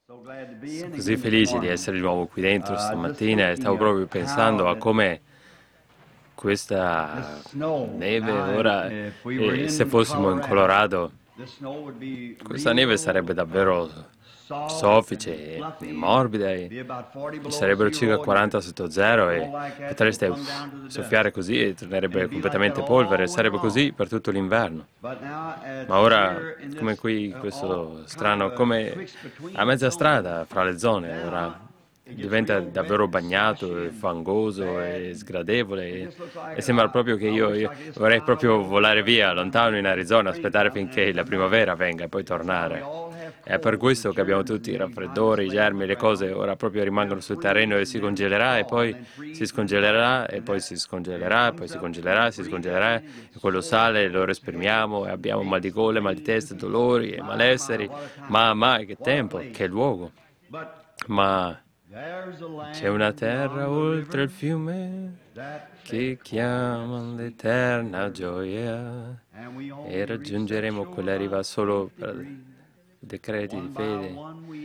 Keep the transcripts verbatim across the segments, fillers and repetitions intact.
Sono così felice di essere di nuovo qui dentro stamattina e stavo proprio pensando a come questa neve ora, eh, se fossimo in Colorado, questa neve sarebbe davvero soffice e, e morbida e ci sarebbero circa quaranta sotto zero e potreste uff, soffiare così e tornerebbe completamente polvere, sarebbe così per tutto l'inverno. Ma ora, come qui, questo strano, come a mezza strada fra le zone, ora diventa davvero bagnato e fangoso e sgradevole e, e sembra proprio che io, io vorrei proprio volare via, lontano in Arizona, aspettare finché la primavera venga e poi tornare. È per questo che abbiamo tutti i raffreddori, i germi, le cose ora proprio rimangono sul terreno e si congelerà e poi si scongelerà e poi si scongelerà e poi si congelerà e si scongelerà e quello sale, lo respiriamo e abbiamo mal di gola, mal di testa, dolori e malesseri. Ma mai, che tempo, che luogo. Ma c'è una terra oltre il fiume che chiama l'eterna gioia e raggiungeremo quella riva solo per decreti di fede,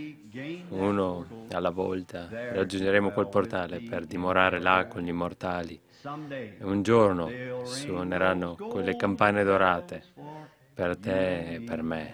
uno alla volta. Raggiungeremo quel portale per dimorare là con gli immortali. E un giorno suoneranno quelle campane dorate per te e per me.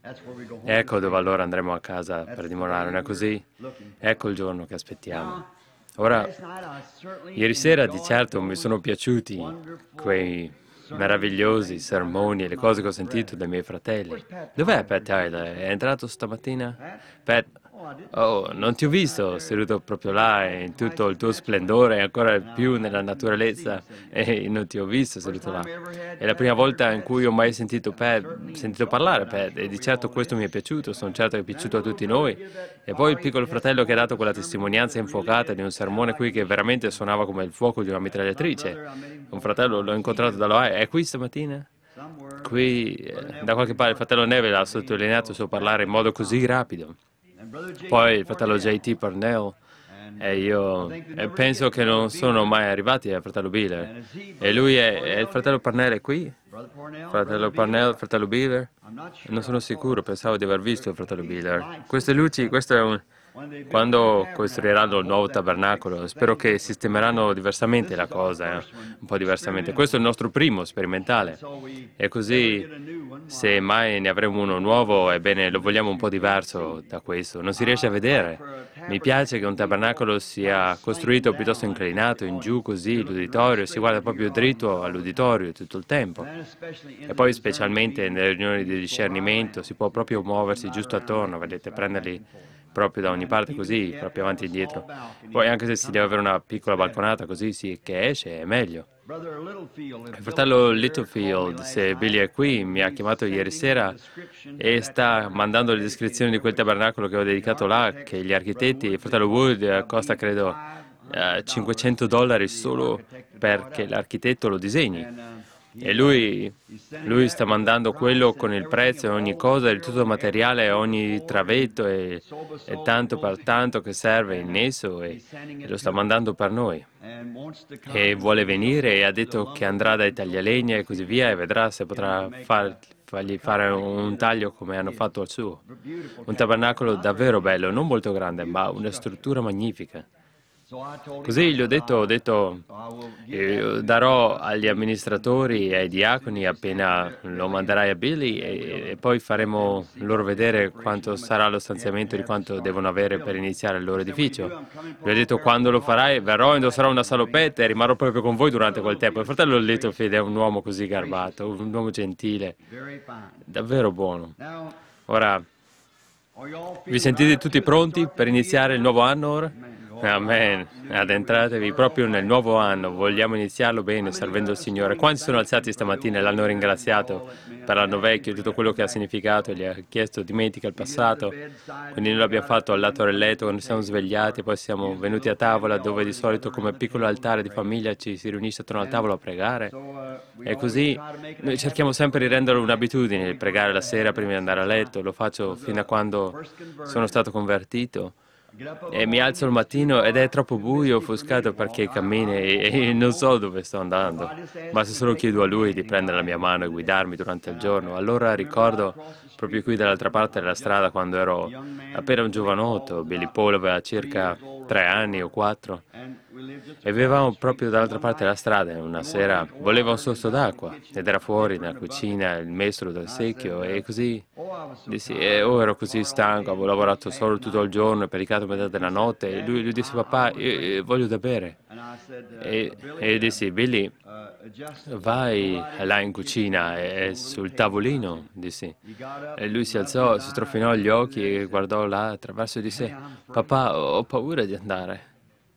Ecco dove allora andremo a casa per dimorare, non è così? Ecco il giorno che aspettiamo. Ora, ieri sera di certo mi sono piaciuti quei meravigliosi sermoni e le cose che ho sentito dai miei fratelli. Dov'è Pat Tyler? È entrato stamattina? Pat, oh, non ti ho visto seduto proprio là in tutto il tuo splendore, ancora più nella naturalezza, e non ti ho visto seduto là. È la prima volta in cui ho mai sentito, Pat, sentito parlare, Pat, e di certo questo mi è piaciuto, sono certo che è piaciuto a tutti noi. E poi il piccolo fratello che ha dato quella testimonianza infuocata di un sermone qui che veramente suonava come il fuoco di una mitragliatrice. Un fratello l'ho incontrato dall'Ohio, è qui stamattina? Qui, eh, da qualche parte, il fratello Neve l'ha sottolineato il suo parlare in modo così rapido. Poi il fratello J T Parnell e io e penso che non sono mai arrivati al fratello Biller. E lui è, è il fratello Parnell è qui? Fratello Parnell, fratello Biller? Non sono sicuro, pensavo di aver visto il fratello Biller. Queste luci, questo è un... Quando costruiranno il nuovo tabernacolo, spero che sistemeranno diversamente la cosa, eh? Un po' diversamente. Questo è il nostro primo sperimentale. E così, se mai ne avremo uno nuovo, ebbene, lo vogliamo un po' diverso da questo. Non si riesce a vedere. Mi piace che un tabernacolo sia costruito piuttosto inclinato, in giù così, l'uditorio, si guarda proprio dritto all'uditorio tutto il tempo. E poi specialmente nelle riunioni di discernimento si può proprio muoversi giusto attorno, vedete, prenderli proprio da ogni parte così, proprio avanti e indietro. Poi anche se si deve avere una piccola balconata così sì, che esce, è meglio. Il fratello Littlefield, se Billy è qui, mi ha chiamato ieri sera e sta mandando le descrizioni di quel tabernacolo che ho dedicato là, che gli architetti, il fratello Wood, eh, costa credo eh, cinquecento dollari solo perché l'architetto lo disegni. E lui, lui sta mandando quello con il prezzo e ogni cosa, il tutto materiale, ogni travetto e, e tanto per tanto che serve in esso e, e lo sta mandando per noi. E vuole venire e ha detto che andrà dai taglialegna e così via e vedrà se potrà far, fargli fare un taglio come hanno fatto al suo. Un tabernacolo davvero bello, non molto grande, ma una struttura magnifica. Così gli ho detto, ho detto, eh, darò agli amministratori e ai diaconi appena lo manderai a Billy e, e poi faremo loro vedere quanto sarà lo stanziamento di quanto devono avere per iniziare il loro edificio. Gli ho detto, quando lo farai, verrò, indosserò una salopetta e rimarrò proprio con voi durante quel tempo. Il fratello Littlefield è un uomo così garbato, un uomo gentile, davvero buono. Ora, vi sentite tutti pronti per iniziare il nuovo anno ora? Amen. Addentratevi proprio nel nuovo anno. Vogliamo iniziarlo bene, servendo il Signore. Quanti sono alzati stamattina e l'hanno ringraziato per l'anno vecchio e tutto quello che ha significato? Gli ha chiesto dimentica il passato. Quindi noi l'abbiamo fatto al lato del letto, quando siamo svegliati, poi siamo venuti a tavola dove di solito come piccolo altare di famiglia ci si riunisce attorno al tavolo a pregare. E così noi cerchiamo sempre di renderlo un'abitudine, di pregare la sera prima di andare a letto. Lo faccio fino a quando sono stato convertito. E mi alzo al mattino ed è troppo buio, offuscato perché cammino e, e non so dove sto andando. Ma se solo chiedo a lui di prendere la mia mano e guidarmi durante il giorno, allora ricordo proprio qui dall'altra parte della strada quando ero appena un giovanotto, Billy Paul aveva circa tre anni o quattro, e vivevamo proprio dall'altra parte della strada e una sera voleva un sorso d'acqua ed era fuori nella cucina il mestolo del secchio e così dissi, e oh, ero così stanco, avevo lavorato solo tutto il giorno e peccato a metà della notte e lui, lui disse papà, io, io voglio da bere. E, e io dissi, Billy, vai là in cucina e sul tavolino, dissi. E lui si alzò, si strofinò gli occhi e guardò là attraverso e disse, papà, ho paura di andare.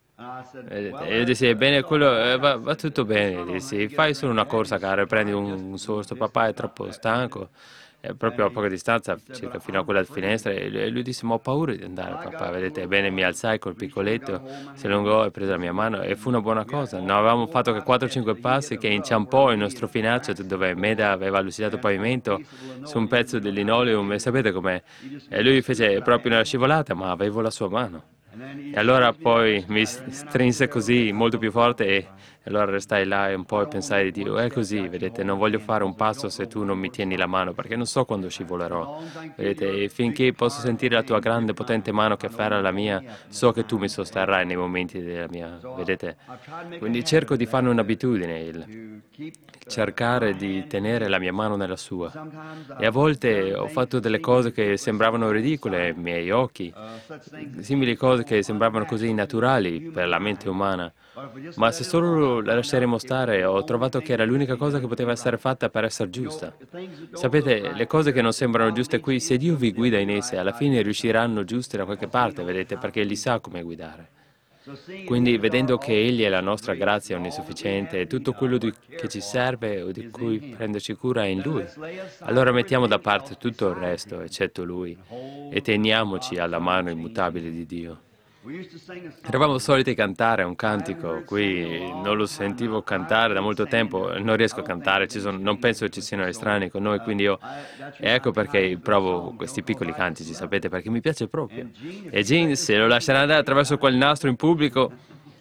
E io dissi, ebbene, quello eh, va, va tutto bene, dissi, fai solo una corsa, cara, e prendi un, un sorso, papà è troppo stanco. È proprio a poca distanza, circa fino a quella finestra, e lui, e lui disse, ma ho paura di andare, papà, vedete, ebbene, mi alzai col piccoletto, si allungò e prese la mia mano, e fu una buona cosa. Non avevamo fatto che quattro cinque passi che inciampò il nostro finaccio dove Meda aveva lucidato il pavimento su un pezzo di linoleum, e sapete com'è? E lui fece proprio una scivolata, ma avevo la sua mano. E allora poi mi strinse così molto più forte e allora restai là e un po' e pensai di Dio, è così, vedete, non voglio fare un passo se tu non mi tieni la mano, perché non so quando scivolerò, vedete, e finché posso sentire la tua grande potente mano che afferra la mia, so che tu mi sosterrai nei momenti della mia, vedete. Quindi cerco di farne un'abitudine, il cercare di tenere la mia mano nella sua. E a volte ho fatto delle cose che sembravano ridicole ai miei occhi, simili cose che sembravano così naturali per la mente umana. Ma se solo la lasceremo stare, ho trovato che era l'unica cosa che poteva essere fatta per essere giusta. Sapete, le cose che non sembrano giuste qui, se Dio vi guida in esse, alla fine riusciranno giuste da qualche parte, vedete, perché Egli sa come guidare. Quindi, vedendo che Egli è la nostra grazia onnisufficiente e tutto quello di, che ci serve o di cui prenderci cura è in Lui, allora mettiamo da parte tutto il resto, eccetto Lui, e teniamoci alla mano immutabile di Dio. Eravamo soliti cantare un cantico, qui non lo sentivo cantare da molto tempo, non riesco a cantare, ci sono, non penso che ci siano estranei con noi, quindi io, ecco perché provo questi piccoli cantici, sapete, perché mi piace proprio. E Gene, se lo lascerà andare attraverso quel nastro in pubblico,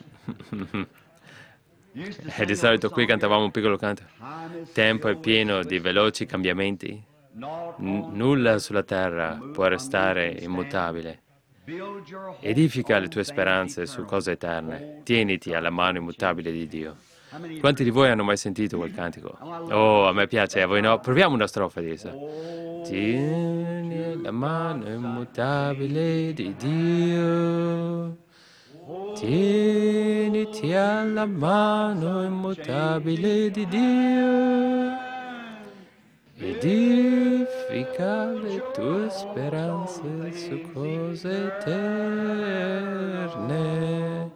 e di solito qui cantavamo un piccolo canto, tempo è pieno di veloci cambiamenti, N- nulla sulla terra può restare immutabile. Edifica le tue speranze su cose eterne. Tieniti alla mano immutabile di Dio. Quanti di voi hanno mai sentito quel cantico? Oh, a me piace, a voi no? Proviamo una strofa di essa. Tieni alla mano immutabile di Dio. Tieniti alla mano immutabile di Dio. Edifica le tue speranze su cose eterne.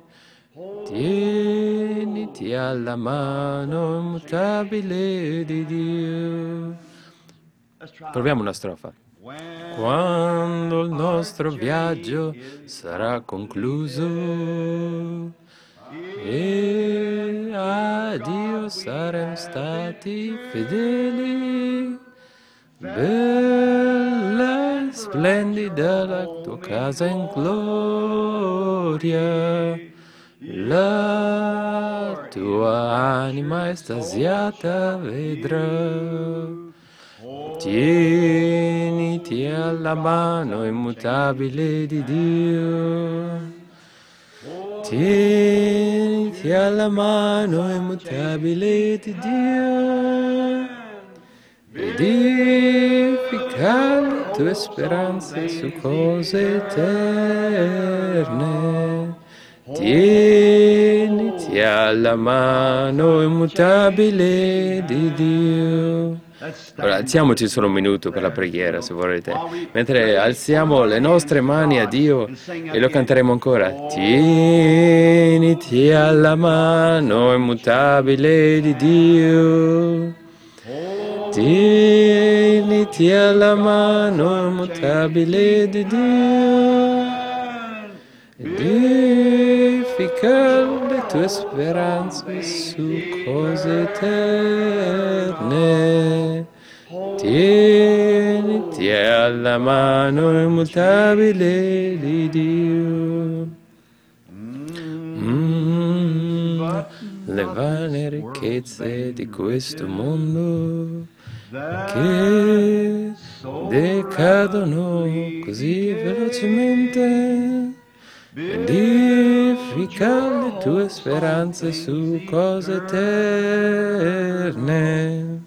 Tieniti alla mano immutabile di Dio. Proviamo una strofa. Quando il nostro viaggio sarà concluso e a Dio saremo stati fedeli, bella e splendida la tua casa in gloria, la tua anima estasiata vedrà. Tieniti alla mano immutabile di Dio. Tieniti alla mano immutabile di Dio. Edifica le tue speranze su cose eterne. Tieniti alla mano immutabile di Dio. Ora, alziamoci solo un minuto per la preghiera, se volete, mentre alziamo le nostre mani a Dio e lo canteremo ancora. Tieniti alla mano immutabile di Dio. Tieniti alla mano immutabile di Dio. Edifica le tue speranze su cose eterne. Tieniti grazie alla mano immutabile di Dio. Mm, le vane ricchezze di questo mondo che decadono così velocemente, edifica le tue speranze su cose eterne,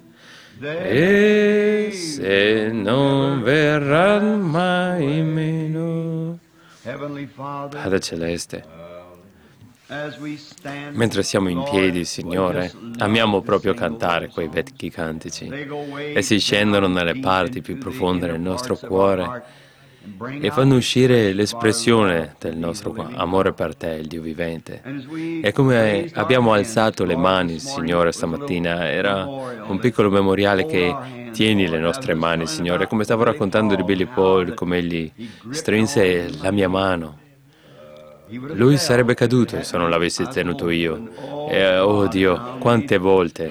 e se non verranno mai meno. Padre Celeste, mentre siamo in piedi, Signore, amiamo proprio cantare quei vecchi cantici. Essi scendono nelle parti più profonde del nostro cuore e fanno uscire l'espressione del nostro amore per Te, il Dio vivente. E come abbiamo alzato le mani, Signore, stamattina, era un piccolo memoriale che tieni le nostre mani, Signore. Come stavo raccontando di Billy Paul, come egli strinse la mia mano. Lui sarebbe caduto se non l'avessi tenuto io. E, oh Dio, quante volte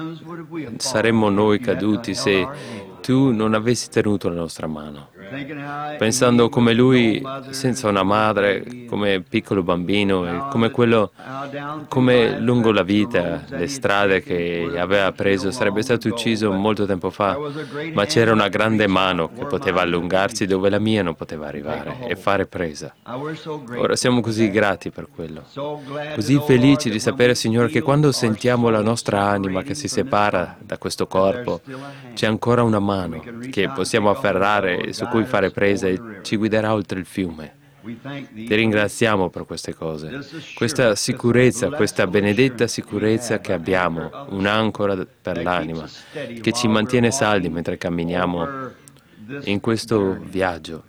saremmo noi caduti se Tu non avessi tenuto la nostra mano. Pensando come lui, senza una madre, come piccolo bambino, e come quello, come lungo la vita, le strade che aveva preso, sarebbe stato ucciso molto tempo fa, ma c'era una grande mano che poteva allungarsi dove la mia non poteva arrivare e fare presa. Ora siamo così grati per quello, così felici di sapere, Signore, che quando sentiamo la nostra anima che si separa da questo corpo, c'è ancora una mano che possiamo afferrare e su cui fare presa e ci guiderà oltre il fiume. Ti ringraziamo per queste cose, questa sicurezza, questa benedetta sicurezza che abbiamo, un'ancora per l'anima, che ci mantiene saldi mentre camminiamo in questo viaggio.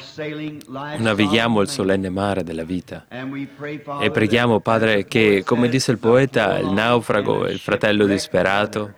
Navighiamo il solenne mare della vita e preghiamo, Padre, che, come disse il poeta, il naufrago e il fratello disperato,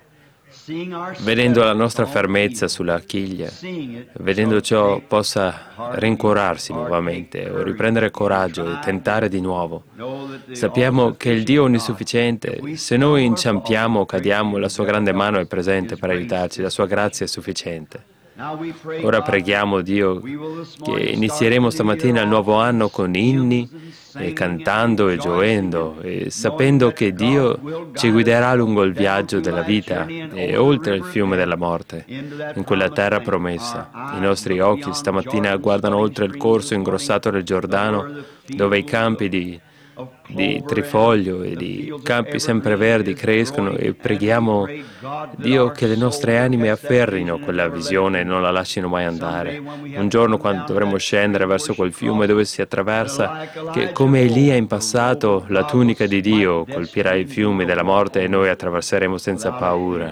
vedendo la nostra fermezza sulla chiglia, vedendo ciò, possa rincuorarsi nuovamente o riprendere coraggio e tentare di nuovo. Sappiamo che il Dio onnisufficiente, se noi inciampiamo o cadiamo, la sua grande mano è presente per aiutarci, la sua grazia è sufficiente. Ora preghiamo, Dio, che inizieremo stamattina il nuovo anno con inni, e cantando e gioendo, e sapendo che Dio ci guiderà lungo il viaggio della vita e oltre il fiume della morte, in quella terra promessa. I nostri occhi stamattina guardano oltre il corso ingrossato del Giordano, dove i campi di di trifoglio e di campi sempreverdi crescono, e preghiamo, Dio, che le nostre anime afferrino quella visione e non la lasciano mai andare. Un giorno, quando dovremo scendere verso quel fiume dove si attraversa, che come Elia in passato la tunica di Dio colpirà i fiumi della morte e noi attraverseremo senza paura.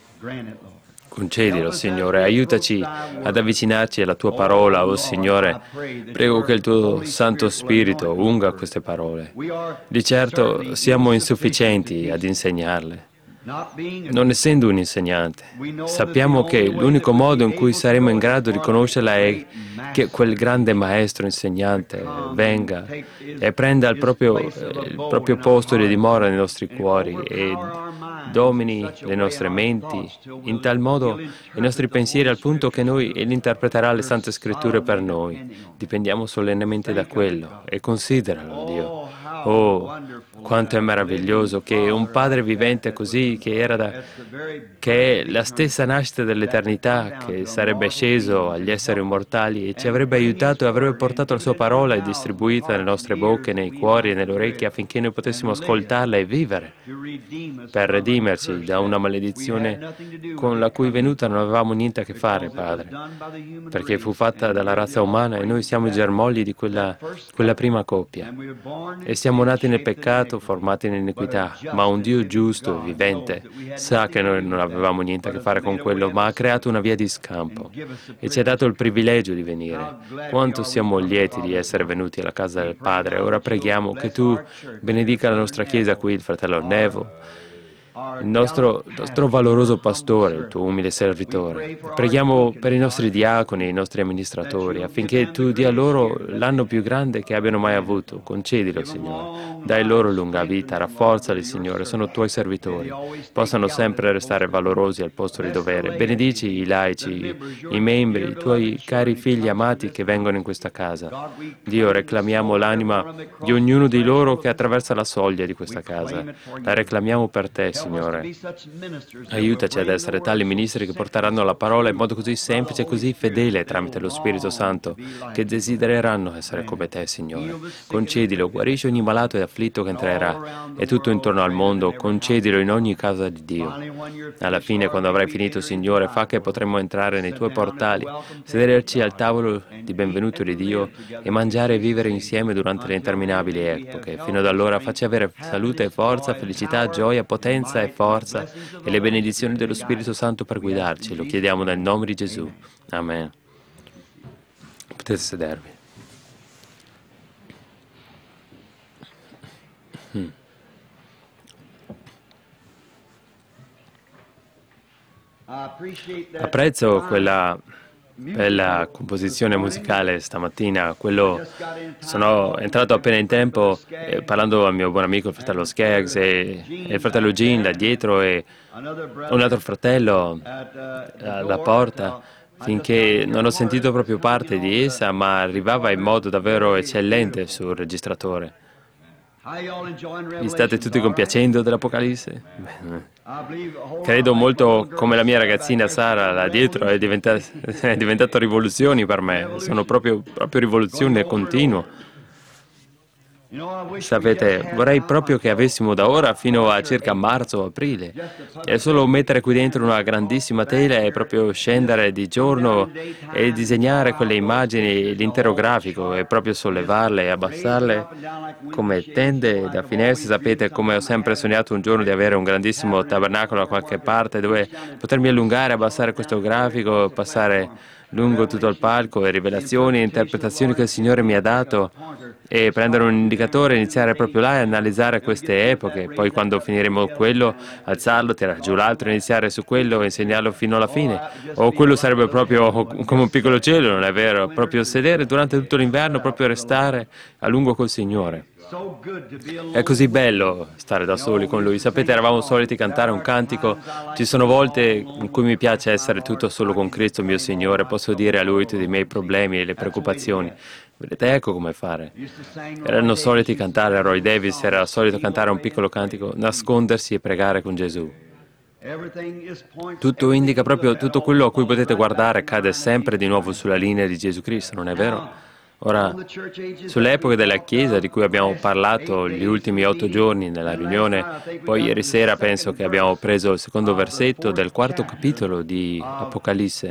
Concedilo, Signore, aiutaci ad avvicinarci alla Tua parola, oh Signore. Prego che il Tuo Santo Spirito unga queste parole. Di certo siamo insufficienti ad insegnarle. Non essendo un insegnante, sappiamo che l'unico modo in cui saremo in grado di conoscerla è che quel grande maestro insegnante venga e prenda il proprio, il proprio posto di dimora nei nostri cuori e domini le nostre menti, in tal modo i nostri pensieri, al punto che noi Egli interpreterà le Sante Scritture per noi. Dipendiamo solennemente da quello e consideralo, Dio. Oh, quanto è meraviglioso che un Padre vivente così, che era da, che è la stessa nascita dell'eternità, che sarebbe sceso agli esseri immortali e ci avrebbe aiutato e avrebbe portato la Sua parola e distribuita nelle nostre bocche, nei cuori e nelle orecchie, affinché noi potessimo ascoltarla e vivere, per redimerci da una maledizione con la cui venuta non avevamo niente a che fare, Padre, perché fu fatta dalla razza umana e noi siamo i germogli di quella, quella prima coppia. E siamo nati nel peccato, formati nell'iniquità, ma un Dio giusto e vivente sa che noi non avevamo niente a che fare con quello, ma ha creato una via di scampo e ci ha dato il privilegio di venire. Quanto siamo lieti di essere venuti alla casa del Padre. Ora preghiamo che Tu benedica la nostra Chiesa qui, il fratello Nevo, il nostro, nostro valoroso pastore, il tuo umile servitore. Preghiamo per i nostri diaconi, i nostri amministratori, affinché tu dia loro l'anno più grande che abbiano mai avuto. Concedilo, Signore. Dai loro lunga vita, rafforzali, Signore. Sono tuoi servitori. Possano sempre restare valorosi al posto di dovere. Benedici i laici, i membri, i tuoi cari figli amati che vengono in questa casa. Dio, reclamiamo l'anima di ognuno di loro che attraversa la soglia di questa casa. La reclamiamo per te, Signore. Aiutaci ad essere tali ministri che porteranno la parola in modo così semplice e così fedele tramite lo Spirito Santo, che desidereranno essere come te, Signore. Concedilo, guarisci ogni malato e afflitto che entrerà, e tutto intorno al mondo, concedilo in ogni casa di Dio. Alla fine, quando avrai finito, Signore, fa che potremmo entrare nei tuoi portali, sederci al tavolo di benvenuto di Dio e mangiare e vivere insieme durante le interminabili epoche. Fino ad allora facci avere salute e forza, felicità, gioia, potenza e forza e le benedizioni dello Spirito Santo per guidarci. Lo chiediamo nel nome di Gesù. Amen. Potete sedervi. Hmm. Apprezzo quella bella composizione musicale stamattina. Quello, sono entrato appena in tempo eh, parlando al mio buon amico, il fratello Skeggs, e, e il fratello Gene da dietro e un altro fratello alla porta, finché non ho sentito proprio parte di essa, ma arrivava in modo davvero eccellente sul registratore. Vi state tutti compiacendo dell'Apocalisse? Credo molto come la mia ragazzina Sara là dietro è diventata, è diventato rivoluzioni per me. Sono proprio, proprio rivoluzioni nel continuo. Sapete, vorrei proprio che avessimo da ora fino a circa marzo o aprile. È solo mettere qui dentro una grandissima tela e proprio scendere di giorno e disegnare quelle immagini, l'intero grafico, e proprio sollevarle e abbassarle come tende da finestre. Sapete, come ho sempre sognato un giorno di avere un grandissimo tabernacolo da qualche parte dove potermi allungare, abbassare questo grafico, passare lungo tutto il palco e rivelazioni e interpretazioni che il Signore mi ha dato, e prendere un indicatore, iniziare proprio là e analizzare queste epoche. Poi quando finiremo quello, alzarlo, tirare giù l'altro, iniziare su quello e insegnarlo fino alla fine. O quello sarebbe proprio come un piccolo cielo, non è vero? Proprio sedere durante tutto l'inverno, proprio restare a lungo col Signore. È così bello stare da soli con Lui. Sapete, eravamo soliti cantare un cantico. Ci sono volte in cui mi piace essere tutto solo con Cristo, mio Signore. Posso dire a Lui tutti i miei problemi e le preoccupazioni. Vedete, ecco come fare. Erano soliti cantare, Roy Davis era solito cantare un piccolo cantico, nascondersi e pregare con Gesù. Tutto indica proprio tutto quello a cui potete guardare cade sempre di nuovo sulla linea di Gesù Cristo, non è vero? Ora, sulle epoche della Chiesa di cui abbiamo parlato gli ultimi otto giorni nella riunione, poi ieri sera penso che abbiamo preso il secondo versetto del quarto capitolo di Apocalisse.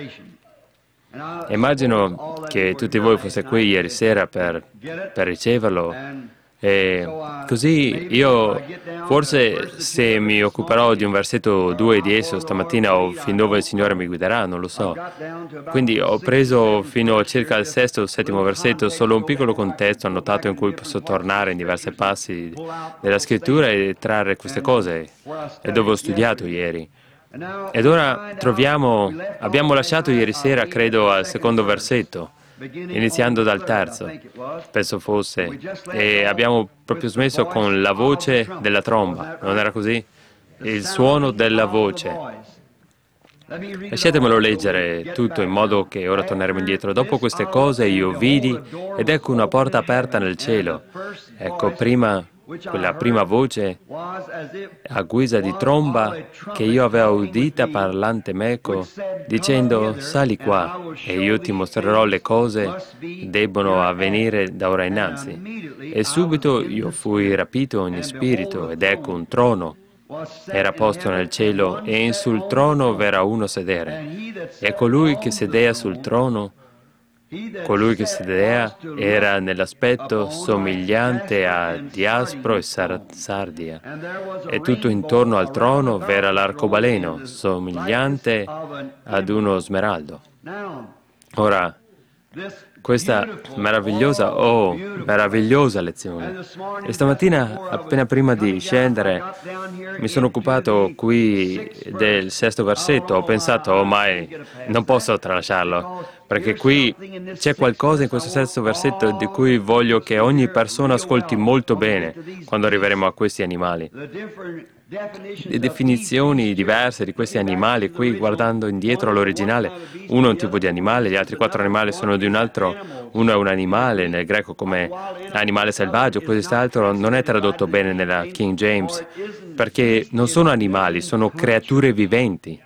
Immagino che tutti voi foste qui ieri sera per, per riceverlo, e così io forse se mi occuperò di un versetto due di esso stamattina o fin dove il Signore mi guiderà, non lo so. Quindi ho preso fino a circa il sesto o settimo versetto solo un piccolo contesto annotato in cui posso tornare in diversi passi della scrittura e trarre queste cose, e dove ho studiato ieri. Ed ora troviamo, abbiamo lasciato ieri sera, credo, al secondo versetto, iniziando dal terzo, penso fosse, e abbiamo proprio smesso con la voce della tromba, non era così? Il suono della voce. Lasciatemelo leggere tutto in modo che ora torneremo indietro. Dopo queste cose io vidi, ed ecco una porta aperta nel cielo. Ecco, prima, quella prima voce a guisa di tromba che io avevo udita parlando meco, dicendo: sali qua e io ti mostrerò le cose che debbono avvenire da ora innanzi. E subito io fui rapito in spirito, ed ecco un trono era posto nel cielo, e sul trono v'era uno sedere, e colui che sedea sul trono, colui che sedea era nell'aspetto somigliante a diaspro e sardia, e tutto intorno al trono v'era l'arcobaleno, somigliante ad uno smeraldo. Ora, questa meravigliosa, oh, meravigliosa lezione. E stamattina, appena prima di scendere, mi sono occupato qui del sesto versetto. Ho pensato, ormai non posso tralasciarlo, perché qui c'è qualcosa in questo sesto versetto di cui voglio che ogni persona ascolti molto bene quando arriveremo a questi animali. Le definizioni diverse di questi animali, qui guardando indietro all'originale, uno è un tipo di animale, gli altri quattro animali sono di un altro, uno è un animale, nel greco come animale selvaggio, quest'altro non è tradotto bene nella King James, perché non sono animali, sono creature viventi.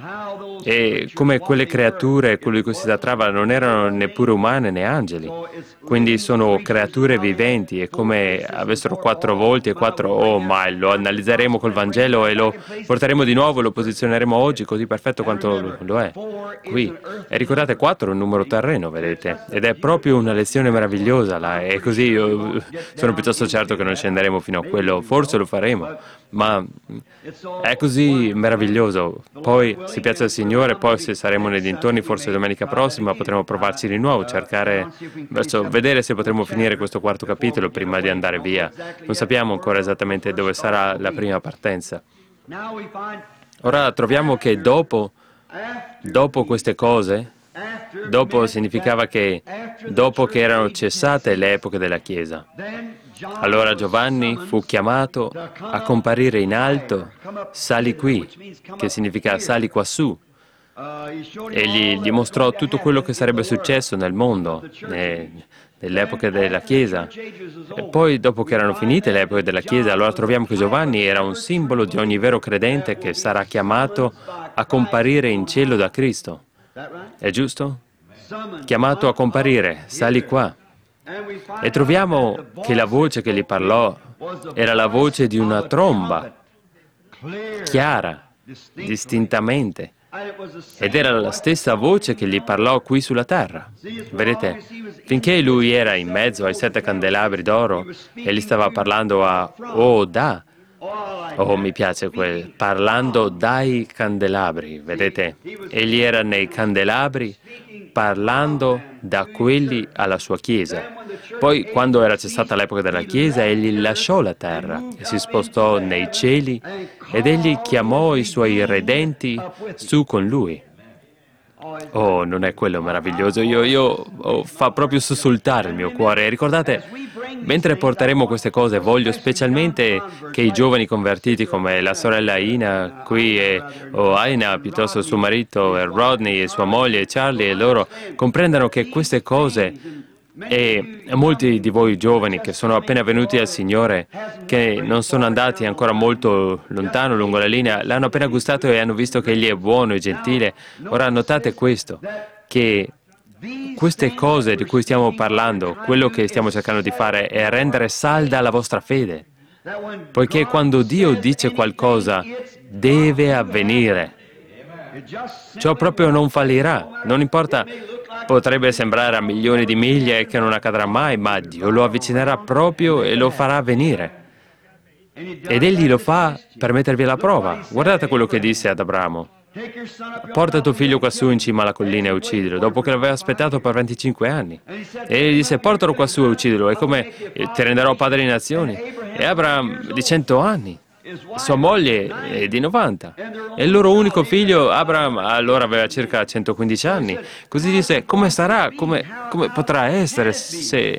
E come quelle creature, quello di cui si trattava, non erano neppure umane né angeli. Quindi sono creature viventi, e come avessero quattro volti e quattro... Oh, ma lo analizzeremo col Vangelo e lo porteremo di nuovo e lo posizioneremo oggi così perfetto quanto lo è qui. E ricordate, quattro è un numero terreno, vedete? Ed è proprio una lezione meravigliosa là, e così io sono piuttosto certo che non scenderemo fino a quello, forse lo faremo, ma è così meraviglioso. Poi, se piace al Signore, poi se saremo nei dintorni, forse domenica prossima, potremo provarci di nuovo, cercare, verso, vedere se potremo finire questo quarto capitolo prima di andare via. Non sappiamo ancora esattamente dove sarà la prima partenza. Ora troviamo che dopo, dopo queste cose, dopo significava che dopo che erano cessate le epoche della Chiesa, allora Giovanni fu chiamato a comparire in alto, sali qui, che significa sali quassù. Egli gli mostrò tutto quello che sarebbe successo nel mondo, nell'epoca della Chiesa. E poi, dopo che erano finite le epoche della Chiesa, allora troviamo che Giovanni era un simbolo di ogni vero credente che sarà chiamato a comparire in cielo da Cristo. È giusto? Chiamato a comparire, sali qua. E troviamo che la voce che gli parlò era la voce di una tromba, chiara, distintamente. Ed era la stessa voce che gli parlò qui sulla terra. Vedete, finché lui era in mezzo ai sette candelabri d'oro e gli stava parlando a Oh da, oh mi piace quel, parlando dai candelabri, vedete? Egli era nei candelabri parlando da quelli alla sua Chiesa. Poi, quando era cessata l'epoca della Chiesa, egli lasciò la terra e si spostò nei cieli ed egli chiamò i suoi redenti su con lui. Oh, non è quello meraviglioso? Io, io oh, fa proprio sussultare il mio cuore. Ricordate, mentre porteremo queste cose, voglio specialmente che i giovani convertiti come la sorella Ina qui e o Aina, piuttosto suo marito e Rodney e sua moglie e Charlie e loro, comprendano che queste cose, e molti di voi giovani che sono appena venuti al Signore, che non sono andati ancora molto lontano lungo la linea, l'hanno appena gustato e hanno visto che Egli è buono e gentile. Ora notate questo, che queste cose di cui stiamo parlando, quello che stiamo cercando di fare è rendere salda la vostra fede, poiché quando Dio dice qualcosa deve avvenire. Ciò proprio non fallirà, non importa, potrebbe sembrare a milioni di miglia e che non accadrà mai, ma Dio lo avvicinerà proprio e lo farà avvenire. Ed Egli lo fa per mettervi alla prova. Guardate quello che disse ad Abramo. Porta tuo figlio quassù in cima alla collina e uccidilo, dopo che l'aveva aspettato per venticinque anni. E egli disse, portalo quassù e uccidilo, è come ti renderò padre di nazioni. E Abramo di cento anni. Sua moglie è di novanta e il loro unico figlio, Abraham, allora aveva circa centoquindici anni. Così disse, come sarà, come, come potrà essere se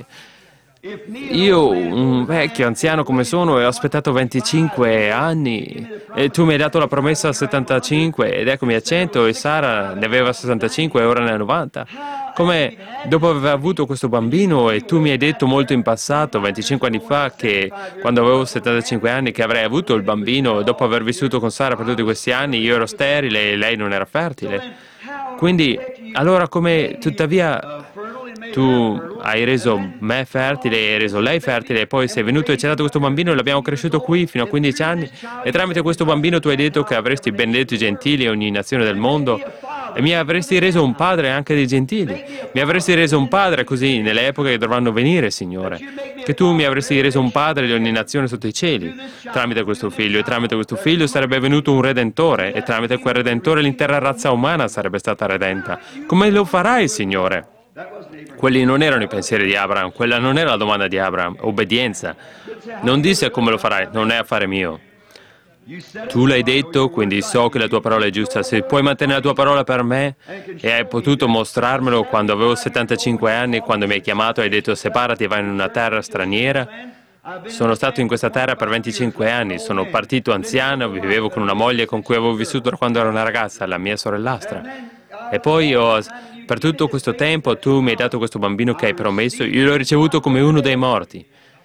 io, un vecchio anziano come sono, e ho aspettato venticinque anni e tu mi hai dato la promessa a settantacinque ed eccomi a cento e Sara ne aveva sessantacinque e ora ne ha novanta. Come dopo aver avuto questo bambino e tu mi hai detto molto in passato, venticinque anni fa, che quando avevo settantacinque anni, che avrei avuto il bambino, dopo aver vissuto con Sara per tutti questi anni, io ero sterile e lei non era fertile. Quindi, allora come tuttavia tu hai reso me fertile e hai reso lei fertile e poi sei venuto e ci hai dato questo bambino e l'abbiamo cresciuto qui fino a quindici anni e tramite questo bambino tu hai detto che avresti benedetto i gentili e ogni nazione del mondo e mi avresti reso un padre anche dei gentili. Mi avresti reso un padre così nelle epoche che dovranno venire, Signore, che tu mi avresti reso un padre di ogni nazione sotto i cieli tramite questo figlio e tramite questo figlio sarebbe venuto un redentore e tramite quel redentore l'intera razza umana sarebbe stata redenta. Come lo farai, Signore? Quelli non erano i pensieri di Abraham, quella non era la domanda di Abraham, obbedienza. Non disse come lo farai, non è affare mio. Tu l'hai detto, quindi so che la tua parola è giusta. Se puoi mantenere la tua parola per me e hai potuto mostrarmelo quando avevo settantacinque anni, quando mi hai chiamato e hai detto separati e vai in una terra straniera. Sono stato in questa terra per venticinque anni, sono partito anziano, vivevo con una moglie con cui avevo vissuto da quando ero una ragazza, la mia sorellastra. E poi ho, per tutto questo tempo tu mi hai dato questo bambino che hai promesso, io l'ho ricevuto come uno dei morti.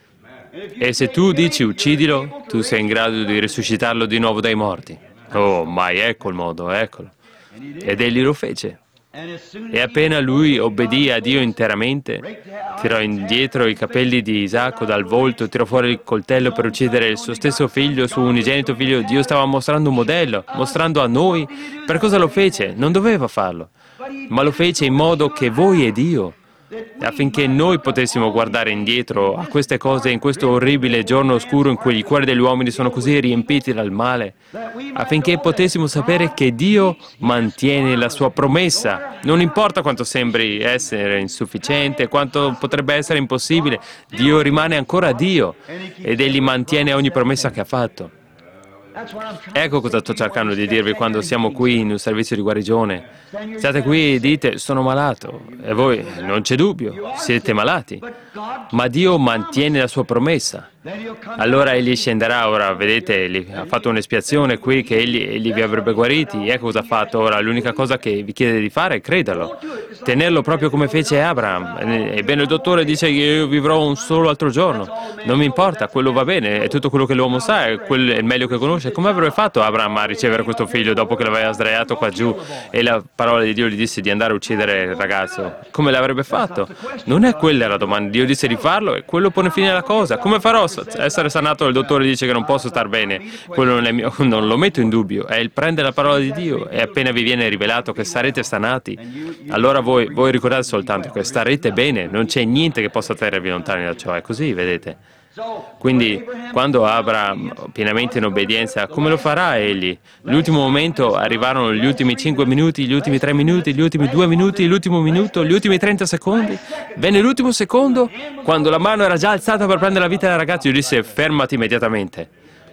E se tu dici uccidilo, tu sei in grado di risuscitarlo di nuovo dai morti. Oh, mai, ecco il modo, eccolo. Ed egli lo fece. E appena lui obbedì a Dio interamente, tirò indietro i capelli di Isacco dal volto, tirò fuori il coltello per uccidere il suo stesso figlio, il suo unigenito figlio. Dio stava mostrando un modello, mostrando a noi per cosa lo fece. Non doveva farlo, ma lo fece in modo che voi e Dio, affinché noi potessimo guardare indietro a queste cose in questo orribile giorno oscuro in cui i cuori degli uomini sono così riempiti dal male, affinché potessimo sapere che Dio mantiene la sua promessa. Non importa quanto sembri essere insufficiente, quanto potrebbe essere impossibile, Dio rimane ancora Dio ed Egli mantiene ogni promessa che ha fatto. Ecco cosa sto cercando di dirvi quando siamo qui in un servizio di guarigione. State qui e dite, sono malato, e voi, non c'è dubbio, siete malati, ma Dio mantiene la sua promessa. Allora Egli scenderà, ora vedete, egli ha fatto un'espiazione qui che egli, egli vi avrebbe guariti, ecco cosa ha fatto. Ora l'unica cosa che vi chiede di fare è crederlo, tenerlo proprio come fece Abraham. Ebbene il dottore dice che io vivrò un solo altro giorno, non mi importa, quello va bene, è tutto quello che l'uomo sa, è, quello, è il meglio che conosce. Come avrebbe fatto Abraham a ricevere questo figlio dopo che l'aveva sdraiato qua giù e la parola di Dio gli disse di andare a uccidere il ragazzo? Come l'avrebbe fatto? Non è quella la domanda, Dio disse di farlo e quello pone fine alla cosa. Come farò? Essere sanato, il dottore dice che non posso star bene, quello non, è mio, non lo metto in dubbio, è il prendere la parola di Dio e appena vi viene rivelato che sarete sanati, allora voi, voi ricordate soltanto che starete bene, non c'è niente che possa tenervi lontani da ciò, è così, vedete? Quindi, quando Abraham, pienamente in obbedienza, come lo farà egli? L'ultimo momento arrivarono gli ultimi cinque minuti, gli ultimi tre minuti, gli ultimi due minuti, l'ultimo minuto, gli ultimi trenta secondi. Venne l'ultimo secondo, quando la mano era già alzata per prendere la vita del ragazzo, io disse, fermati immediatamente.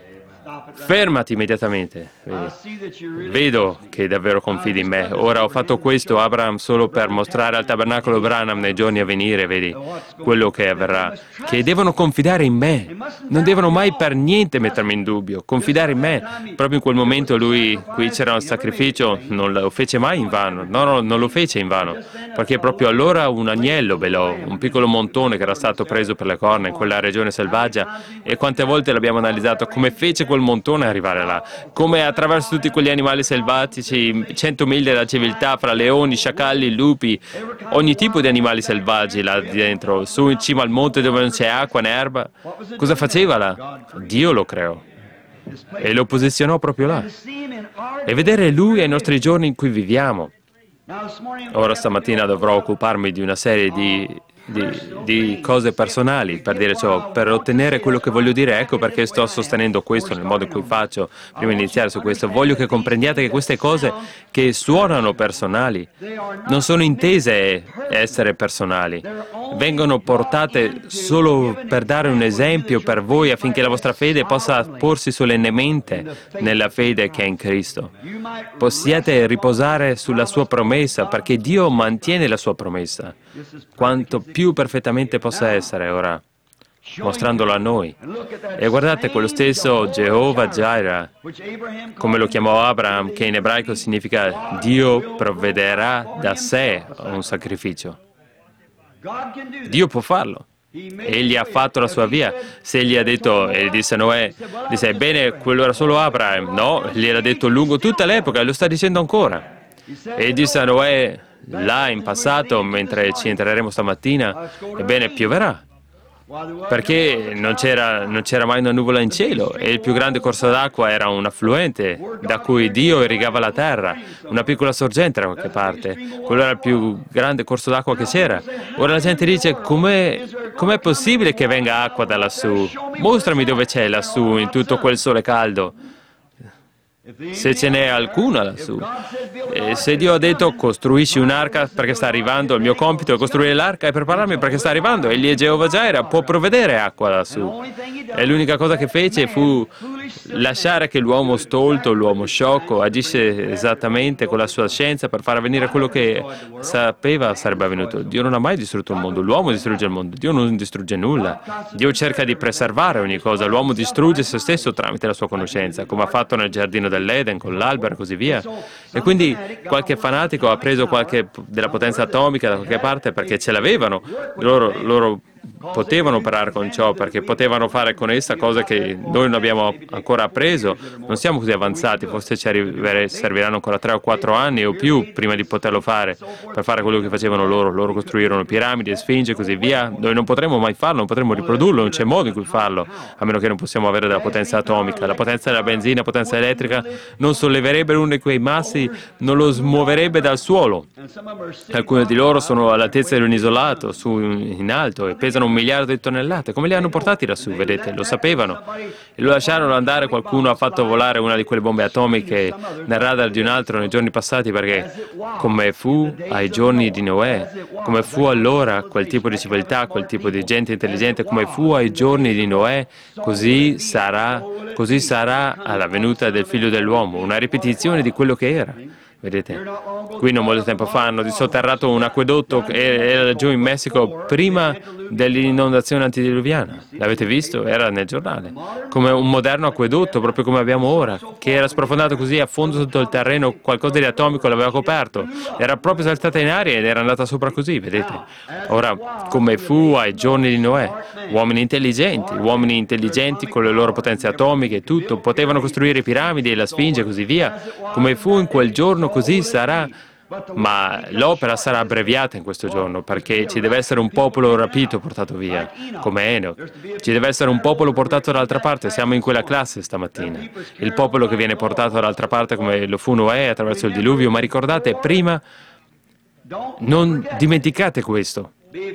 Fermati immediatamente. Vedi. Vedo che davvero confidi in me. Ora ho fatto questo, Abraham, solo per mostrare al tabernacolo Branham nei giorni a venire, vedi, quello che avverrà. Che devono confidare in me. Non devono mai per niente mettermi in dubbio. Confidare in me. Proprio in quel momento lui, qui c'era un sacrificio, non lo fece mai in vano. No, no, non lo fece in vano. Perché proprio allora un agnello belò, un piccolo montone che era stato preso per le corna in quella regione selvaggia. E quante volte l'abbiamo analizzato come fece quel montone arrivare là, come attraverso tutti quegli animali selvatici, cento miglia della civiltà fra leoni, sciacalli, lupi, ogni tipo di animali selvaggi là dentro, su in cima al monte dove non c'è acqua né erba. Cosa faceva là? Dio lo creò e lo posizionò proprio là. E vedere Lui ai nostri giorni in cui viviamo. Ora stamattina dovrò occuparmi di una serie di Di, di cose personali, per dire ciò, per ottenere quello che voglio dire. Ecco perché sto sostenendo questo nel modo in cui faccio. Prima di iniziare su questo, voglio che comprendiate che queste cose che suonano personali non sono intese essere personali, vengono portate solo per dare un esempio per voi affinché la vostra fede possa porsi solennemente nella fede che è in Cristo. Possiate riposare sulla sua promessa, perché Dio mantiene la sua promessa quanto più perfettamente possa essere ora, mostrandolo a noi. E guardate quello stesso Jehovah Jireh, come lo chiamò Abraham, che in ebraico significa Dio provvederà da sé un sacrificio. Dio può farlo. Egli ha fatto la sua via. Se egli ha detto, e disse a Noè, disse, ebbene, quello era solo Abraham. No, gli era detto lungo tutta l'epoca, e lo sta dicendo ancora. E disse a Noè, là in passato, mentre ci entreremo stamattina, ebbene, pioverà. Perché non c'era, non c'era mai una nuvola in cielo e il più grande corso d'acqua era un affluente da cui Dio irrigava la terra, una piccola sorgente da qualche parte. Quello era il più grande corso d'acqua che c'era. Ora la gente dice, com'è, com'è possibile che venga acqua da lassù? Mostrami dove c'è lassù in tutto quel sole caldo. se ce n'è alcuna lassù. E se Dio ha detto costruisci un'arca perché sta arrivando, il mio compito è costruire l'arca e prepararmi perché sta arrivando, egli è Geova Jireh, può provvedere acqua lassù. E l'unica cosa che fece fu lasciare che l'uomo stolto, l'uomo sciocco, agisse esattamente con la sua scienza per far avvenire quello che sapeva sarebbe avvenuto. Dio non ha mai distrutto il mondo, l'uomo distrugge il mondo, Dio non distrugge nulla. Dio cerca di preservare ogni cosa, l'uomo distrugge se stesso tramite la sua conoscenza, come ha fatto nel giardino dell'Eden con l'albero e così via. E quindi qualche fanatico ha preso qualche della potenza atomica da qualche parte perché ce l'avevano, loro, loro potevano operare con ciò perché potevano fare con essa cose che noi non abbiamo ancora appreso. Non siamo così avanzati, forse ci serviranno ancora tre o quattro anni o più prima di poterlo fare, per fare quello che facevano loro. Loro costruirono piramidi, sfinge e così via. Noi non potremo mai farlo, non potremo riprodurlo, non c'è modo in cui farlo, a meno che non possiamo avere della potenza atomica. La potenza della benzina, la potenza elettrica non solleverebbe uno di quei massi, non lo smuoverebbe dal suolo. Alcuni di loro sono all'altezza di un isolato, su in alto, e pesano un miliardo di tonnellate. Come li hanno portati lassù, vedete? Lo sapevano. E lo lasciarono andare. Qualcuno ha fatto volare una di quelle bombe atomiche nel radar di un altro nei giorni passati, perché come fu ai giorni di Noè, come fu allora quel tipo di civiltà, quel tipo di gente intelligente, come fu ai giorni di Noè, così sarà, così sarà alla venuta del figlio dell'uomo. Una ripetizione di quello che era. Vedete? Qui non molto tempo fa hanno disotterrato un acquedotto che era giù in Messico prima dell'inondazione antediluviana. L'avete visto? Era nel giornale. Come un moderno acquedotto, proprio come abbiamo ora, che era sprofondato così a fondo sotto il terreno, qualcosa di atomico l'aveva coperto. Era proprio saltata in aria ed era andata sopra così, vedete? Ora, come fu ai giorni di Noè, uomini intelligenti, uomini intelligenti con le loro potenze atomiche e tutto, potevano costruire piramidi e la Sfinge e così via. Come fu in quel giorno, così sarà. Ma l'opera sarà abbreviata in questo giorno, perché ci deve essere un popolo rapito portato via, come Enoch. Ci deve essere un popolo portato dall'altra parte. Siamo in quella classe stamattina. Il popolo che viene portato dall'altra parte, come lo fu Noè attraverso il diluvio. Ma ricordate, prima, non dimenticate questo.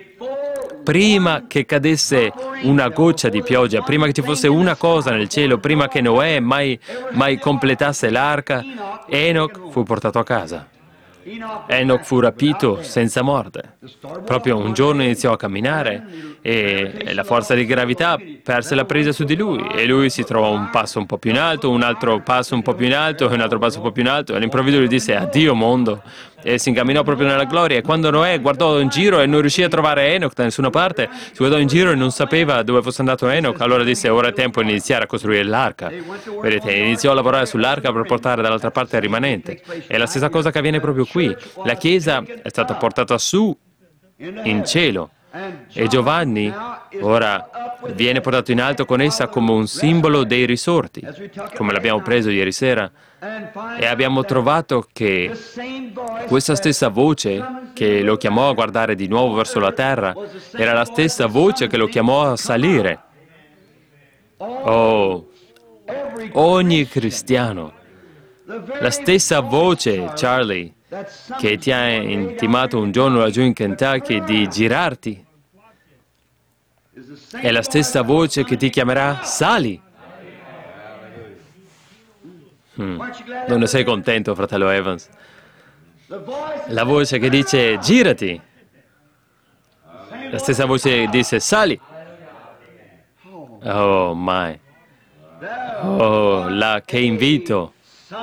Prima che cadesse una goccia di pioggia, prima che ci fosse una cosa nel cielo, prima che Noè mai, mai completasse l'arca, Enoch fu portato a casa. Enoch fu rapito senza morte. Proprio un giorno iniziò a camminare e la forza di gravità perse la presa su di lui e lui si trovò un passo un po' più in alto, un altro passo un po' più in alto e un altro passo un po' più in alto e all'improvviso lui disse addio mondo e si incamminò proprio nella gloria. E quando Noè guardò in giro e non riuscì a trovare Enoch da nessuna parte, si guardò in giro e non sapeva dove fosse andato Enoch, allora disse ora è tempo di iniziare a costruire l'arca. Vedete, iniziò a lavorare sull'arca per portare dall'altra parte il rimanente. È la stessa cosa che avviene proprio qui. La Chiesa è stata portata su in cielo e Giovanni ora viene portato in alto con essa come un simbolo dei risorti, come l'abbiamo preso ieri sera, e abbiamo trovato che questa stessa voce che lo chiamò a guardare di nuovo verso la terra era la stessa voce che lo chiamò a salire. Oh, ogni cristiano, la stessa voce, Charlie, che ti ha intimato un giorno laggiù in Kentucky di girarti, è la stessa voce che ti chiamerà sali. Hmm. Non ne sei contento, fratello Evans? La voce che dice girati, la stessa voce che dice sali. Oh, mai. Oh, la che invito.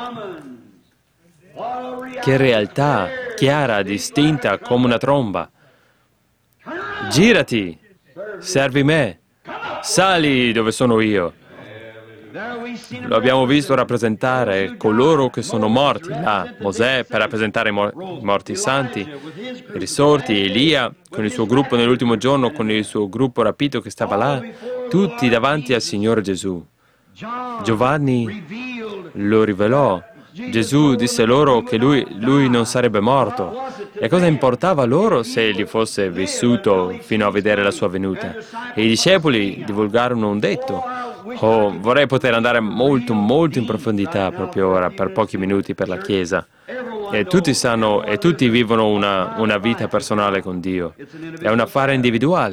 Che realtà chiara, distinta come una tromba. Girati, servi me, sali dove sono io. Lo abbiamo visto rappresentare coloro che sono morti là, Mosè per rappresentare i mor- morti santi, i risorti, Elia con il suo gruppo nell'ultimo giorno, con il suo gruppo rapito che stava là, tutti davanti al Signore Gesù. Giovanni lo rivelò. Gesù disse loro che lui, lui non sarebbe morto. E cosa importava loro se egli fosse vissuto fino a vedere la sua venuta? E i discepoli divulgarono un detto. Oh, vorrei poter andare molto, molto in profondità proprio ora, per pochi minuti per la Chiesa. E tutti sanno, e tutti vivono una, una vita personale con Dio. È un affare individuale.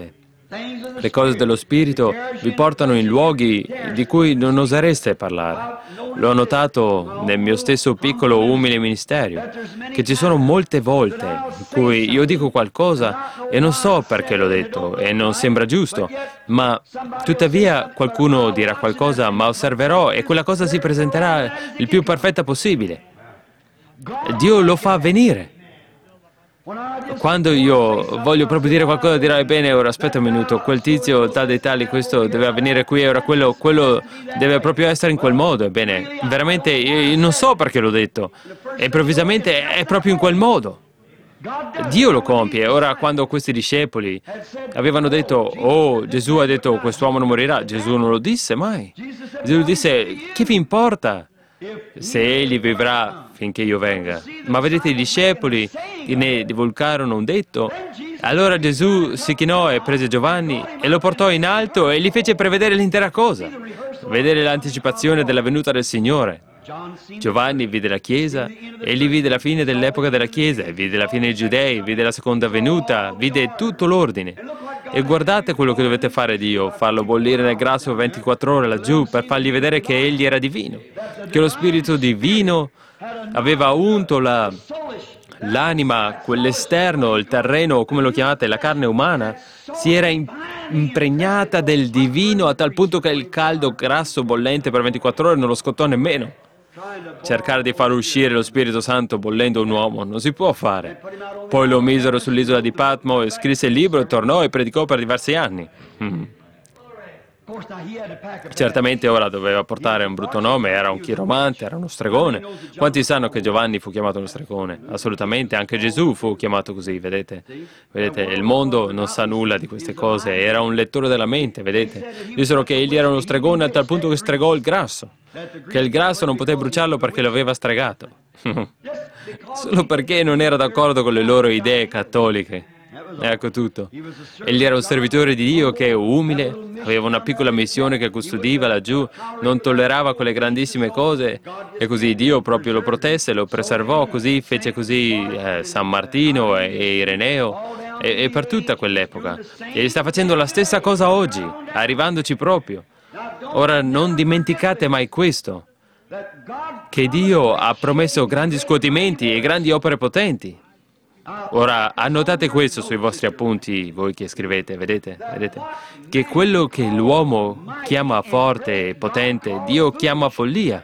Le cose dello Spirito vi portano in luoghi di cui non osereste parlare. L'ho notato nel mio stesso piccolo, umile ministero, che ci sono molte volte in cui io dico qualcosa e non so perché l'ho detto e non sembra giusto, ma tuttavia qualcuno dirà qualcosa, ma osserverò e quella cosa si presenterà il più perfetta possibile. Dio lo fa avvenire. Quando io voglio proprio dire qualcosa, dirai bene, ora aspetta un minuto, quel tizio tal dei tali, questo deve avvenire qui, ora quello, quello deve proprio essere in quel modo. Ebbene, veramente io non so perché l'ho detto, e improvvisamente è proprio in quel modo. Dio lo compie. Ora, quando questi discepoli avevano detto, oh, Gesù ha detto, quest'uomo non morirà, Gesù non lo disse mai. Gesù disse, che vi importa se egli vivrà finché io venga? Ma vedete, i discepoli ne divulgarono un detto. Allora Gesù si chinò e prese Giovanni e lo portò in alto e gli fece prevedere l'intera cosa, vedere l'anticipazione della venuta del Signore. Giovanni vide la Chiesa e gli vide la fine dell'epoca della Chiesa, e vide la fine dei Giudei, vide la seconda venuta, vide tutto l'ordine. E guardate quello che dovete fare Dio, farlo bollire nel grasso ventiquattro ore laggiù per fargli vedere che egli era divino, che lo Spirito divino aveva unto la, l'anima, quell'esterno, il terreno, come lo chiamate, la carne umana, si era impregnata del divino a tal punto che il caldo grasso bollente per ventiquattro ore non lo scottò nemmeno. Cercare di far uscire lo Spirito Santo bollendo un uomo non si può fare. Poi lo misero sull'isola di Patmo e scrisse il libro e tornò e predicò per diversi anni. Mm. Certamente ora doveva portare un brutto nome, era un chiromante, era uno stregone. Quanti sanno che Giovanni fu chiamato uno stregone? Assolutamente, anche Gesù fu chiamato così, vedete? Vedete, il mondo non sa nulla di queste cose, era un lettore della mente, vedete? Dissero che egli era uno stregone a tal punto che stregò il grasso, che il grasso non poté bruciarlo perché lo aveva stregato. Solo perché non era d'accordo con le loro idee cattoliche. Ecco tutto. Egli era un servitore di Dio che, umile, aveva una piccola missione che custodiva laggiù, non tollerava quelle grandissime cose e così Dio proprio lo protesse, lo preservò, così fece così eh, San Martino e, e Ireneo e, e per tutta quell'epoca. E sta facendo la stessa cosa oggi, arrivandoci proprio. Ora non dimenticate mai questo, che Dio ha promesso grandi scuotimenti e grandi opere potenti. Ora, annotate questo sui vostri appunti, voi che scrivete, vedete? Vedete? Che quello che l'uomo chiama forte e potente, Dio chiama follia.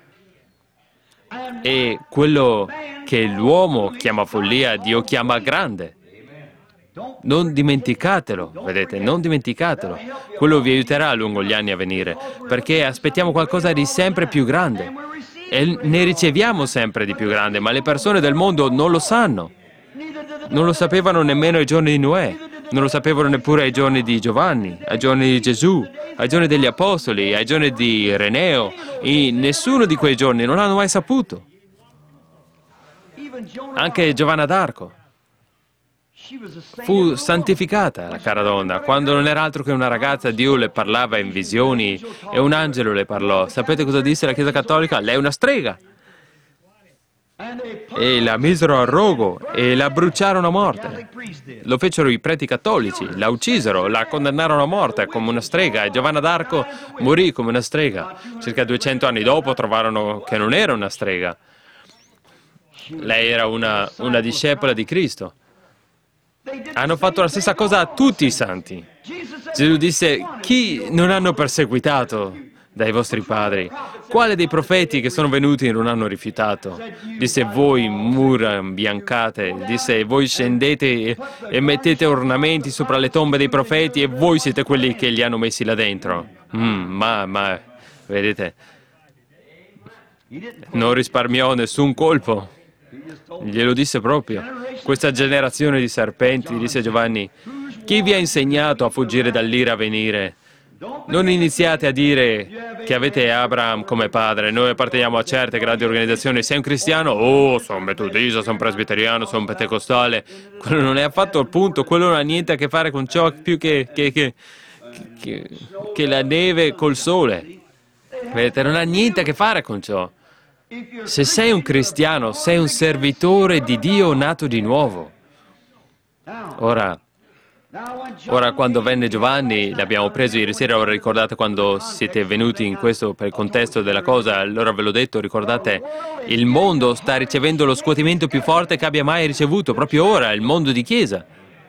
E quello che l'uomo chiama follia, Dio chiama grande. Non dimenticatelo, vedete? Non dimenticatelo. Quello vi aiuterà lungo gli anni a venire, perché aspettiamo qualcosa di sempre più grande. E ne riceviamo sempre di più grande, ma le persone del mondo non lo sanno. Non lo sapevano nemmeno ai giorni di Noè, non lo sapevano neppure ai giorni di Giovanni, ai giorni di Gesù, ai giorni degli Apostoli, ai giorni di Ireneo. In nessuno di quei giorni non hanno mai saputo. Anche Giovanna d'Arco fu santificata, la cara donna. Quando non era altro che una ragazza, Dio le parlava in visioni e un angelo le parlò. Sapete cosa disse la Chiesa Cattolica? Lei è una strega. E la misero al rogo e la bruciarono a morte. Lo fecero i preti cattolici, la uccisero, la condannarono a morte come una strega e Giovanna d'Arco morì come una strega. Circa duecento anni dopo trovarono che non era una strega. Lei era una, una discepola di Cristo. Hanno fatto la stessa cosa a tutti i santi. Gesù disse, chi non hanno perseguitato dai vostri padri? Quale dei profeti che sono venuti non hanno rifiutato? Disse, voi mura imbiancate, disse, voi scendete e, e mettete ornamenti sopra le tombe dei profeti e voi siete quelli che li hanno messi là dentro. Mm, ma, ma, vedete, non risparmiò nessun colpo. Glielo disse proprio. Questa generazione di serpenti, disse Giovanni, chi vi ha insegnato a fuggire dall'ira a venire? Non iniziate a dire che avete Abraham come padre, noi apparteniamo a certe grandi organizzazioni, sei un cristiano? Oh, sono metodista, sono presbiteriano, sono pentecostale. Quello non è affatto il punto, quello non ha niente a che fare con ciò più che, che, che, che, che la neve col sole. Vedete, non ha niente a che fare con ciò. Se sei un cristiano, sei un servitore di Dio nato di nuovo. Ora, Ora, quando venne Giovanni, l'abbiamo preso ieri sera, ora ricordate quando siete venuti in questo, per il contesto della cosa, allora ve l'ho detto, ricordate, il mondo sta ricevendo lo scuotimento più forte che abbia mai ricevuto, proprio ora, il mondo di Chiesa.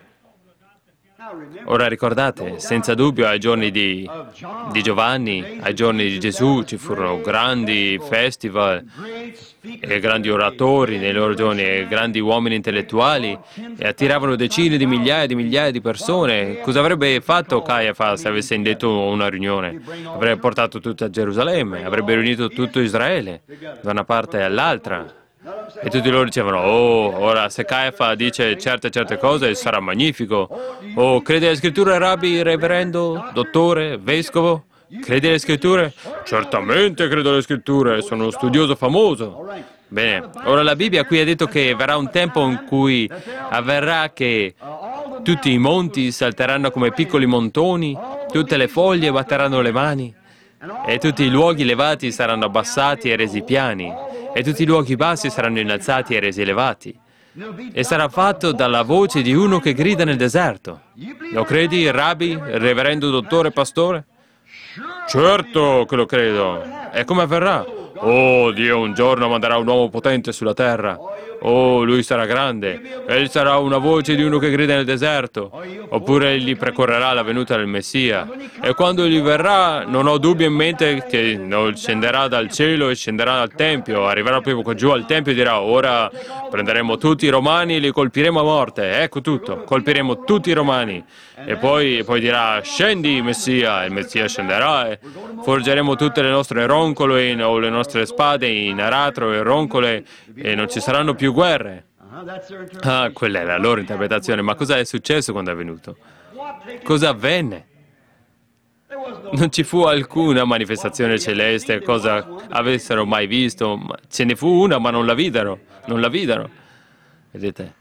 Ora ricordate, senza dubbio ai giorni di, di Giovanni, ai giorni di Gesù ci furono grandi festival e grandi oratori nei loro giorni e grandi uomini intellettuali e attiravano decine di migliaia di migliaia di persone. Cosa avrebbe fatto Caiafa se avesse indetto una riunione? Avrebbe portato tutto a Gerusalemme, avrebbe riunito tutto Israele da una parte all'altra. E tutti loro dicevano, oh, ora se Caiafa dice certe certe cose sarà magnifico. Oh, crede alle scritture, rabbi, reverendo, dottore, vescovo? Crede alle scritture? Certamente credo alle scritture, sono uno studioso famoso. Bene, ora la Bibbia qui ha detto che verrà un tempo in cui avverrà che tutti i monti salteranno come piccoli montoni, tutte le foglie batteranno le mani e tutti i luoghi elevati saranno abbassati e resi piani. E tutti i luoghi bassi saranno innalzati e resi elevati. E sarà fatto dalla voce di uno che grida nel deserto. Lo credi, rabbi, reverendo, dottore, pastore? Certo che lo credo. E come avverrà? Oh, Dio un giorno manderà un uomo potente sulla terra. Oh, lui sarà grande. Egli sarà una voce di uno che grida nel deserto. Oppure egli precorrerà la venuta del Messia. E quando egli verrà, non ho dubbio in mente che non scenderà dal cielo e scenderà dal Tempio. Arriverà proprio giù al Tempio e dirà, ora prenderemo tutti i Romani e li colpiremo a morte. Ecco tutto, colpiremo tutti i Romani. E poi, poi dirà, scendi Messia. E il Messia scenderà e forgeremo tutte le nostre roncole in, o le nostre spade in aratro e roncole e non ci saranno più guerre. Ah, quella è la loro interpretazione. Ma cosa è successo quando è venuto? Cosa avvenne? Non ci fu alcuna manifestazione celeste, cosa avessero mai visto. Ce ne fu una, ma non la videro. Non la videro. Vedete?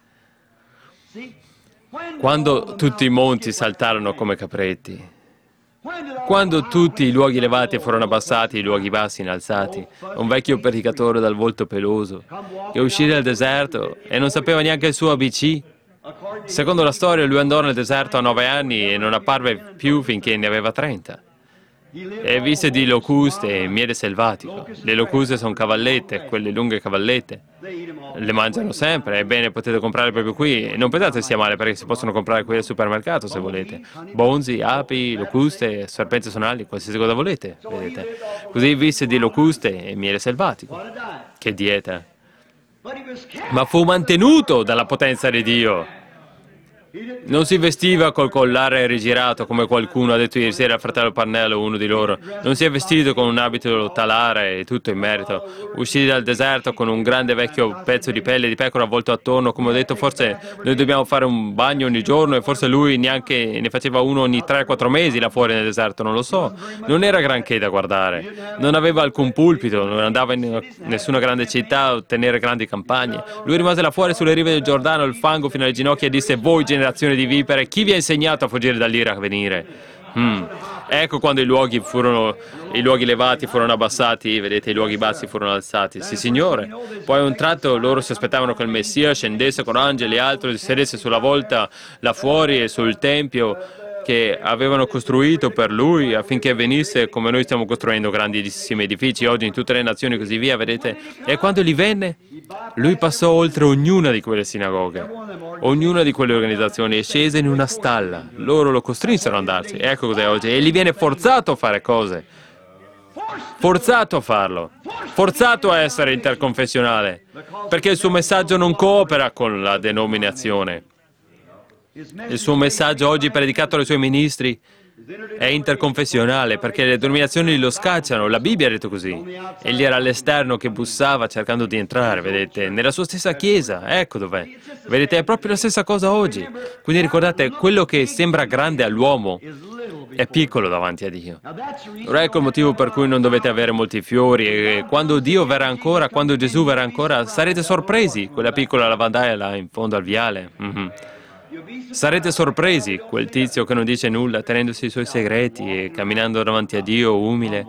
Quando tutti i monti saltarono come capretti, quando tutti i luoghi elevati furono abbassati, i luoghi bassi innalzati, un vecchio predicatore dal volto peloso, che uscì dal deserto e non sapeva neanche il suo A B C. Secondo la storia, lui andò nel deserto a nove anni e non apparve più finché ne aveva trenta. E visse di locuste e miele selvatico. Le locuste sono cavallette, quelle lunghe cavallette. Le mangiano sempre, ebbene potete comprare proprio qui. Non pensate sia male perché si possono comprare qui al supermercato se volete. Bonzi, api, locuste, serpenti sonali, qualsiasi cosa volete, vedete. Così visse di locuste e miele selvatico. Che dieta! Ma fu mantenuto dalla potenza di Dio. Non si vestiva col collare rigirato come qualcuno ha detto ieri sera al fratello Parnello, uno di loro. Non si è vestito con un abito talare e tutto in merito. Uscì dal deserto con un grande vecchio pezzo di pelle di pecora avvolto attorno. Come ho detto, forse noi dobbiamo fare un bagno ogni giorno e forse lui neanche ne faceva uno ogni tre quattro mesi là fuori nel deserto, non lo so. Non era granché da guardare. Non aveva alcun pulpito, non andava in nessuna grande città a ottenere grandi campagne. Lui rimase là fuori sulle rive del Giordano, il fango fino alle ginocchia e disse, voi generazione di vipere, chi vi ha insegnato a fuggire dall'ira a venire? Mm. Ecco quando i luoghi furono, i luoghi elevati furono abbassati, vedete, i luoghi bassi furono alzati. Sì, Signore. Poi a un tratto loro si aspettavano che il Messia scendesse con angeli e altro, si sedesse sulla volta là fuori e sul Tempio che avevano costruito per lui affinché venisse come noi stiamo costruendo grandissimi edifici oggi in tutte le nazioni e così via, vedete? E quando gli venne, lui passò oltre ognuna di quelle sinagoghe, ognuna di quelle organizzazioni e scese in una stalla. Loro lo costrinsero ad andarsi. Ecco cos'è oggi. E gli viene forzato a fare cose. Forzato a farlo. Forzato a essere interconfessionale. Perché il suo messaggio non coopera con la denominazione. Il suo messaggio oggi predicato dai suoi ministri è interconfessionale perché le denominazioni lo scacciano. La Bibbia ha detto così. Egli era all'esterno che bussava cercando di entrare, vedete, nella sua stessa chiesa. Ecco dov'è. Vedete, è proprio la stessa cosa oggi. Quindi ricordate, quello che sembra grande all'uomo è piccolo davanti a Dio. Ora ecco il motivo per cui non dovete avere molti fiori e quando Dio verrà ancora, quando Gesù verrà ancora, sarete sorpresi. Quella piccola lavandaia là in fondo al viale. Mm-hmm. Sarete sorpresi, quel tizio che non dice nulla, tenendosi i suoi segreti e camminando davanti a Dio umile.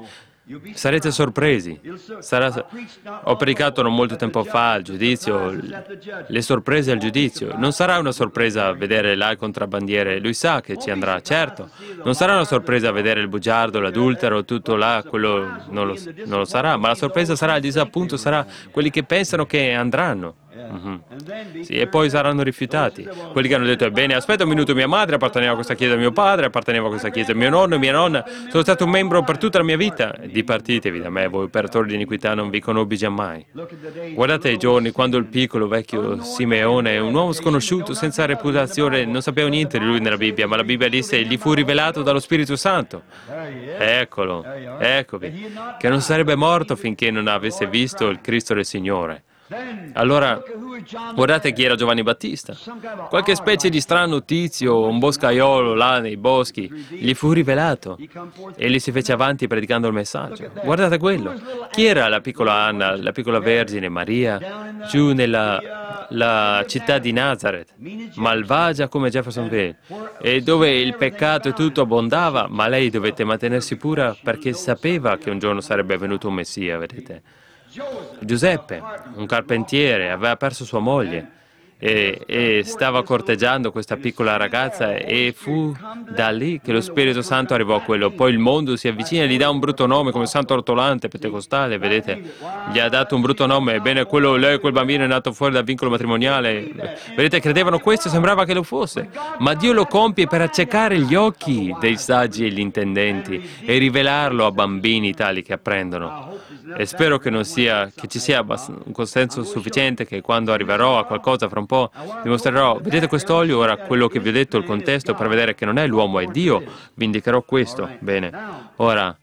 Sarete sorpresi. Sarà... Ho predicato non molto tempo fa il giudizio, le sorprese al giudizio. Non sarà una sorpresa vedere là il contrabbandiere, lui sa che ci andrà, certo. Non sarà una sorpresa vedere il bugiardo, l'adultero, tutto là, quello non lo, non lo sarà, ma la sorpresa sarà, il disappunto sarà quelli che pensano che andranno. Mm-hmm. Sì, e poi saranno rifiutati. Quelli che hanno detto, ebbene, aspetta un minuto, mia madre apparteneva a questa chiesa, mio padre apparteneva a questa chiesa, mio nonno e mia nonna, sono stato un membro per tutta la mia vita. Dipartitevi da me, voi operatori di iniquità, non vi conobbi giammai. Guardate i giorni quando il piccolo vecchio Simeone, un uomo sconosciuto, senza reputazione, non sapeva niente di lui nella Bibbia, ma la Bibbia disse, gli fu rivelato dallo Spirito Santo. Eccolo, eccovi, che non sarebbe morto finché non avesse visto il Cristo del Signore. Allora, guardate chi era Giovanni Battista. Qualche specie di strano tizio, un boscaiolo là nei boschi, gli fu rivelato. Egli si fece avanti predicando il messaggio. Guardate quello. Chi era la piccola Anna, la piccola Vergine Maria, giù nella la città di Nazareth, malvagia come Jeffersonville, e dove il peccato e tutto abbondava, ma lei dovette mantenersi pura perché sapeva che un giorno sarebbe venuto un Messia, vedete. Giuseppe, un carpentiere, aveva perso sua moglie e, e stava corteggiando questa piccola ragazza e fu da lì che lo Spirito Santo arrivò a quello. Poi il mondo si avvicina e gli dà un brutto nome come Santo Ortolante, pentecostale, vedete? Gli ha dato un brutto nome, ebbene quello, lei, quel bambino è nato fuori dal vincolo matrimoniale. Vedete, credevano questo, sembrava che lo fosse. Ma Dio lo compie per accecare gli occhi dei saggi e gli intendenti e rivelarlo a bambini tali che apprendono. E spero che non sia, che ci sia un consenso sufficiente che quando arriverò a qualcosa fra un po' dimostrerò, vedete quest'olio, ora quello che vi ho detto, il contesto per vedere che non è l'uomo, è Dio, vi indicherò questo. Bene, ora,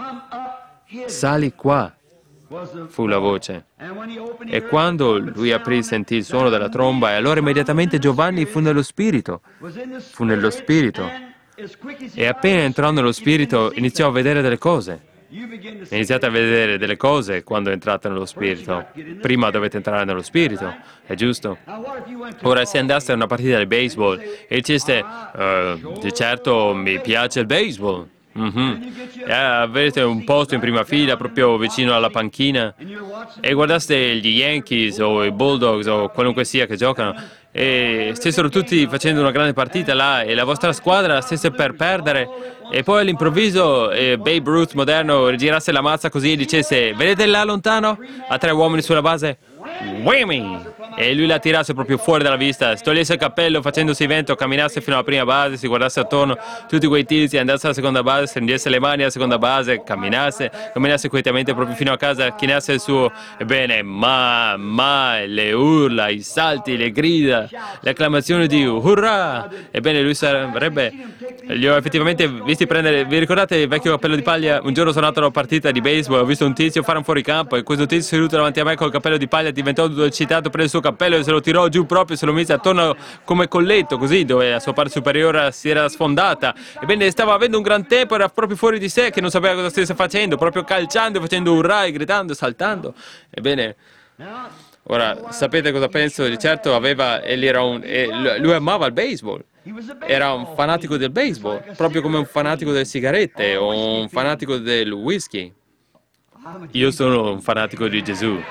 sali qua, fu la voce. E quando lui aprì sentì il suono della tromba e allora immediatamente Giovanni fu nello spirito, fu nello spirito. E appena entrò nello spirito iniziò a vedere delle cose. Iniziate a vedere delle cose quando entrate nello Spirito. Prima dovete entrare nello Spirito, è giusto? Ora, se andaste a una partita di baseball e diceste, uh, di certo mi piace il baseball, mm-hmm. e avete un posto in prima fila proprio vicino alla panchina e guardaste gli Yankees o i Bulldogs o qualunque sia che giocano e stessero tutti facendo una grande partita là e la vostra squadra stesse per perdere e poi all'improvviso eh, Babe Ruth moderno girasse la mazza così e dicesse, vedete là lontano? A tre uomini sulla base? Whammy! E lui la tirasse proprio fuori dalla vista, si togliesse il cappello facendosi vento, camminasse fino alla prima base, si guardasse attorno, tutti quei tizi, andasse alla seconda base, stringesse le mani alla seconda base, camminasse, camminasse quietamente proprio fino a casa, chinasse il suo, ebbene, ma, ma, le urla, i salti, le grida, le acclamazioni di urrà! Ebbene, lui sarebbe, li ho effettivamente visti prendere, vi ricordate il vecchio cappello di paglia? Un giorno sono andato a una partita di baseball, ho visto un tizio fare un fuoricampo e questo tizio seduto davanti a me col cappello di paglia diventò tutto eccitato, prese il suo cappello e se lo tirò giù proprio, se lo mise attorno come colletto, così, dove la sua parte superiore si era sfondata. Ebbene, stava avendo un gran tempo, era proprio fuori di sé, che non sapeva cosa stesse facendo, proprio calciando, facendo urrà e gridando, saltando. Ebbene, ora, sapete cosa penso? Di certo aveva, egli era un, eh, lui amava il baseball. Era un fanatico del baseball, proprio come un fanatico delle sigarette o un fanatico del whisky. Io sono un fanatico di Gesù.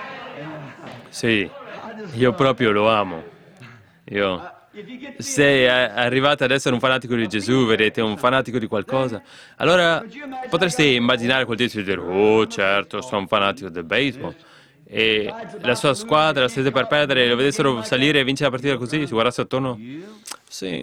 Sì, io proprio lo amo. Io. Se arrivate ad essere un fanatico di Gesù, vedete, un fanatico di qualcosa, allora potreste immaginare quel tizio e dire, oh certo, sono un fanatico del baseball. E la sua squadra, la stesse per perdere, lo vedessero salire e vincere la partita così, si guardasse attorno. Sì.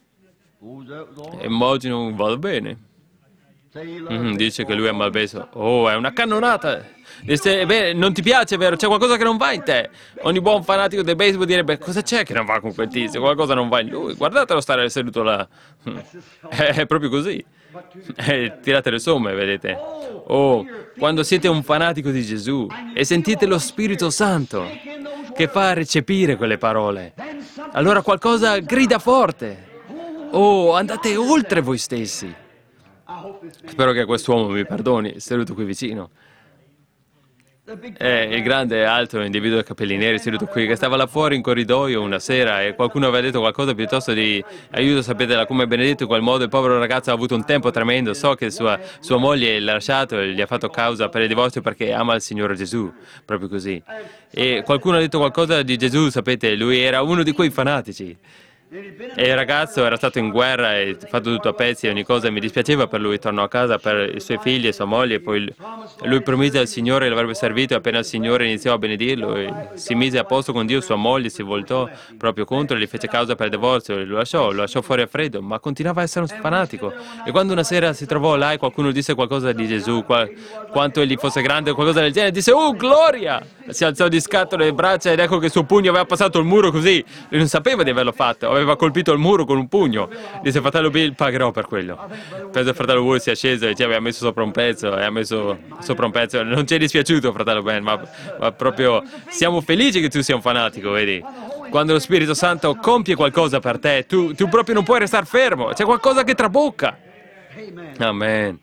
Immagino vada bene. Mm, dice che lui ama il baseball. Oh, è una cannonata! Dice, beh, non ti piace, vero? C'è qualcosa che non va in te. Ogni buon fanatico del baseball direbbe, cosa c'è che non va con quel tizio? Qualcosa non va in lui. Guardatelo stare seduto là. È, è proprio così. Eh, tirate le somme, vedete. Oh, quando siete un fanatico di Gesù e sentite lo Spirito Santo che fa recepire quelle parole, allora qualcosa grida forte. Oh, andate oltre voi stessi. Spero che quest'uomo mi perdoni, seduto qui vicino. E il grande alto individuo dai capelli neri seduto qui, che stava là fuori in corridoio una sera e qualcuno aveva detto qualcosa piuttosto di aiuto, sapete come Benedetto in quel modo, il povero ragazzo ha avuto un tempo tremendo, so che sua, sua moglie l'ha lasciato e gli ha fatto causa per il divorzio perché ama il Signore Gesù, proprio così. E qualcuno ha detto qualcosa di Gesù, sapete, lui era uno di quei fanatici. E il ragazzo era stato in guerra e fatto tutto a pezzi e ogni cosa, mi dispiaceva per lui, tornò a casa per i suoi figli e sua moglie, poi lui promise al Signore che l'avrebbe servito e appena il Signore iniziò a benedirlo e si mise a posto con Dio, sua moglie si voltò proprio contro e gli fece causa per il divorzio e lo lasciò, lo lasciò fuori a freddo, ma continuava a essere un fanatico. E quando una sera si trovò là e qualcuno disse qualcosa di Gesù, qual- quanto egli fosse grande o qualcosa del genere, disse "Oh, gloria!" Si alzò di scatto le braccia ed ecco che il suo pugno aveva passato il muro così. Lui non sapeva di averlo fatto, aveva colpito il muro con un pugno. Disse "Fratello Bill, pagherò per quello." Penso il fratello Wood sia sceso e ci aveva messo sopra un pezzo, e ha messo sopra un pezzo. Non ci è dispiaciuto, fratello Ben, ma, ma proprio siamo felici che tu sia un fanatico, vedi? Quando lo Spirito Santo compie qualcosa per te, tu, tu proprio non puoi restare fermo, c'è qualcosa che trabocca. Amen.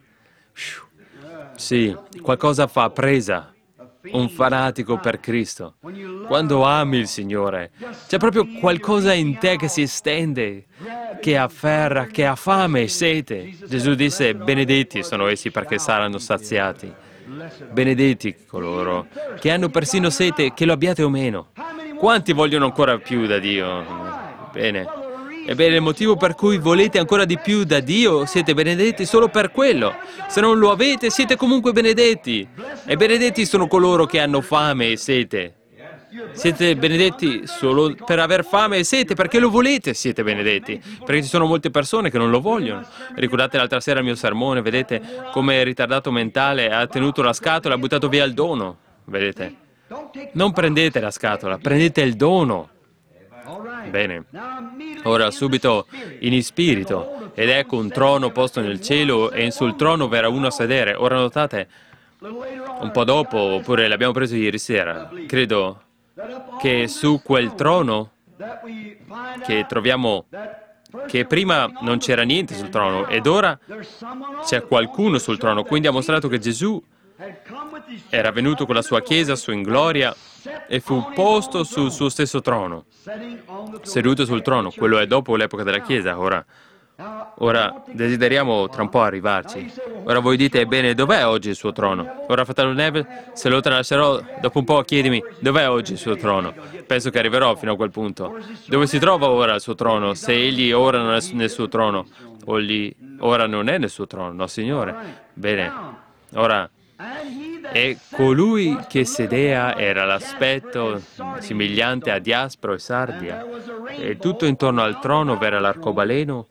Sì, qualcosa fa presa. Un fanatico per Cristo. Quando ami il Signore, c'è proprio qualcosa in te che si estende, che afferra, che ha fame e sete. Gesù disse, benedetti sono essi perché saranno saziati. Benedetti coloro che hanno persino sete, che lo abbiate o meno. Quanti vogliono ancora più da Dio? Bene. Ebbene, il motivo per cui volete ancora di più da Dio, siete benedetti solo per quello. Se non lo avete, siete comunque benedetti. E benedetti sono coloro che hanno fame e sete. Siete benedetti solo per aver fame e sete, perché lo volete, siete benedetti. Perché ci sono molte persone che non lo vogliono. Ricordate l'altra sera il mio sermone, vedete come il ritardato mentale ha tenuto la scatola e ha buttato via il dono. Vedete? Non prendete la scatola, prendete il dono. Bene, ora subito in spirito, ed ecco un trono posto nel cielo e sul trono verrà uno a sedere. Ora notate, un po' dopo, oppure l'abbiamo preso ieri sera, credo che su quel trono che troviamo, che prima non c'era niente sul trono ed ora c'è qualcuno sul trono, quindi ha mostrato che Gesù era venuto con la sua Chiesa su in gloria e fu posto sul suo stesso trono, seduto sul trono. Quello è dopo l'epoca della Chiesa. Ora, ora desideriamo tra un po' arrivarci. Ora voi dite, bene, dov'è oggi il suo trono? Ora, fratello Neville, se lo tralascerò, dopo un po' chiedimi, dov'è oggi il suo trono? Penso che arriverò fino a quel punto. Dove si trova ora il suo trono? Se egli ora non è nel suo trono, o gli ora non è nel suo trono, no, Signore? Bene, ora... E colui che sedea era l'aspetto somigliante a diaspro e sardia, e tutto intorno al trono v'era l'arcobaleno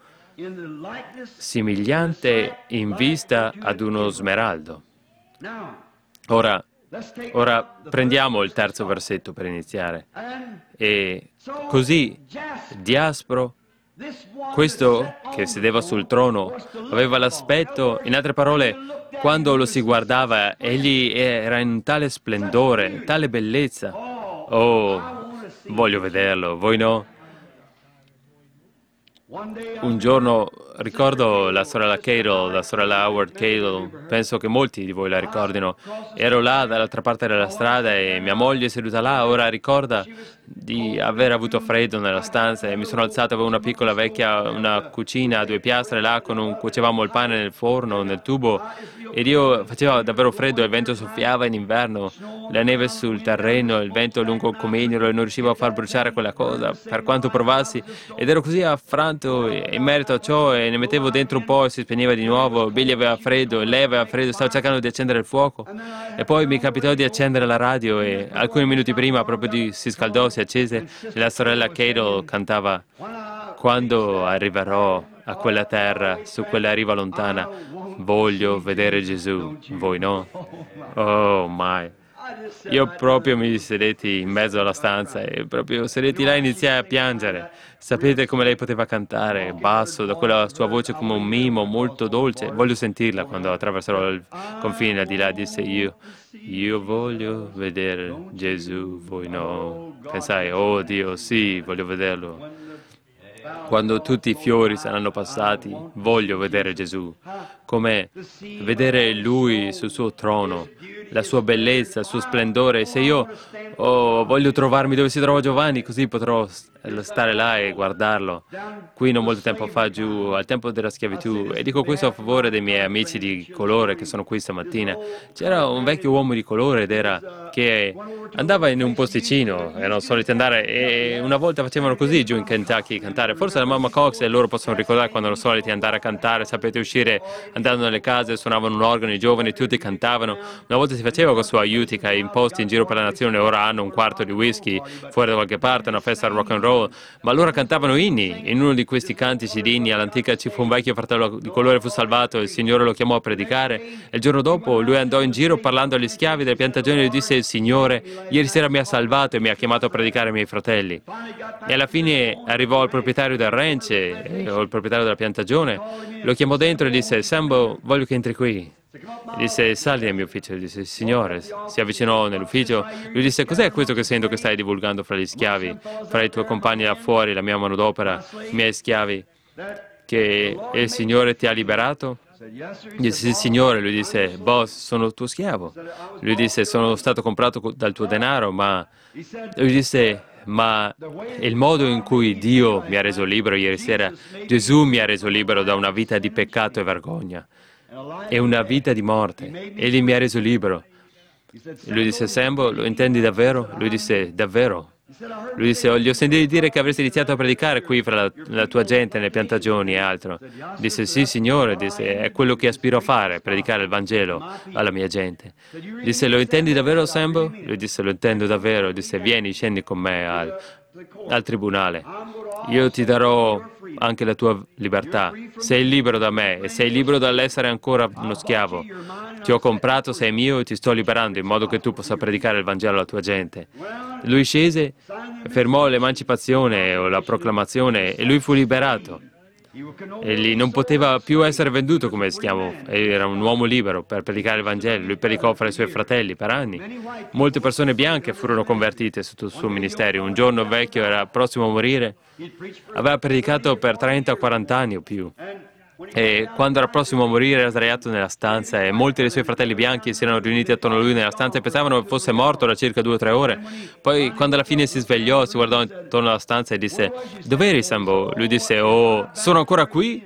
somigliante in vista ad uno smeraldo. Ora, ora prendiamo il terzo versetto per iniziare. E così, diaspro, questo che sedeva sul trono aveva l'aspetto, in altre parole, quando lo si guardava, egli era in tale splendore, tale bellezza. Oh, voglio vederlo, voi no? Un giorno ricordo la sorella Cadle, la sorella Howard Cadle, penso che molti di voi la ricordino. Ero là dall'altra parte della strada e mia moglie seduta là ora ricorda di aver avuto freddo nella stanza e mi sono alzato, avevo una piccola vecchia, una cucina a due piastre là, con un, cuocevamo il pane nel forno, nel tubo, ed io faceva davvero freddo, il vento soffiava in inverno, la neve sul terreno, il vento lungo il comeniolo e non riuscivo a far bruciare quella cosa, per quanto provassi, ed ero così affranto in merito a ciò e ne mettevo dentro un po' e si spegneva di nuovo. Billy aveva freddo, lei aveva freddo, stavo cercando di accendere il fuoco e poi mi capitò di accendere la radio e alcuni minuti prima proprio di, si scaldò, si accese e la sorella Cadle cantava "Quando arriverò a quella terra, su quella riva lontana, voglio vedere Gesù", voi no? Oh my! Io proprio mi sedetti in mezzo alla stanza e proprio sedetti là e iniziai a piangere. Sapete come lei poteva cantare, basso, da quella sua voce come un mimo, molto dolce. Voglio sentirla quando attraverserò il confine al di là, disse io. Io voglio vedere Gesù, voi no. Pensai, oh Dio, sì, voglio vederlo. Quando tutti i fiori saranno passati, voglio vedere Gesù, come vedere Lui sul suo trono, la sua bellezza, il suo splendore. Se io oh, voglio trovarmi dove si trova Giovanni, così potrò stare là e guardarlo. Qui non molto tempo fa, giù al tempo della schiavitù, e dico questo a favore dei miei amici di colore che sono qui stamattina. C'era un vecchio uomo di colore ed era che andava in un posticino, erano soliti andare, e una volta facevano così giù in Kentucky, cantare. Forse la mamma Cox e loro possono ricordare quando erano soliti andare a cantare, sapete, uscire andando nelle case, suonavano un organo, i giovani tutti cantavano. Una volta si faceva con sua Utica in posti in giro per la nazione, ora hanno un quarto di whisky fuori da qualche parte, una festa rock and roll. Ma allora cantavano inni. In uno di questi cantici di inni all'antica ci fu un vecchio fratello di colore, fu salvato, il Signore lo chiamò a predicare, e il giorno dopo lui andò in giro parlando agli schiavi delle piantagioni e gli disse: il Signore ieri sera mi ha salvato e mi ha chiamato a predicare ai miei fratelli. E alla fine arrivò il proprietario del ranch eh, o il proprietario della piantagione, lo chiamò dentro e disse: Sambo, voglio che entri qui. Gli disse: sali nel mio ufficio. Gli disse: Signore. Si avvicinò nell'ufficio. Lui disse: cos'è questo che sento che stai divulgando fra gli schiavi, fra i tuoi compagni là fuori, la mia manodopera, i miei schiavi, che il Signore ti ha liberato? Gli disse: sì, Signore. Lui disse: boss, sono tuo schiavo. Lui disse: sono stato comprato dal tuo denaro, ma... Lui disse: ma il modo in cui Dio mi ha reso libero ieri sera, Gesù mi ha reso libero da una vita di peccato e vergogna e una vita di morte. Egli mi ha reso libero. E lui disse: Sambo, lo intendi davvero? Lui disse: davvero. Lui disse: gli ho sentito dire che avresti iniziato a predicare qui fra la, la tua gente, nelle piantagioni e altro. Disse: sì, Signore. Disse: è quello che aspiro a fare, predicare il Vangelo alla mia gente. Disse: lo intendi davvero, Sambo? Lui disse: lo intendo davvero. Disse: vieni, scendi con me al, al tribunale. Io ti darò anche la tua libertà. Sei libero da me e sei libero dall'essere ancora uno schiavo. Ti ho comprato, sei mio e ti sto liberando in modo che tu possa predicare il Vangelo alla tua gente. Lui scese, fermò l'emancipazione o la proclamazione e lui fu liberato. Egli non poteva più essere venduto come schiavo, era un uomo libero per predicare il Vangelo. Lui predicò fra i suoi fratelli per anni. Molte persone bianche furono convertite sotto il suo ministero. Un giorno il vecchio era prossimo a morire, aveva predicato per trenta o quaranta anni o più. E quando era prossimo a morire era sdraiato nella stanza e molti dei suoi fratelli bianchi si erano riuniti attorno a lui nella stanza e pensavano che fosse morto da circa due o tre ore. Poi quando alla fine si svegliò, si guardò intorno alla stanza e disse: dov'eri, Sambo? Lui disse: oh, sono ancora qui?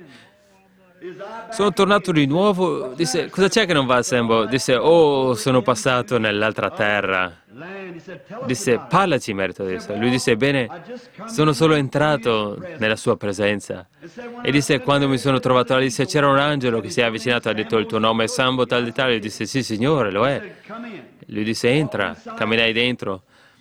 Sono tornato di nuovo. Disse: cosa c'è che non va, Sambo? Disse: oh, sono passato nell'altra terra. Disse: parlaci in merito di esso. Lui disse: bene, sono solo entrato nella sua presenza. E disse: quando mi sono trovato là, disse: c'era un angelo che si è avvicinato e ha detto: il tuo nome è Sambo tal di tal. Io disse: sì, Signore, lo è. Lui disse: entra. Camminai dentro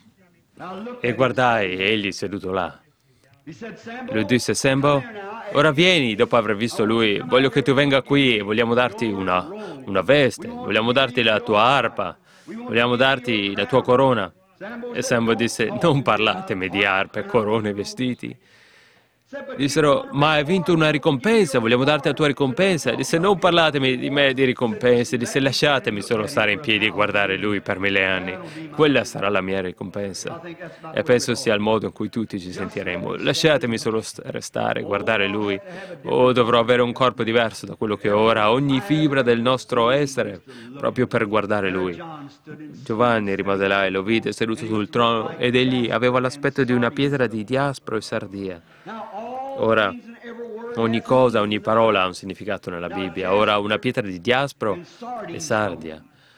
e guardai egli seduto là. Lui disse: Sambo, ora vieni. Dopo aver visto lui: voglio che tu venga qui e vogliamo darti una, una veste, vogliamo darti la tua arpa, vogliamo darti la tua corona. E Sambo disse: non parlatemi di arpe, corone e vestiti. Dissero: ma hai vinto una ricompensa, vogliamo darti la tua ricompensa. Disse: non parlatemi di me di ricompense. Disse: lasciatemi solo stare in piedi e guardare lui per mille anni, quella sarà la mia ricompensa. E penso sia il modo in cui tutti ci sentiremo. Lasciatemi solo restare e guardare lui, o dovrò avere un corpo diverso da quello che ho ora, ogni fibra del nostro essere, proprio per guardare lui. Giovanni rimase là e lo vide seduto sul trono, ed egli aveva l'aspetto di una pietra di diaspro e sardia. Ora, ogni cosa, ogni parola ha un significato nella Bibbia. Ora, una pietra di diaspro e sardia.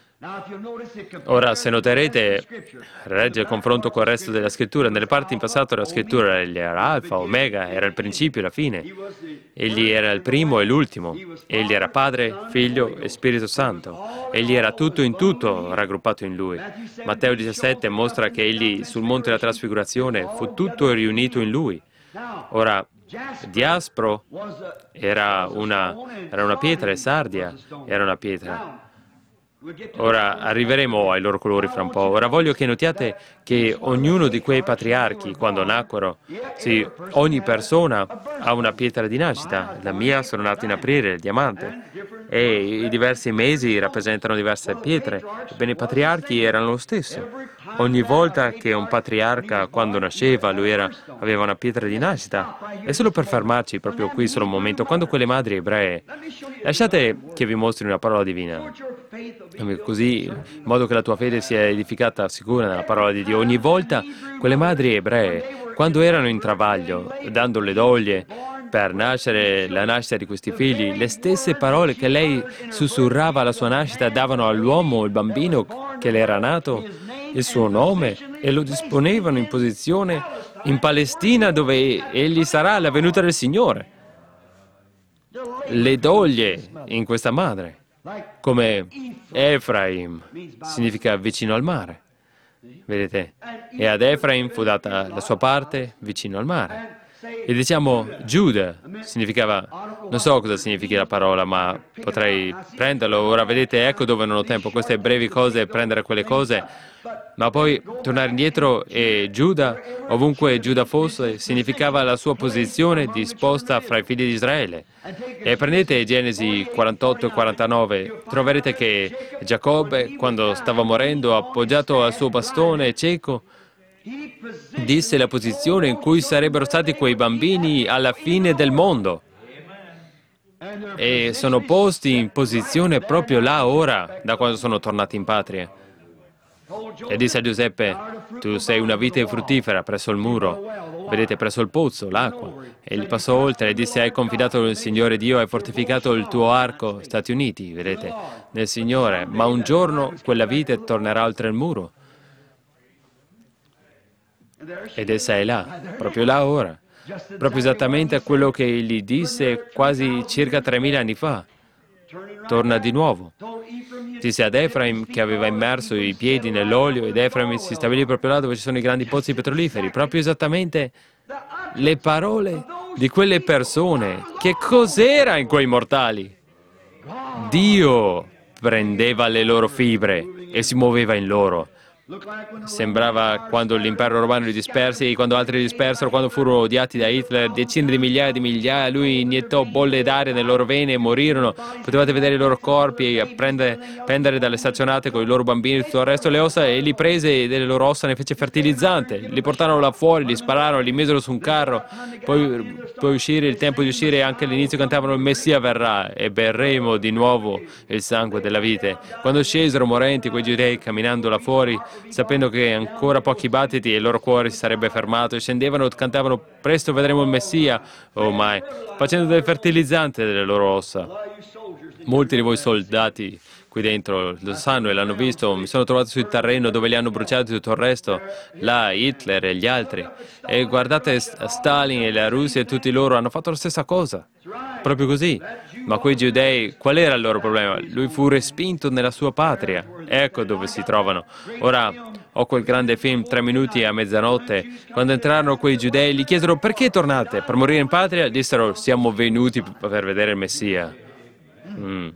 Ora, se noterete, regge il confronto con il resto della scrittura. Nelle parti in passato della scrittura egli era alfa, omega, era il principio e la fine. Egli era il primo e l'ultimo. Egli era Padre, Figlio e Spirito Santo. Egli era tutto in tutto raggruppato in lui. Matteo diciassette mostra che egli sul monte della trasfigurazione fu tutto riunito in lui. Ora, diaspro era una, era una pietra e sardia era una pietra. Ora arriveremo ai loro colori fra un po'. Ora voglio che notiate che ognuno di quei patriarchi, quando nacquero, sì, ogni persona ha una pietra di nascita. La mia sono nato in aprile, il diamante, e i diversi mesi rappresentano diverse pietre. Ebbene, i patriarchi erano lo stesso. Ogni volta che un patriarca, quando nasceva, lui era, aveva una pietra di nascita. E solo per fermarci proprio qui solo un momento, quando quelle madri ebree, lasciate che vi mostri una parola divina. così, in modo che la tua fede sia edificata sicura nella parola di Dio. Ogni volta quelle madri ebree, quando erano in travaglio, dando le doglie per nascere la nascita di questi figli, le stesse parole che lei sussurrava alla sua nascita davano all'uomo, il bambino che le era nato, il suo nome e lo disponevano in posizione in Palestina, dove egli sarà la venuta del Signore. Le doglie in questa madre, come Efraim, significa vicino al mare, vedete? E ad Efraim fu data la sua parte vicino al mare. E diciamo Giuda, significava, non so cosa significhi la parola, ma potrei prenderlo. Ora vedete, ecco dove non ho tempo, queste brevi cose, prendere quelle cose, ma poi tornare indietro. E Giuda, ovunque Giuda fosse, significava la sua posizione disposta fra i figli di Israele. E prendete Genesi quarantotto e quarantanove, troverete che Giacobbe, quando stava morendo, appoggiato al suo bastone cieco, disse la posizione in cui sarebbero stati quei bambini alla fine del mondo. E sono posti in posizione proprio là ora, da quando sono tornati in patria. E disse a Giuseppe, tu sei una vite fruttifera presso il muro, vedete, presso il pozzo, l'acqua. E gli passò oltre e disse, hai confidato nel Signore Dio, hai fortificato il tuo arco, Stati Uniti, vedete, nel Signore. Ma un giorno quella vite tornerà oltre il muro. Ed essa è là, proprio là ora, proprio esattamente a quello che gli disse quasi circa tremila anni fa. Torna di nuovo. Disse ad Efraim che aveva immerso i piedi nell'olio, ed Efraim si stabilì proprio là dove ci sono i grandi pozzi petroliferi, proprio esattamente le parole di quelle persone. Che cos'era in quei mortali? Dio prendeva le loro fibre e si muoveva in loro. Sembrava quando l'impero romano li disperse, quando altri li dispersero, quando furono odiati da Hitler, decine di migliaia di migliaia, lui iniettò bolle d'aria nelle loro vene e morirono. Potevate vedere i loro corpi e prendere, prendere dalle staccionate con i loro bambini e tutto il resto, le ossa, e li prese e delle loro ossa ne fece fertilizzante. Li portarono là fuori, li spararono, li misero su un carro, poi, poi uscire, il tempo di uscire, e anche all'inizio cantavano il Messia verrà e berremo di nuovo il sangue della vite. Quando scesero morenti quei giudei camminando là fuori, sapendo che ancora pochi battiti e il loro cuore si sarebbe fermato, e scendevano e cantavano presto vedremo il Messia, oh mai, facendo del fertilizzante delle loro ossa. Molti di voi soldati qui dentro lo sanno e l'hanno visto, mi sono trovato sul terreno dove li hanno bruciati tutto il resto, là Hitler e gli altri, e guardate Stalin e la Russia e tutti loro hanno fatto la stessa cosa, proprio così. Ma quei giudei, qual era il loro problema? Lui fu respinto nella sua patria, ecco dove si trovano. Ora, ho quel grande film Tre minuti a mezzanotte, quando entrarono quei giudei, gli chiesero perché tornate? Per morire in patria? Dissero siamo venuti per vedere il Messia. Mm.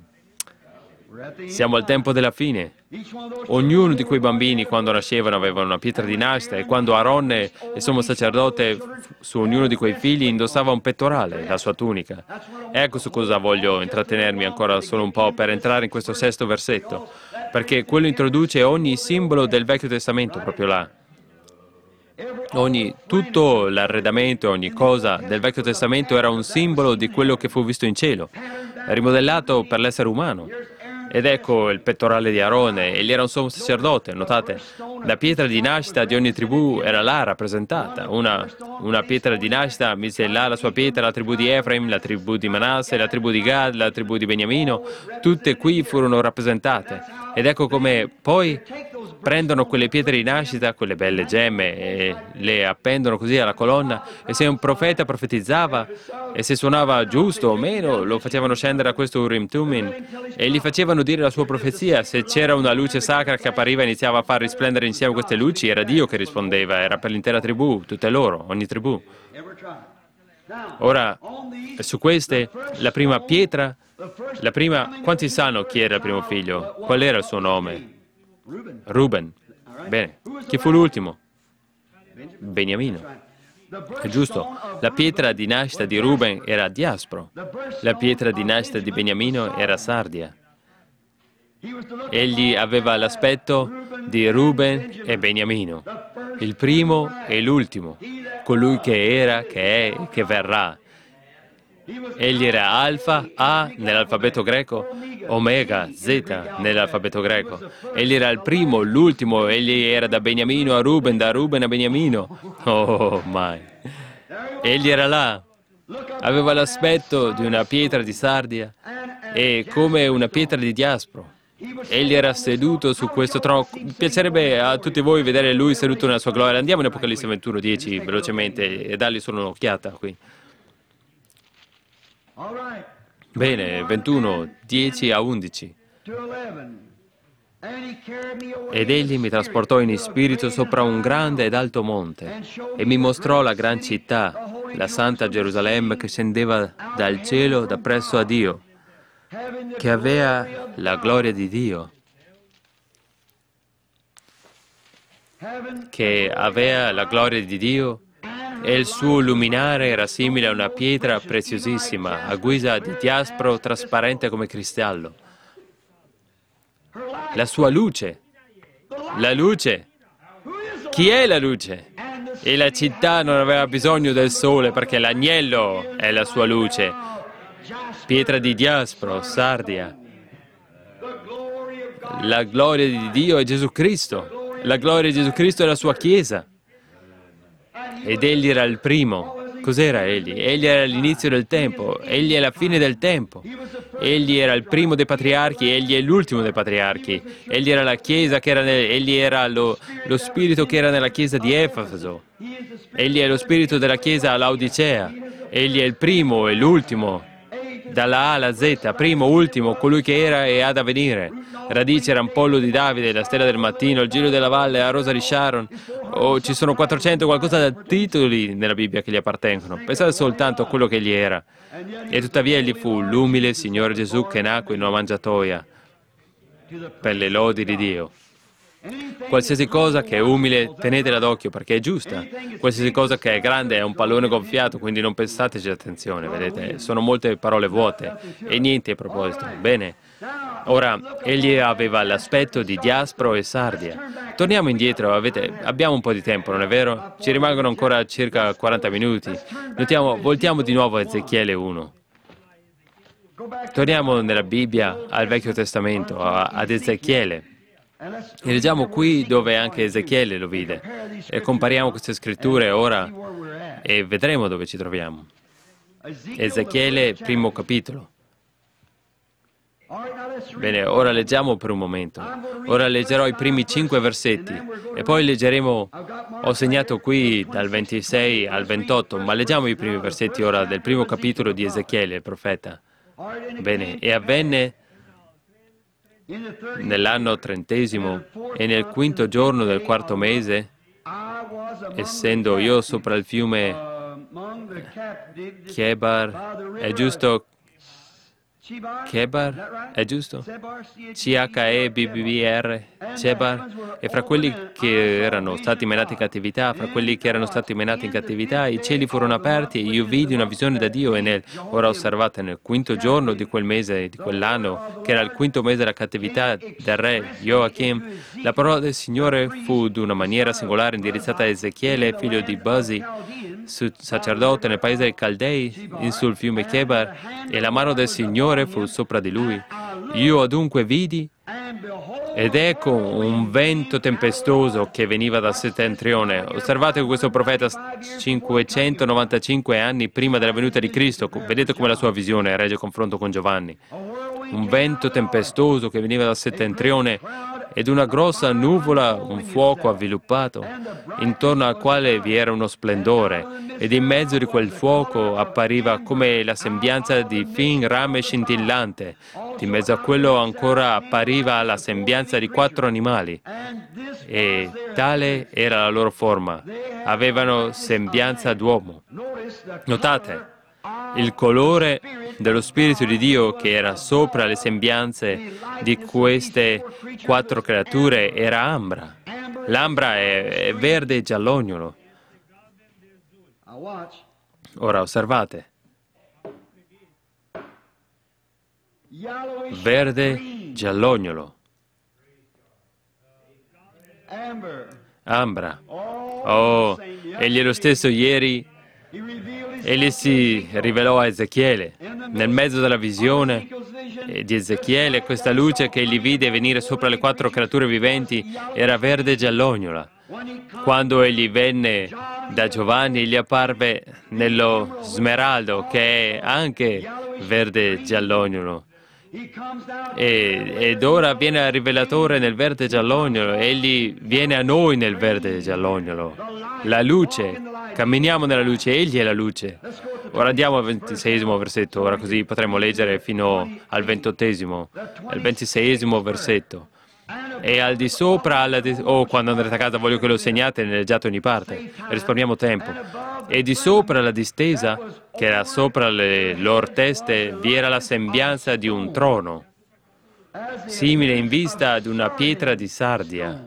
Siamo al tempo della fine. Ognuno di quei bambini quando nascevano aveva una pietra di nascita, e quando Aaronne, il sommo sacerdote, su ognuno di quei figli indossava un pettorale, la sua tunica. Ecco su cosa voglio intrattenermi ancora solo un po' per entrare in questo sesto versetto, perché quello introduce ogni simbolo del Vecchio Testamento proprio là. Ogni, tutto l'arredamento, ogni cosa del Vecchio Testamento era un simbolo di quello che fu visto in cielo, rimodellato per l'essere umano. Ed ecco il pettorale di Aarone, egli era un sommo sacerdote, notate, la pietra di nascita di ogni tribù era là rappresentata, una, una pietra di nascita mise là la sua pietra, la tribù di Efraim, la tribù di Manasse, la tribù di Gad, la tribù di Beniamino, tutte qui furono rappresentate. Ed ecco come poi prendono quelle pietre di nascita, quelle belle gemme, e le appendono così alla colonna, e se un profeta profetizzava, e se suonava giusto o meno, lo facevano scendere a questo Urim Tumim, e gli facevano dire la sua profezia. Se c'era una luce sacra che appariva e iniziava a far risplendere insieme queste luci, era Dio che rispondeva, era per l'intera tribù, tutte loro, ogni tribù. Ora, su queste, la prima pietra, la prima, quanti sanno chi era il primo figlio? Qual era il suo nome? Ruben. Bene. Chi fu l'ultimo? Beniamino. È giusto. La pietra di nascita di Ruben era Diaspro. La pietra di nascita di Beniamino era Sardia. Egli aveva l'aspetto di Ruben e Beniamino, il primo e l'ultimo, colui che era, che è e che verrà. Egli era Alfa, A nell'alfabeto greco, Omega, Z nell'alfabeto greco. Egli era il primo, l'ultimo, egli era da Beniamino a Ruben, da Ruben a Beniamino. Oh, mai. Egli era là. Aveva l'aspetto di una pietra di sardia e come una pietra di diaspro. Egli era seduto su questo trono. Piacerebbe a tutti voi vedere lui seduto nella sua gloria. Andiamo in Apocalisse ventuno dieci velocemente e dargli solo un'occhiata qui. Bene, ventuno, dieci a undici. Ed egli mi trasportò in spirito sopra un grande ed alto monte e mi mostrò la gran città, la santa Gerusalemme che scendeva dal cielo da presso a Dio, che aveva la gloria di Dio, che aveva la gloria di Dio e il suo luminare era simile a una pietra preziosissima, a guisa di diaspro trasparente come cristallo. La sua luce, la luce, chi è la luce? E la città non aveva bisogno del sole perché l'agnello è la sua luce, pietra di diaspro, sardia. La gloria di Dio è Gesù Cristo, la gloria di Gesù Cristo è la sua Chiesa. Ed egli era il primo. Cos'era egli? Egli era l'inizio del tempo, egli è la fine del tempo. Egli era il primo dei patriarchi, egli è l'ultimo dei patriarchi. Egli era la Chiesa che era nel, egli era lo, lo spirito che era nella Chiesa di Efeso. Egli è lo spirito della Chiesa a Laodicea. Egli è il primo e l'ultimo, dalla A alla Z, primo, ultimo, colui che era e ha da venire. Radice, rampollo di Davide, la stella del mattino, il giro della valle, la rosa di Sharon. Oh, ci sono quattrocento qualcosa di titoli nella Bibbia che gli appartengono. Pensate soltanto a quello che egli era. E tuttavia egli fu l'umile Signore Gesù che nacque in una mangiatoia per le lodi di Dio. Qualsiasi cosa che è umile, tenetela d'occhio perché è giusta. Qualsiasi cosa che è grande è un pallone gonfiato, quindi non prestateci attenzione, vedete? Sono molte parole vuote e niente a proposito. Bene. Ora, egli aveva l'aspetto di diaspro e sardia. Torniamo indietro, avete, abbiamo un po' di tempo, non è vero? Ci rimangono ancora circa quaranta minuti. Notiamo, voltiamo di nuovo a Ezechiele uno. Torniamo nella Bibbia al Vecchio Testamento, a, ad Ezechiele. E leggiamo qui dove anche Ezechiele lo vide. E compariamo queste scritture ora e vedremo dove ci troviamo. Ezechiele, primo capitolo. Bene, ora leggiamo per un momento. Ora leggerò i primi cinque versetti e poi leggeremo, ho segnato qui dal ventisei al ventotto, ma leggiamo i primi versetti ora del primo capitolo di Ezechiele, il profeta. Bene, e avvenne nell'anno trentesimo e nel quinto giorno del quarto mese, essendo io sopra il fiume Chebar, è giusto? Chebar, è giusto? C H E B B R, Chebar, e fra quelli che erano stati menati in cattività, fra quelli che erano stati menati in cattività, i cieli furono aperti e io vidi una visione da Dio e nel, ora osservate, nel quinto giorno di quel mese, di quell'anno, che era il quinto mese della cattività del re Joachim, la parola del Signore fu d'una maniera singolare indirizzata a Ezechiele, figlio di Buzi, sacerdote nel paese dei Caldei, in sul fiume Chebar, e la mano del Signore fu sopra di lui. Io adunque vidi, ed ecco un vento tempestoso che veniva dal settentrione. Osservate che questo profeta cinquecentonovantacinque anni prima della venuta di Cristo, vedete come la sua visione regge confronto con Giovanni. Un vento tempestoso che veniva dal settentrione ed una grossa nuvola, un fuoco avviluppato, intorno al quale vi era uno splendore, ed in mezzo di quel fuoco appariva come la sembianza di fin rame scintillante. In mezzo a quello ancora appariva la sembianza di quattro animali, e tale era la loro forma. Avevano sembianza d'uomo. Notate, il colore dello Spirito di Dio che era sopra le sembianze di queste quattro creature era ambra. L'ambra è, è verde e giallognolo. Ora osservate. Verde, giallognolo. Ambra. Oh, egli è lo stesso ieri, Egli si rivelò a Ezechiele. Nel mezzo della visione di Ezechiele, questa luce che egli vide venire sopra le quattro creature viventi era verde e giallognola. Quando egli venne da Giovanni, gli apparve nello smeraldo, che è anche verde e giallognolo. E, ed ora viene al rivelatore nel verde e giallognolo, egli viene a noi nel verde e giallognolo. La luce, camminiamo nella luce, egli è la luce. Ora andiamo al ventiseiesimo versetto, ora così potremo leggere fino al ventottesimo, al ventiseiesimo versetto. E al di sopra, alla di... oh, quando andrete a casa voglio che lo segnate, ne leggiate ogni parte, risparmiamo tempo. E di sopra la distesa, che era sopra le loro teste, vi era la sembianza di un trono, simile in vista ad una pietra di sardia.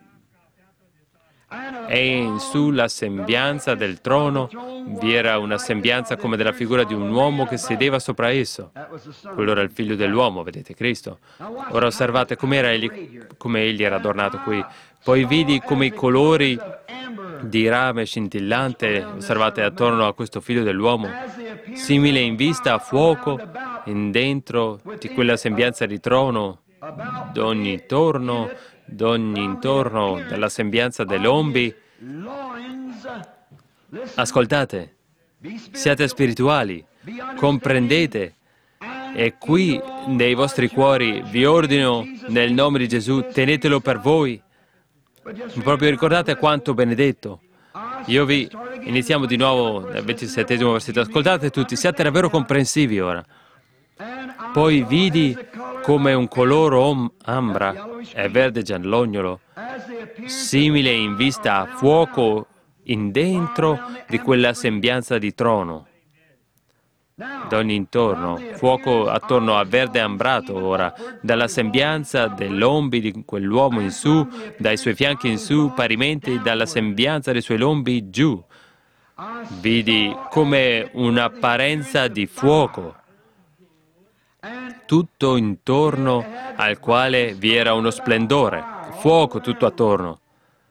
E in su la sembianza del trono vi era una sembianza come della figura di un uomo che sedeva sopra esso. Quello era il figlio dell'uomo, vedete, Cristo. Ora osservate com'era egli, come egli era adornato qui. Poi vidi come i colori di rame scintillante, osservate attorno a questo figlio dell'uomo, simile in vista a fuoco, in dentro di quella sembianza di trono, d'ogni intorno, d'ogni intorno della sembianza delle lombi. Ascoltate, siate spirituali, comprendete, e qui nei vostri cuori vi ordino nel nome di Gesù, tenetelo per voi. Proprio ricordate quanto benedetto. Io vi iniziamo di nuovo nel ventisettesimo versetto. Ascoltate tutti, siate davvero comprensivi ora. Poi vidi come un colore ambra e verde giallognolo, simile in vista a fuoco in dentro di quella sembianza di trono. D'ogni intorno, fuoco attorno a verde ambrato ora, dalla sembianza dell'ombi di quell'uomo in su, dai suoi fianchi in su, parimenti dalla sembianza dei suoi lombi giù. Vidi come un'apparenza di fuoco, tutto intorno al quale vi era uno splendore, fuoco tutto attorno.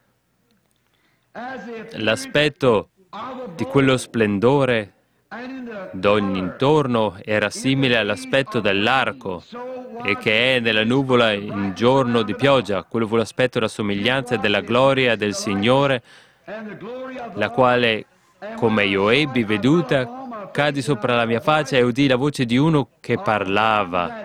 L'aspetto di quello splendore d'ogni intorno era simile all'aspetto dell'arco e che è nella nuvola in giorno di pioggia. Quello fu l'aspetto e la somiglianza della gloria del Signore, la quale, come io ebbi veduta, cadi sopra la mia faccia e udì la voce di uno che parlava.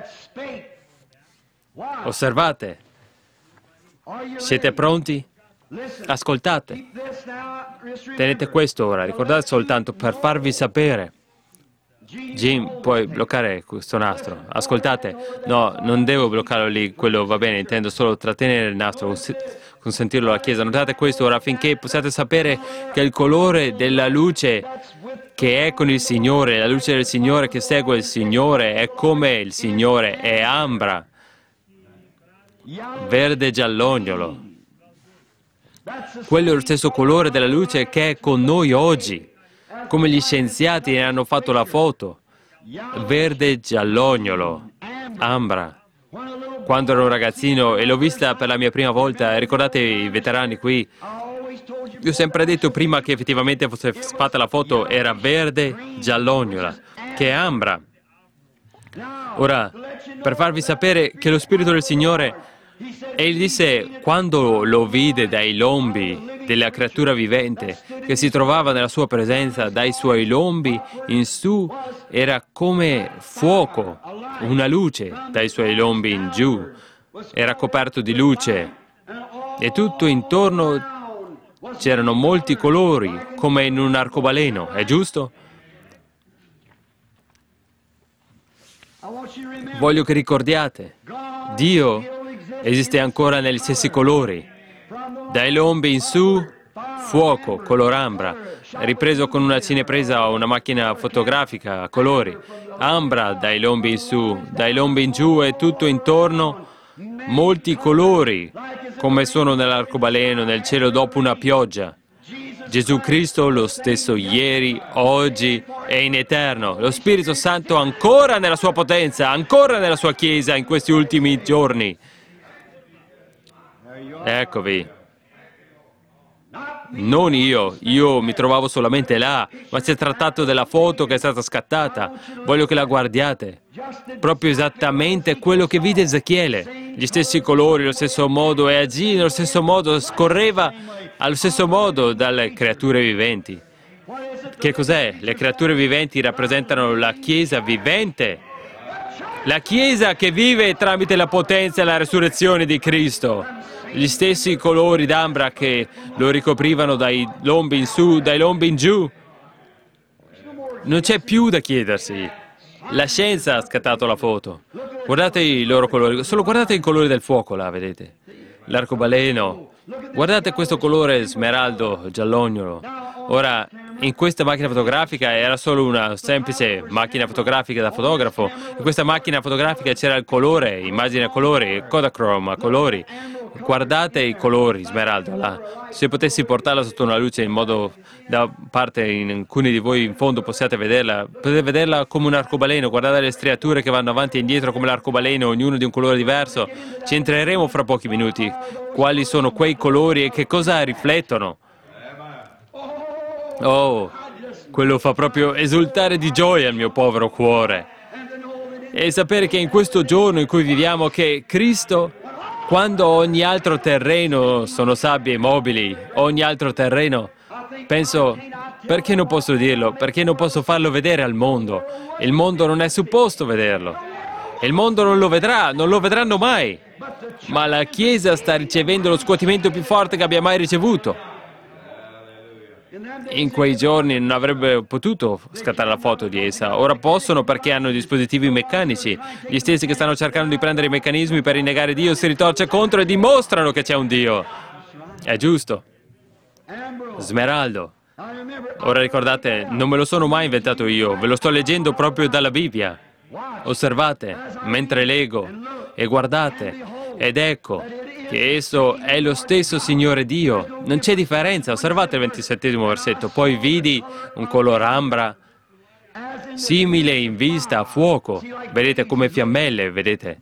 Osservate. Siete pronti? Ascoltate. Tenete questo ora, ricordate soltanto per farvi sapere. Jim, puoi bloccare questo nastro. Ascoltate, no, non devo bloccarlo lì, quello va bene, intendo solo trattenere il nastro, consentirlo alla Chiesa. Notate questo ora affinché possiate sapere che il colore della luce che è con il Signore, la luce del Signore che segue il Signore, è come il Signore, è ambra, verde giallognolo. Quello è lo stesso colore della luce che è con noi oggi, come gli scienziati ne hanno fatto la foto, verde giallognolo, ambra. Quando ero un ragazzino e l'ho vista per la mia prima volta, ricordate i veterani qui, vi ho sempre detto prima che effettivamente fosse fatta la foto, era verde giallognola, che è ambra. Ora, per farvi sapere che lo Spirito del Signore, egli disse, quando lo vide dai lombi della creatura vivente che si trovava nella sua presenza, dai suoi lombi in su, era come fuoco, una luce, dai suoi lombi in giù, era coperto di luce e tutto intorno c'erano molti colori, come in un arcobaleno, è giusto? Voglio che ricordiate, Dio esiste ancora negli stessi colori, dai lombi in su, fuoco, color ambra, ripreso con una cinepresa o una macchina fotografica a colori, ambra dai lombi in su, dai lombi in giù e tutto intorno, molti colori, come sono nell'arcobaleno, nel cielo dopo una pioggia. Gesù Cristo lo stesso ieri, oggi e in eterno. Lo Spirito Santo ancora nella sua potenza, ancora nella sua Chiesa in questi ultimi giorni. Eccovi. Non io, io mi trovavo solamente là, ma si è trattato della foto che è stata scattata. Voglio che la guardiate. Proprio esattamente quello che vide Ezechiele. Gli stessi colori, lo stesso modo, e agì nello stesso modo, scorreva allo stesso modo dalle creature viventi. Che cos'è? Le creature viventi rappresentano la Chiesa vivente. La Chiesa che vive tramite la potenza e la resurrezione di Cristo. Gli stessi colori d'ambra che lo ricoprivano dai lombi in su, dai lombi in giù. Non c'è più da chiedersi. La scienza ha scattato la foto. Guardate i loro colori, solo guardate i colori del fuoco là, vedete? L'arcobaleno. Guardate questo colore smeraldo, giallognolo. Ora, in questa macchina fotografica era solo una semplice macchina fotografica da fotografo. In questa macchina fotografica c'era il colore, immagine a colori, Kodachrome a colori. Guardate i colori, smeraldo, là. Se potessi portarla sotto una luce in modo da parte in alcuni di voi in fondo possiate vederla, potete vederla come un arcobaleno, guardate le striature che vanno avanti e indietro come l'arcobaleno, ognuno di un colore diverso. Ci entreremo fra pochi minuti. Quali sono quei colori e che cosa riflettono? Oh, quello fa proprio esultare di gioia il mio povero cuore. E sapere che in questo giorno in cui viviamo che Cristo, quando ogni altro terreno sono sabbie mobili, ogni altro terreno, penso, perché non posso dirlo? Perché non posso farlo vedere al mondo? Il mondo non è supposto vederlo. Il mondo non lo vedrà, non lo vedranno mai. Ma la Chiesa sta ricevendo lo scuotimento più forte che abbia mai ricevuto. In quei giorni non avrebbero potuto scattare la foto di essa. Ora possono perché hanno dispositivi meccanici. Gli stessi che stanno cercando di prendere i meccanismi per rinnegare Dio si ritorce contro e dimostrano che c'è un Dio. È giusto. Smeraldo. Ora ricordate, non me lo sono mai inventato io, ve lo sto leggendo proprio dalla Bibbia. Osservate, mentre leggo, e guardate, ed ecco che esso è lo stesso Signore Dio. Non c'è differenza. Osservate il ventisettesimo versetto. Poi vidi un color ambra, simile in vista a fuoco. Vedete come fiammelle, vedete?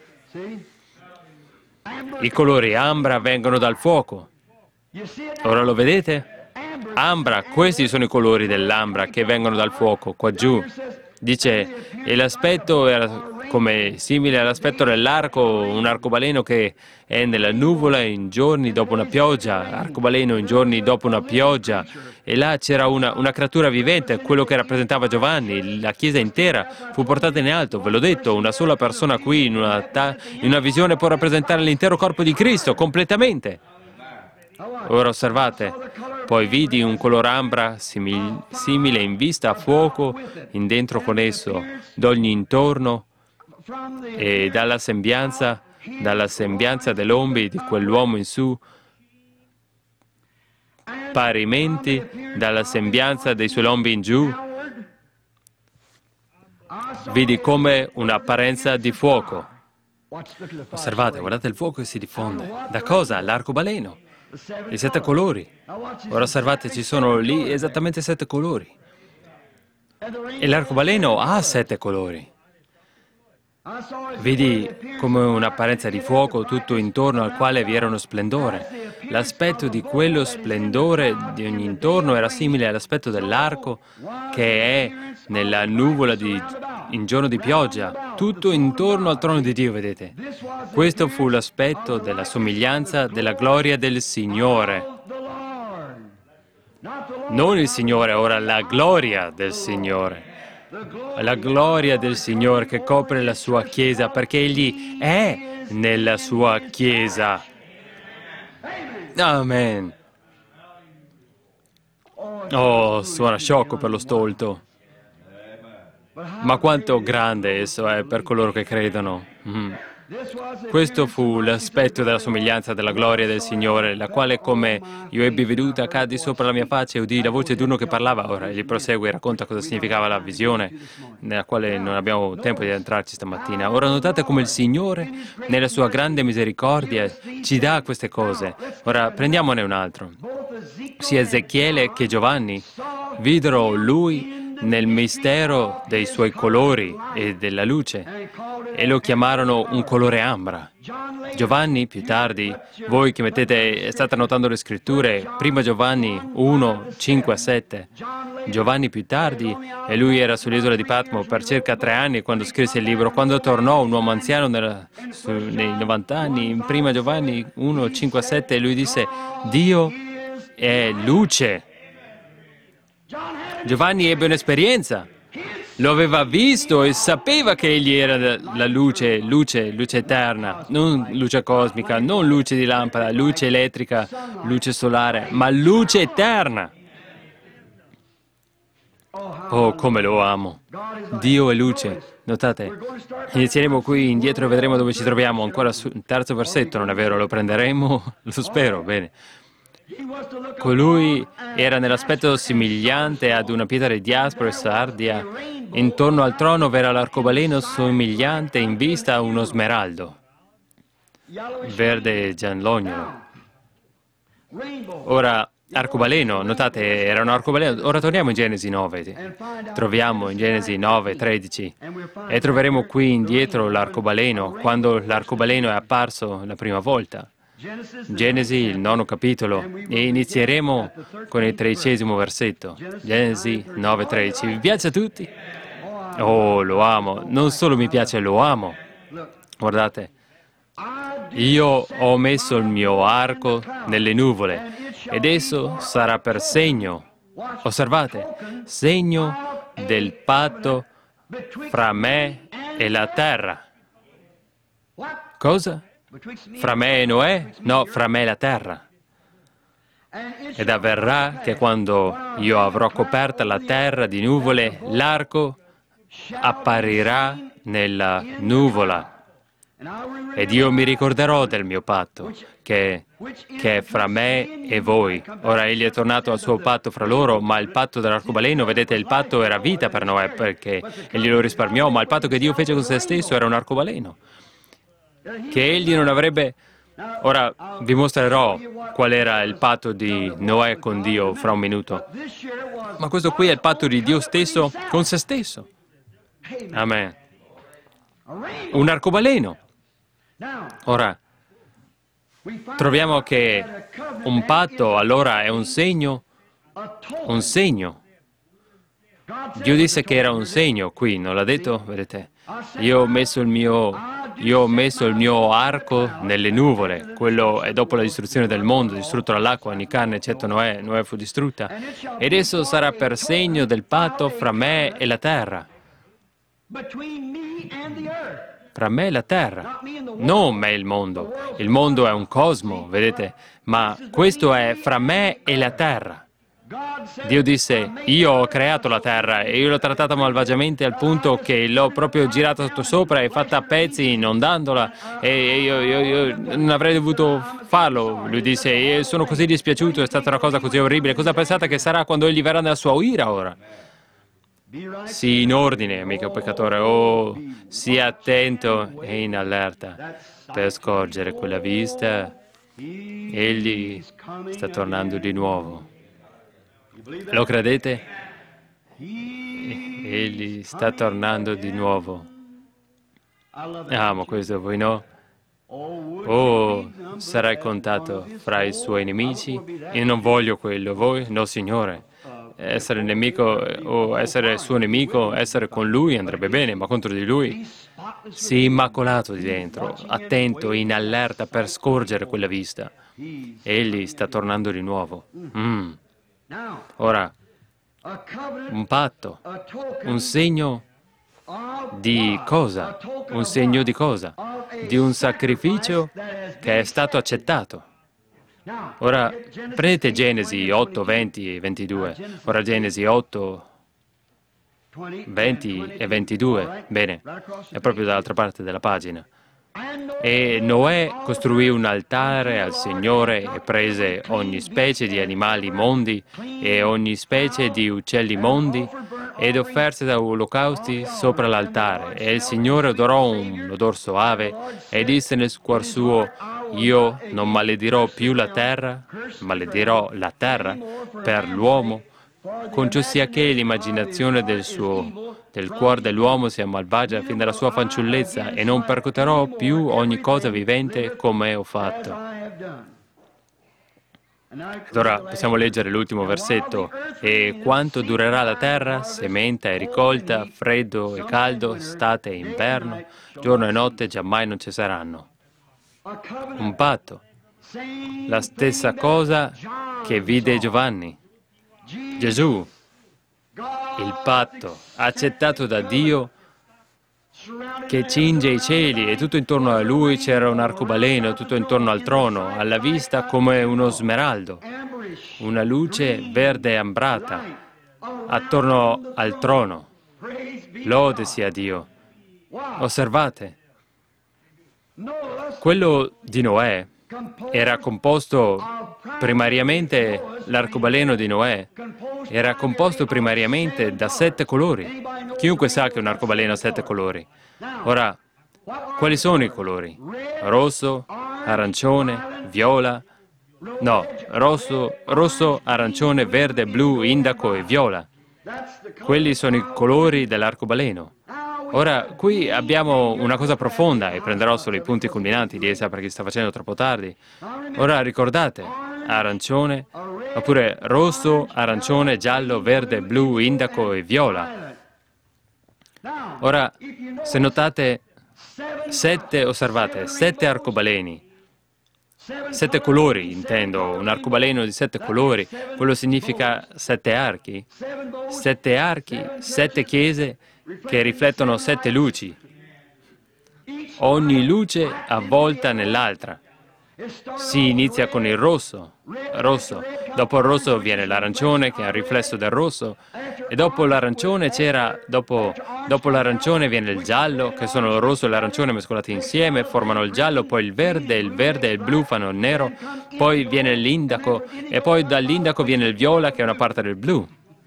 I colori ambra vengono dal fuoco. Ora lo vedete? Ambra, questi sono i colori dell'ambra che vengono dal fuoco, qua giù. Dice, e l'aspetto era come simile all'aspetto dell'arco, un arcobaleno che è nella nuvola in giorni dopo una pioggia, arcobaleno in giorni dopo una pioggia, e là c'era una, una creatura vivente, quello che rappresentava Giovanni, la chiesa intera fu portata in alto, ve l'ho detto, una sola persona qui in una, ta- in una visione può rappresentare l'intero corpo di Cristo, completamente. Ora osservate, poi vidi un color ambra simil- simile in vista a fuoco, in dentro con esso, d'ogni intorno, e dalla sembianza, dalla sembianza dell'ombi di quell'uomo in su, parimenti dalla sembianza dei suoi lombi in giù, vidi come un'apparenza di fuoco. Osservate, guardate il fuoco che si diffonde. Da cosa? L'arcobaleno. I sette colori. Ora osservate, ci sono lì esattamente sette colori. E l'arcobaleno ha sette colori. Vedi come un'apparenza di fuoco tutto intorno al quale vi era uno splendore. L'aspetto di quello splendore di ogni intorno era simile all'aspetto dell'arco che è nella nuvola di, in giorno di pioggia, tutto intorno al trono di Dio, vedete. Questo fu l'aspetto della somiglianza della gloria del Signore. Non il Signore, ora la gloria del Signore. La gloria del Signore che copre la sua Chiesa, perché Egli è nella sua Chiesa. Amen. Oh, suona sciocco per lo stolto. Ma quanto grande esso è per coloro che credono. Mm. Questo fu l'aspetto della somiglianza della gloria del Signore, la quale, come io ebbi veduta, caddi sopra la mia faccia e udii la voce di uno che parlava. Ora egli prosegue e racconta cosa significava la visione, nella quale non abbiamo tempo di entrarci stamattina. Ora notate come il Signore, nella sua grande misericordia, ci dà queste cose. Ora prendiamone un altro. Sia Ezechiele che Giovanni videro lui nel mistero dei suoi colori e della luce e lo chiamarono un colore ambra. Giovanni, più tardi, voi che mettete, state annotando le scritture, prima Giovanni uno, cinque a sette, Giovanni più tardi, e lui era sull'isola di Patmo per circa tre anni quando scrisse il libro. Quando tornò, un uomo anziano nella, su, nei novanta anni, in prima Giovanni uno, cinque a sette, lui disse: Dio è luce. Giovanni ebbe un'esperienza. Lo aveva visto e sapeva che egli era la luce, luce, luce eterna, non luce cosmica, non luce di lampada, luce elettrica, luce solare, ma luce eterna. Oh, come lo amo. Dio è luce. Notate, inizieremo qui indietro e vedremo dove ci troviamo. Ancora sul terzo versetto, non è vero? Lo prenderemo? Lo spero, bene. Colui era nell'aspetto somigliante ad una pietra di diaspro e sardia. Intorno al trono v'era l'arcobaleno somigliante in vista a uno smeraldo, verde giallognolo. Ora, arcobaleno, notate, era un arcobaleno. Ora torniamo in Genesi nove. Troviamo in Genesi nove, tredici. E troveremo qui indietro l'arcobaleno, quando l'arcobaleno è apparso la prima volta. Genesi, il nono capitolo, e inizieremo con il tredicesimo versetto. Genesi nove, tredici. Vi piace a tutti? Oh, lo amo. Non solo mi piace, lo amo. Guardate. Io ho messo il mio arco nelle nuvole ed esso sarà per segno. Osservate, segno del patto fra me e la terra. Cosa? Fra me e Noè? No, fra me e la terra. Ed avverrà che quando io avrò coperta la terra di nuvole, l'arco apparirà nella nuvola. Ed io mi ricorderò del mio patto, che, che è fra me e voi. Ora egli è tornato al suo patto fra loro, ma il patto dell'arcobaleno, vedete, il patto era vita per Noè, perché egli lo risparmiò, ma il patto che Dio fece con se stesso era un arcobaleno, che egli non avrebbe... Ora vi mostrerò qual era il patto di Noè con Dio fra un minuto. Ma questo qui è il patto di Dio stesso con se stesso. Amen. Un arcobaleno. Ora, troviamo che un patto allora è un segno, un segno. Dio disse che era un segno qui, non l'ha detto? Vedete? Io ho messo il mio, io ho messo il mio arco nelle nuvole. Quello è dopo la distruzione del mondo, distrutto dall'acqua, ogni carne eccetto Noè, Noè fu distrutta. Ed esso sarà per segno del patto fra me e la terra. Fra me e la terra, non me e il mondo. Il mondo è un cosmo, vedete? Ma questo è fra me e la terra. Dio disse, io ho creato la terra e io l'ho trattata malvagiamente al punto che l'ho proprio girata sottosopra e fatta a pezzi inondandola e io, io, io non avrei dovuto farlo. Lui disse, io sono così dispiaciuto, è stata una cosa così orribile. Cosa pensate che sarà quando egli verrà nella sua ira ora? Sii in ordine, amico peccatore, oh, sii attento e in allerta per scorgere quella vista. Egli sta tornando di nuovo. Lo credete? Egli sta tornando di nuovo. Amo questo, voi no? Oh, sarai contato fra i suoi nemici? Io non voglio quello, voi? No, Signore. Essere nemico o essere suo nemico, essere con lui andrebbe bene, ma contro di lui sii immacolato di dentro, attento, in allerta per scorgere quella vista. Egli sta tornando di nuovo. Mm. Ora, un patto, un segno di cosa? Un segno di cosa? Di un sacrificio che è stato accettato. Ora, prendete Genesi otto, venti e ventidue. Ora Genesi otto, venti e ventidue. Bene, è proprio dall'altra parte della pagina. E Noè costruì un altare al Signore e prese ogni specie di animali mondi e ogni specie di uccelli mondi ed offerse da olocausti sopra l'altare. E il Signore odorò un odor soave e disse nel cuor suo, io non maledirò più la terra, maledirò la terra per l'uomo, con ciò sia che l'immaginazione del suo, del cuore dell'uomo sia malvagia fin dalla sua fanciullezza, e non percuoterò più ogni cosa vivente come ho fatto. Ed ora possiamo leggere l'ultimo versetto. E quanto durerà la terra? Sementa e ricolta, freddo e caldo, estate e inverno, giorno e notte giammai non cesseranno. Un patto. La stessa cosa che vide Giovanni. Gesù, il patto accettato da Dio che cinge i cieli, e tutto intorno a lui c'era un arcobaleno, tutto intorno al trono, alla vista come uno smeraldo, una luce verde ambrata attorno al trono. Lode sia Dio. Osservate, quello di Noè era composto primariamente, l'arcobaleno di Noè era composto primariamente da sette colori. Chiunque sa che un arcobaleno ha sette colori. Ora, quali sono i colori? Rosso, arancione, viola, no, rosso, rosso, arancione, verde, blu, indaco e viola. Quelli sono i colori dell'arcobaleno. Ora, qui abbiamo una cosa profonda, e prenderò solo i punti culminanti di essa perché si sta facendo troppo tardi. Ora, ricordate, arancione, oppure rosso, arancione, giallo, verde, blu, indaco e viola. Ora, se notate, sette, osservate, sette arcobaleni, sette colori, intendo, un arcobaleno di sette colori, quello significa sette archi, sette archi, sette chiese che riflettono sette luci, ogni luce avvolta nell'altra. Si inizia con il rosso, rosso, dopo il rosso viene l'arancione che è il riflesso del rosso, e dopo l'arancione c'era, dopo, dopo l'arancione viene il giallo, che sono il rosso e l'arancione mescolati insieme, formano il giallo, poi il verde, il verde e il blu fanno il nero, poi viene l'indaco, e poi dall'indaco viene il viola che è una parte del blu.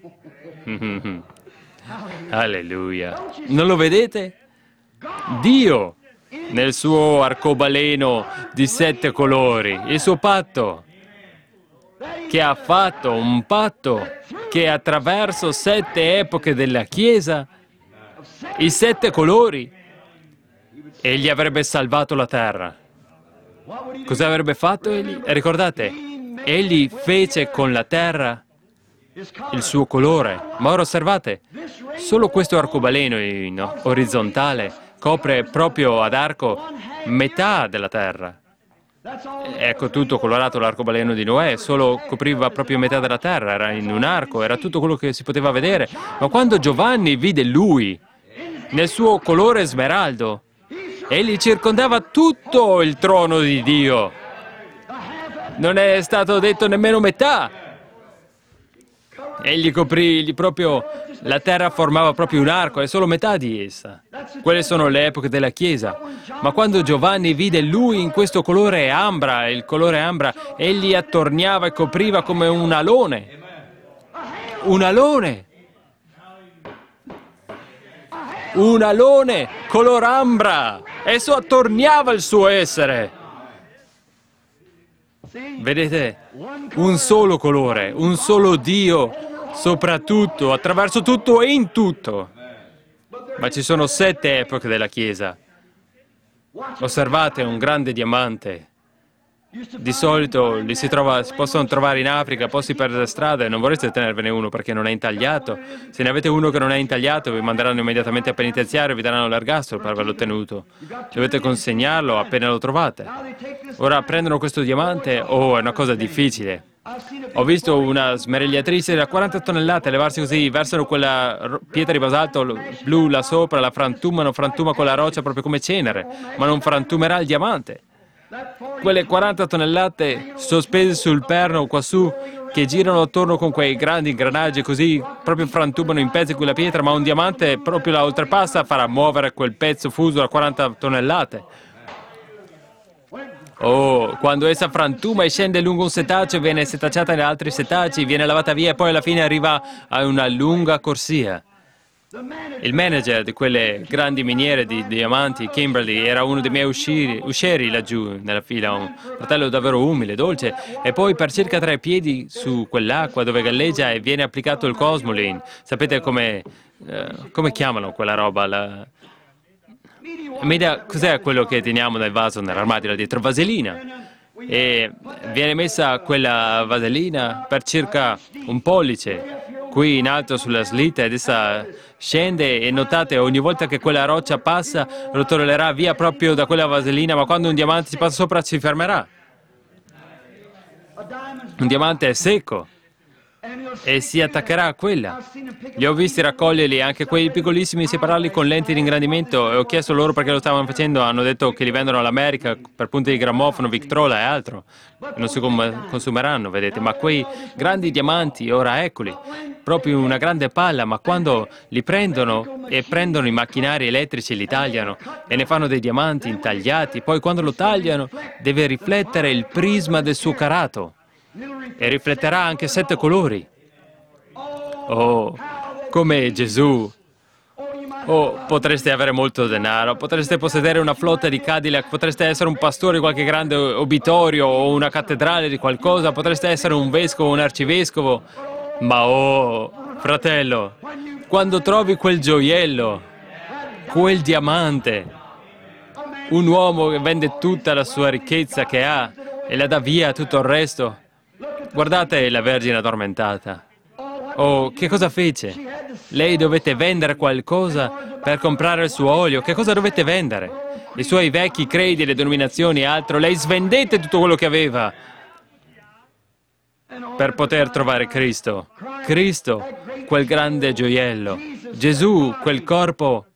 Alleluia. Non lo vedete? Dio, nel suo arcobaleno di sette colori, il suo patto, che ha fatto un patto che attraverso sette epoche della Chiesa, i sette colori, egli avrebbe salvato la terra. Cosa avrebbe fatto egli? Ricordate, egli fece con la terra il suo colore. Ma ora osservate, solo questo arcobaleno in orizzontale copre proprio ad arco metà della terra. Ecco, tutto colorato l'arcobaleno di Noè, solo copriva proprio metà della terra, era in un arco, era tutto quello che si poteva vedere. Ma quando Giovanni vide lui, nel suo colore smeraldo, egli circondava tutto il trono di Dio. Non è stato detto nemmeno metà. Egli coprì proprio, la terra formava proprio un arco, è solo metà di essa. Quelle sono le epoche della Chiesa. Ma quando Giovanni vide lui in questo colore ambra, il colore ambra, egli attorniava e copriva come un alone. Un alone! Un alone color ambra! Esso attorniava il suo essere. Vedete? Un solo colore, un solo Dio, soprattutto, attraverso tutto e in tutto. Ma ci sono sette epoche della Chiesa. Osservate un grande diamante. Di solito li si, trova, si possono trovare in Africa, posti per le strade, non vorreste tenervene uno perché non è intagliato. Se ne avete uno che non è intagliato, vi manderanno immediatamente a penitenziario e vi daranno l'ergastolo per averlo ottenuto. Dovete consegnarlo appena lo trovate. Ora prendono questo diamante, oh, è una cosa difficile. Ho visto una smerigliatrice da quaranta tonnellate levarsi così, versano quella pietra di basalto blu là sopra, la frantumano, frantuma con la roccia proprio come cenere, ma non frantumerà il diamante. Quelle quaranta tonnellate sospese sul perno quassù, che girano attorno con quei grandi ingranaggi così, proprio frantumano in pezzi quella pietra, ma un diamante proprio la oltrepassa, farà muovere quel pezzo fuso da quaranta tonnellate. Oh, quando essa frantuma e scende lungo un setaccio, viene setacciata in altri setacci, viene lavata via e poi alla fine arriva a una lunga corsia. Il manager di quelle grandi miniere di diamanti, Kimberly, era uno dei miei uscieri, uscieri laggiù nella fila, un fratello davvero umile, dolce, e poi per circa tre piedi su quell'acqua dove galleggia e viene applicato il Cosmoline. Sapete come, eh, come chiamano quella roba? La... Media, cos'è quello che teniamo nel vaso nell'armadio là dietro? Vaselina. E viene messa quella vaselina per circa un pollice qui in alto sulla slitta ed essa scende e notate ogni volta che quella roccia passa rotolerà via proprio da quella vaselina, ma quando un diamante ci passa sopra si fermerà. Un diamante è secco e si attaccherà a quella. Li ho visti raccoglierli, anche quei piccolissimi, separarli con lenti di ingrandimento, e ho chiesto loro perché lo stavano facendo. Hanno detto che li vendono all'America per punti di grammofono, Victrola e altro. Non si consumeranno, vedete, ma quei grandi diamanti, ora eccoli, proprio una grande palla, ma quando li prendono e prendono i macchinari elettrici e li tagliano e ne fanno dei diamanti intagliati, poi quando lo tagliano deve riflettere il prisma del suo carato. E rifletterà anche sette colori. Oh, come Gesù. Oh, potreste avere molto denaro, potreste possedere una flotta di Cadillac, potreste essere un pastore di qualche grande obitorio o una cattedrale di qualcosa, potreste essere un vescovo o un arcivescovo. Ma oh, fratello, quando trovi quel gioiello, quel diamante, un uomo che vende tutta la sua ricchezza che ha e la dà via a tutto il resto. Guardate la Vergine addormentata. Oh, che cosa fece? Lei dovette vendere qualcosa per comprare il suo olio. Che cosa dovette vendere? I suoi vecchi credi, le denominazioni e altro. Lei svendette tutto quello che aveva per poter trovare Cristo. Cristo, quel grande gioiello. Gesù, quel corpo.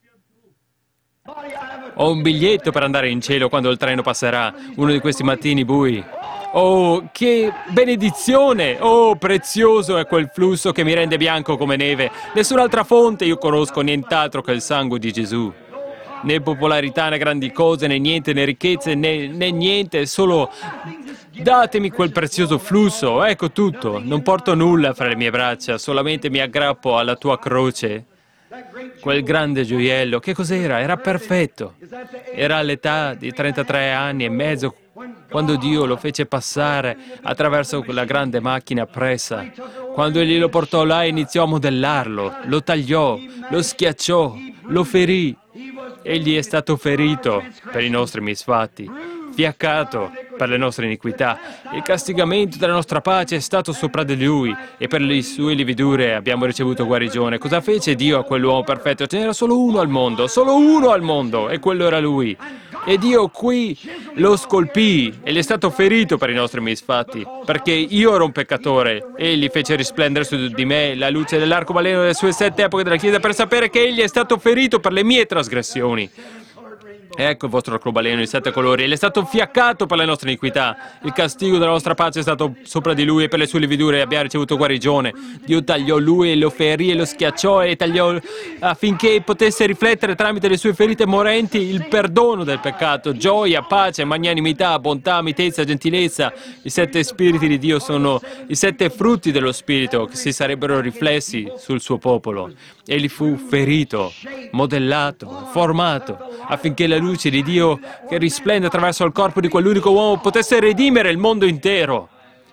Ho un biglietto per andare in cielo quando il treno passerà, uno di questi mattini bui. Oh, che benedizione! Oh, prezioso è quel flusso che mi rende bianco come neve. Nessun'altra fonte io conosco, nient'altro che il sangue di Gesù. Né popolarità, né grandi cose, né niente, né ricchezze, né, né niente, solo datemi quel prezioso flusso, ecco tutto. Non porto nulla fra le mie braccia, solamente mi aggrappo alla tua croce. Quel grande gioiello, che cos'era? Era perfetto. Era all'età di trentatré anni e mezzo quando Dio lo fece passare attraverso quella grande macchina pressa. Quando egli lo portò là iniziò a modellarlo, lo tagliò, lo schiacciò, lo ferì. Egli è stato ferito per i nostri misfatti, fiaccato per le nostre iniquità. Il castigamento della nostra pace è stato sopra di lui e per le sue lividure abbiamo ricevuto guarigione. Cosa fece Dio a quell'uomo perfetto? Ce n'era solo uno al mondo, solo uno al mondo, e quello era lui. E Dio qui lo scolpì e gli è stato ferito per i nostri misfatti, perché io ero un peccatore. Egli fece risplendere su di me la luce dell'arcobaleno delle sue sette epoche della Chiesa per sapere che egli è stato ferito per le mie trasgressioni. Ecco il vostro arcobaleno in sette colori, e è stato fiaccato per le nostre iniquità. Il castigo della nostra pace è stato sopra di lui e per le sue lividure abbiamo ricevuto guarigione. Dio tagliò lui e lo ferì e lo schiacciò e tagliò affinché potesse riflettere tramite le sue ferite morenti il perdono del peccato, gioia, pace, magnanimità, bontà, mitezza, gentilezza. I sette spiriti di Dio sono i sette frutti dello Spirito che si sarebbero riflessi sul suo popolo. Egli fu ferito, modellato, formato, affinché la luce di Dio che risplende attraverso il corpo di quell'unico uomo potesse redimere il mondo intero.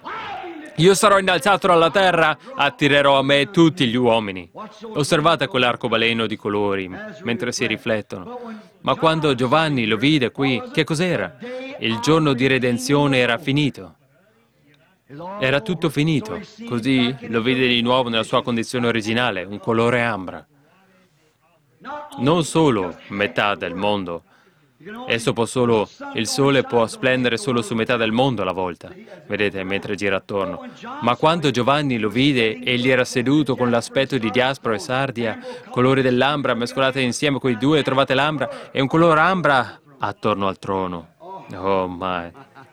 Io sarò innalzato dalla terra, attirerò a me tutti gli uomini. Osservate quell'arcobaleno di colori mentre si riflettono. Ma quando Giovanni lo vide qui, che cos'era? Il giorno di redenzione era finito. Era tutto finito. Così lo vide di nuovo nella sua condizione originale, un colore ambra. Non solo metà del mondo. Esso può solo, il sole può splendere solo su metà del mondo alla volta, vedete, mentre gira attorno. Ma quando Giovanni lo vide, egli era seduto con l'aspetto di diaspro e sardia, colori dell'ambra mescolate insieme quei due, trovate l'ambra, e un colore ambra attorno al trono. Oh, my.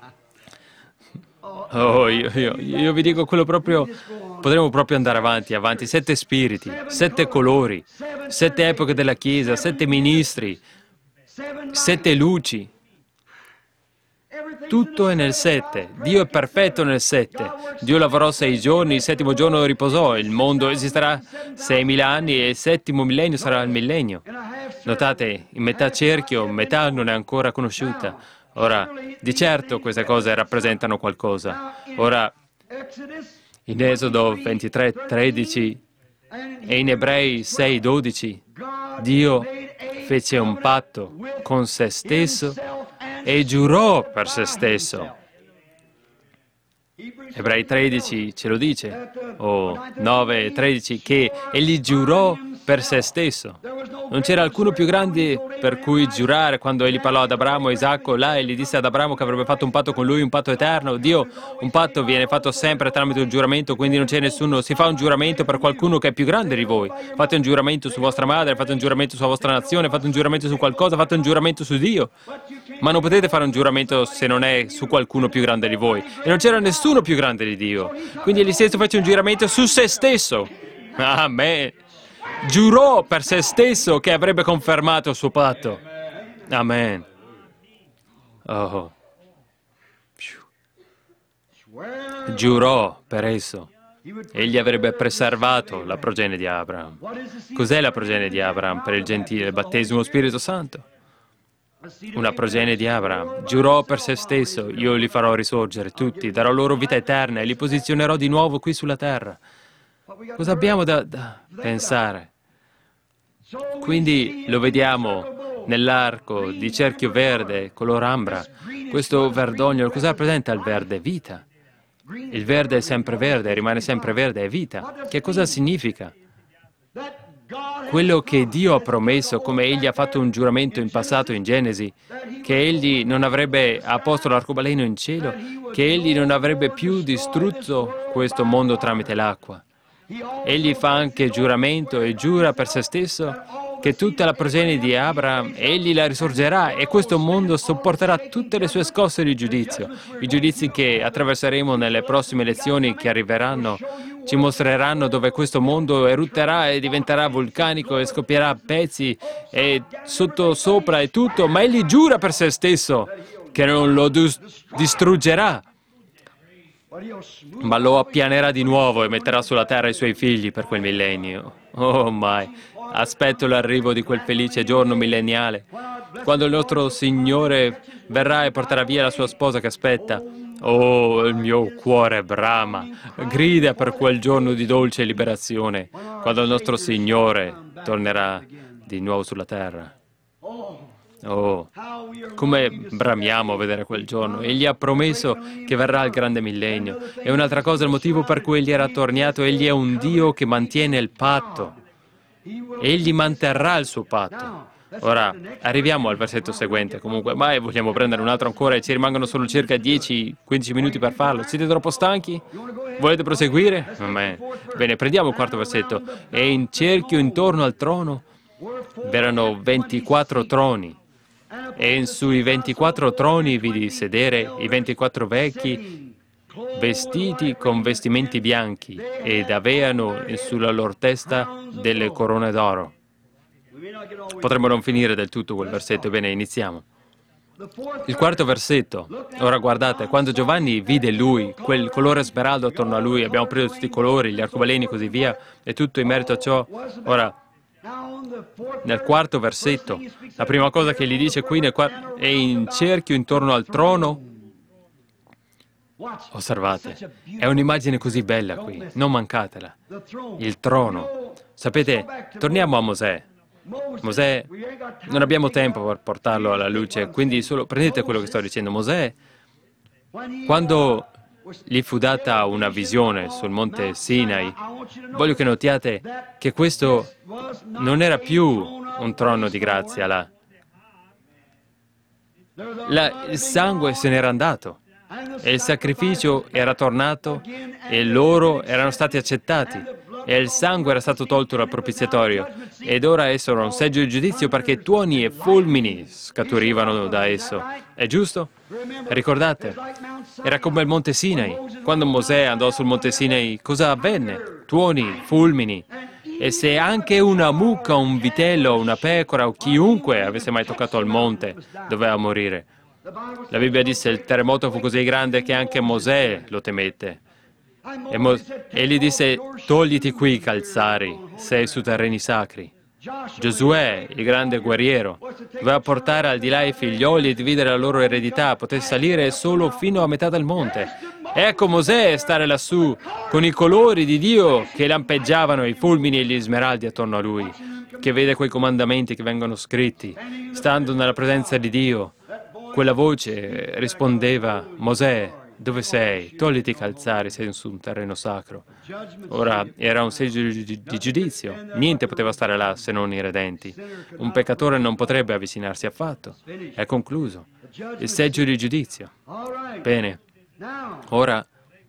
Oh, io, io, io vi dico quello proprio, potremmo proprio andare avanti, avanti, sette spiriti, sette colori, sette epoche della Chiesa, sette ministri, sette luci. tutto è nel sette. Dio è perfetto nel sette. Dio lavorò sei giorni, il settimo giorno riposò. Il mondo esisterà seimila anni e il settimo millennio sarà il millennio. Notate, in metà cerchio, metà non è ancora conosciuta. Ora, di certo queste cose rappresentano qualcosa. Ora, in Esodo ventitré tredici e in Ebrei sei dodici, Dio fece un patto con se stesso e giurò per se stesso. Ebrei tredici ce lo dice, o nove tredici, che egli giurò per se stesso. Non c'era alcuno più grande per cui giurare. Quando egli parlò ad Abramo e Isacco, là egli disse ad Abramo che avrebbe fatto un patto con lui, un patto eterno. Dio, un patto viene fatto sempre tramite un giuramento, quindi non c'è nessuno, si fa un giuramento per qualcuno che è più grande di voi. Fate un giuramento su vostra madre, fate un giuramento sulla vostra nazione, fate un giuramento su qualcosa, fate un giuramento su Dio. Ma non potete fare un giuramento se non è su qualcuno più grande di voi. E non c'era nessuno più grande di Dio. Quindi egli stesso fece un giuramento su se stesso. Amen. Giurò per se stesso che avrebbe confermato il suo patto. Amen. Oh. Giurò per esso. Egli avrebbe preservato la progenie di Abramo. Cos'è la progenie di Abramo per il gentile? Il battesimo Spirito Santo. Una progenie di Abramo. Giurò per se stesso, io li farò risorgere tutti, darò loro vita eterna e li posizionerò di nuovo qui sulla terra. Cosa abbiamo da, da pensare? Quindi lo vediamo nell'arco di cerchio verde, color ambra. Questo verdognolo, cosa rappresenta il verde? Vita. Il verde è sempre verde, rimane sempre verde, è vita. Che cosa significa? Quello che Dio ha promesso, come Egli ha fatto un giuramento in passato in Genesi, che Egli non avrebbe posto l'arcobaleno in cielo, che Egli non avrebbe più distrutto questo mondo tramite l'acqua. Egli fa anche giuramento e giura per se stesso che tutta la progenie di Abramo, egli la risorgerà e questo mondo sopporterà tutte le sue scosse di giudizio. I giudizi che attraverseremo nelle prossime lezioni che arriveranno ci mostreranno dove questo mondo erutterà e diventerà vulcanico e scoppierà a pezzi e sotto sopra e tutto, ma egli giura per se stesso che non lo distruggerà, ma lo appianerà di nuovo e metterà sulla terra i suoi figli per quel millennio. Oh mai, aspetto l'arrivo di quel felice giorno millenniale, quando il nostro Signore verrà e porterà via la sua sposa che aspetta. Oh, il mio cuore brama, grida per quel giorno di dolce liberazione, quando il nostro Signore tornerà di nuovo sulla terra. Oh, come bramiamo a vedere quel giorno. Egli ha promesso che verrà il grande millennio. E un'altra cosa, il motivo per cui Egli era tornato, Egli è un Dio che mantiene il patto. Egli manterrà il suo patto. Ora, arriviamo al versetto seguente. Comunque, mai vogliamo prendere un altro ancora e ci rimangono solo circa dieci quindici minuti per farlo. Siete troppo stanchi? Volete proseguire? Bene, prendiamo il quarto versetto. E in cerchio intorno al trono v'erano ventiquattro troni. E sui ventiquattro troni vidi sedere i ventiquattro vecchi vestiti con vestimenti bianchi ed avevano sulla loro testa delle corone d'oro. Potremmo non finire del tutto quel versetto, bene, iniziamo. Il quarto versetto. Ora guardate, quando Giovanni vide lui, quel colore smeraldo attorno a lui, abbiamo preso tutti i colori, gli arcobaleni e così via, e tutto in merito a ciò. Ora, nel quarto versetto, la prima cosa che gli dice qui nel quarto, è in cerchio intorno al trono. Osservate, è un'immagine così bella qui, non mancatela. Il trono. Sapete, torniamo a Mosè. Mosè, non abbiamo tempo per portarlo alla luce, quindi solo prendete quello che sto dicendo. Mosè, quando gli fu data una visione sul monte Sinai, voglio che notiate che questo non era più un trono di grazia là. La, il sangue se n'era andato e il sacrificio era tornato e loro erano stati accettati e il sangue era stato tolto dal propiziatorio ed ora esso era un seggio di giudizio perché tuoni e fulmini scaturivano da esso. È giusto? Ricordate? Era come il monte Sinai. Quando Mosè andò sul monte Sinai, cosa avvenne? Tuoni, fulmini. E se anche una mucca, un vitello, una pecora o chiunque avesse mai toccato il monte, doveva morire. La Bibbia disse il terremoto fu così grande che anche Mosè lo temette. E Mo- egli disse, togliti qui i calzari, sei su terreni sacri. Giosuè, il grande guerriero, doveva portare al di là i figlioli e dividere la loro eredità, poté salire solo fino a metà del monte. Ecco Mosè stare lassù, con i colori di Dio che lampeggiavano, i fulmini e gli smeraldi attorno a lui, che vede quei comandamenti che vengono scritti, stando nella presenza di Dio. Quella voce rispondeva, Mosè, dove sei? Togliti i calzari, sei su un terreno sacro. Ora era un seggio di giudizio, niente poteva stare là se non i redenti. Un peccatore non potrebbe avvicinarsi affatto. È concluso. Il seggio di giudizio. Bene. Ora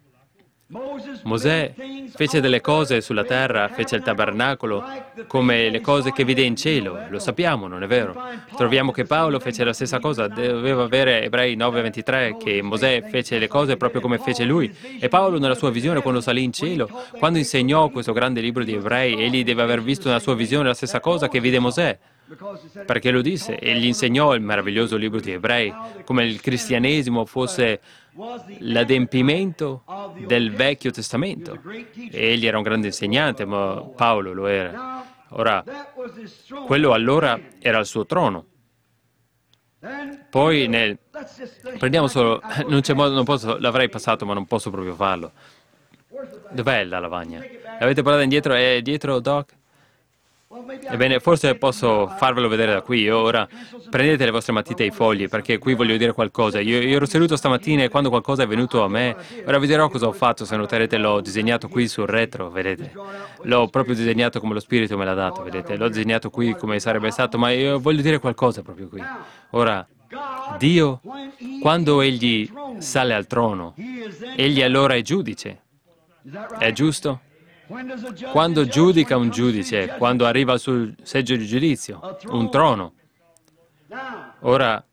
Mosè fece delle cose sulla terra, fece il tabernacolo come le cose che vide in cielo, lo sappiamo, non è vero? Troviamo che Paolo fece la stessa cosa, doveva avere Ebrei nove ventitré, che Mosè fece le cose proprio come fece lui. E Paolo nella sua visione quando salì in cielo, quando insegnò questo grande libro di Ebrei, egli deve aver visto nella sua visione la stessa cosa che vide Mosè. Perché lo disse e gli insegnò il meraviglioso libro di Ebrei, come il cristianesimo fosse l'adempimento del Vecchio Testamento. E egli era un grande insegnante, ma Paolo lo era. Ora, quello allora era il suo trono. Poi nel... Prendiamo solo... Non c'è modo, non posso... L'avrei passato, ma non posso proprio farlo. Dov'è la lavagna? L'avete portata indietro? È dietro, Doc? Ebbene, forse posso farvelo vedere da qui. Ora prendete le vostre matite e i fogli, perché qui voglio dire qualcosa. Io, io ero seduto stamattina e quando qualcosa è venuto a me, ora vi dirò cosa ho fatto. Se noterete, l'ho disegnato qui sul retro, vedete? L'ho proprio disegnato come lo Spirito me l'ha dato, vedete? L'ho disegnato qui come sarebbe stato, ma io voglio dire qualcosa proprio qui. Ora, Dio, quando Egli sale al trono, Egli allora è giudice. È giusto? Quando giudica un giudice, quando arriva al suo seggio di giudizio, un trono. Ora,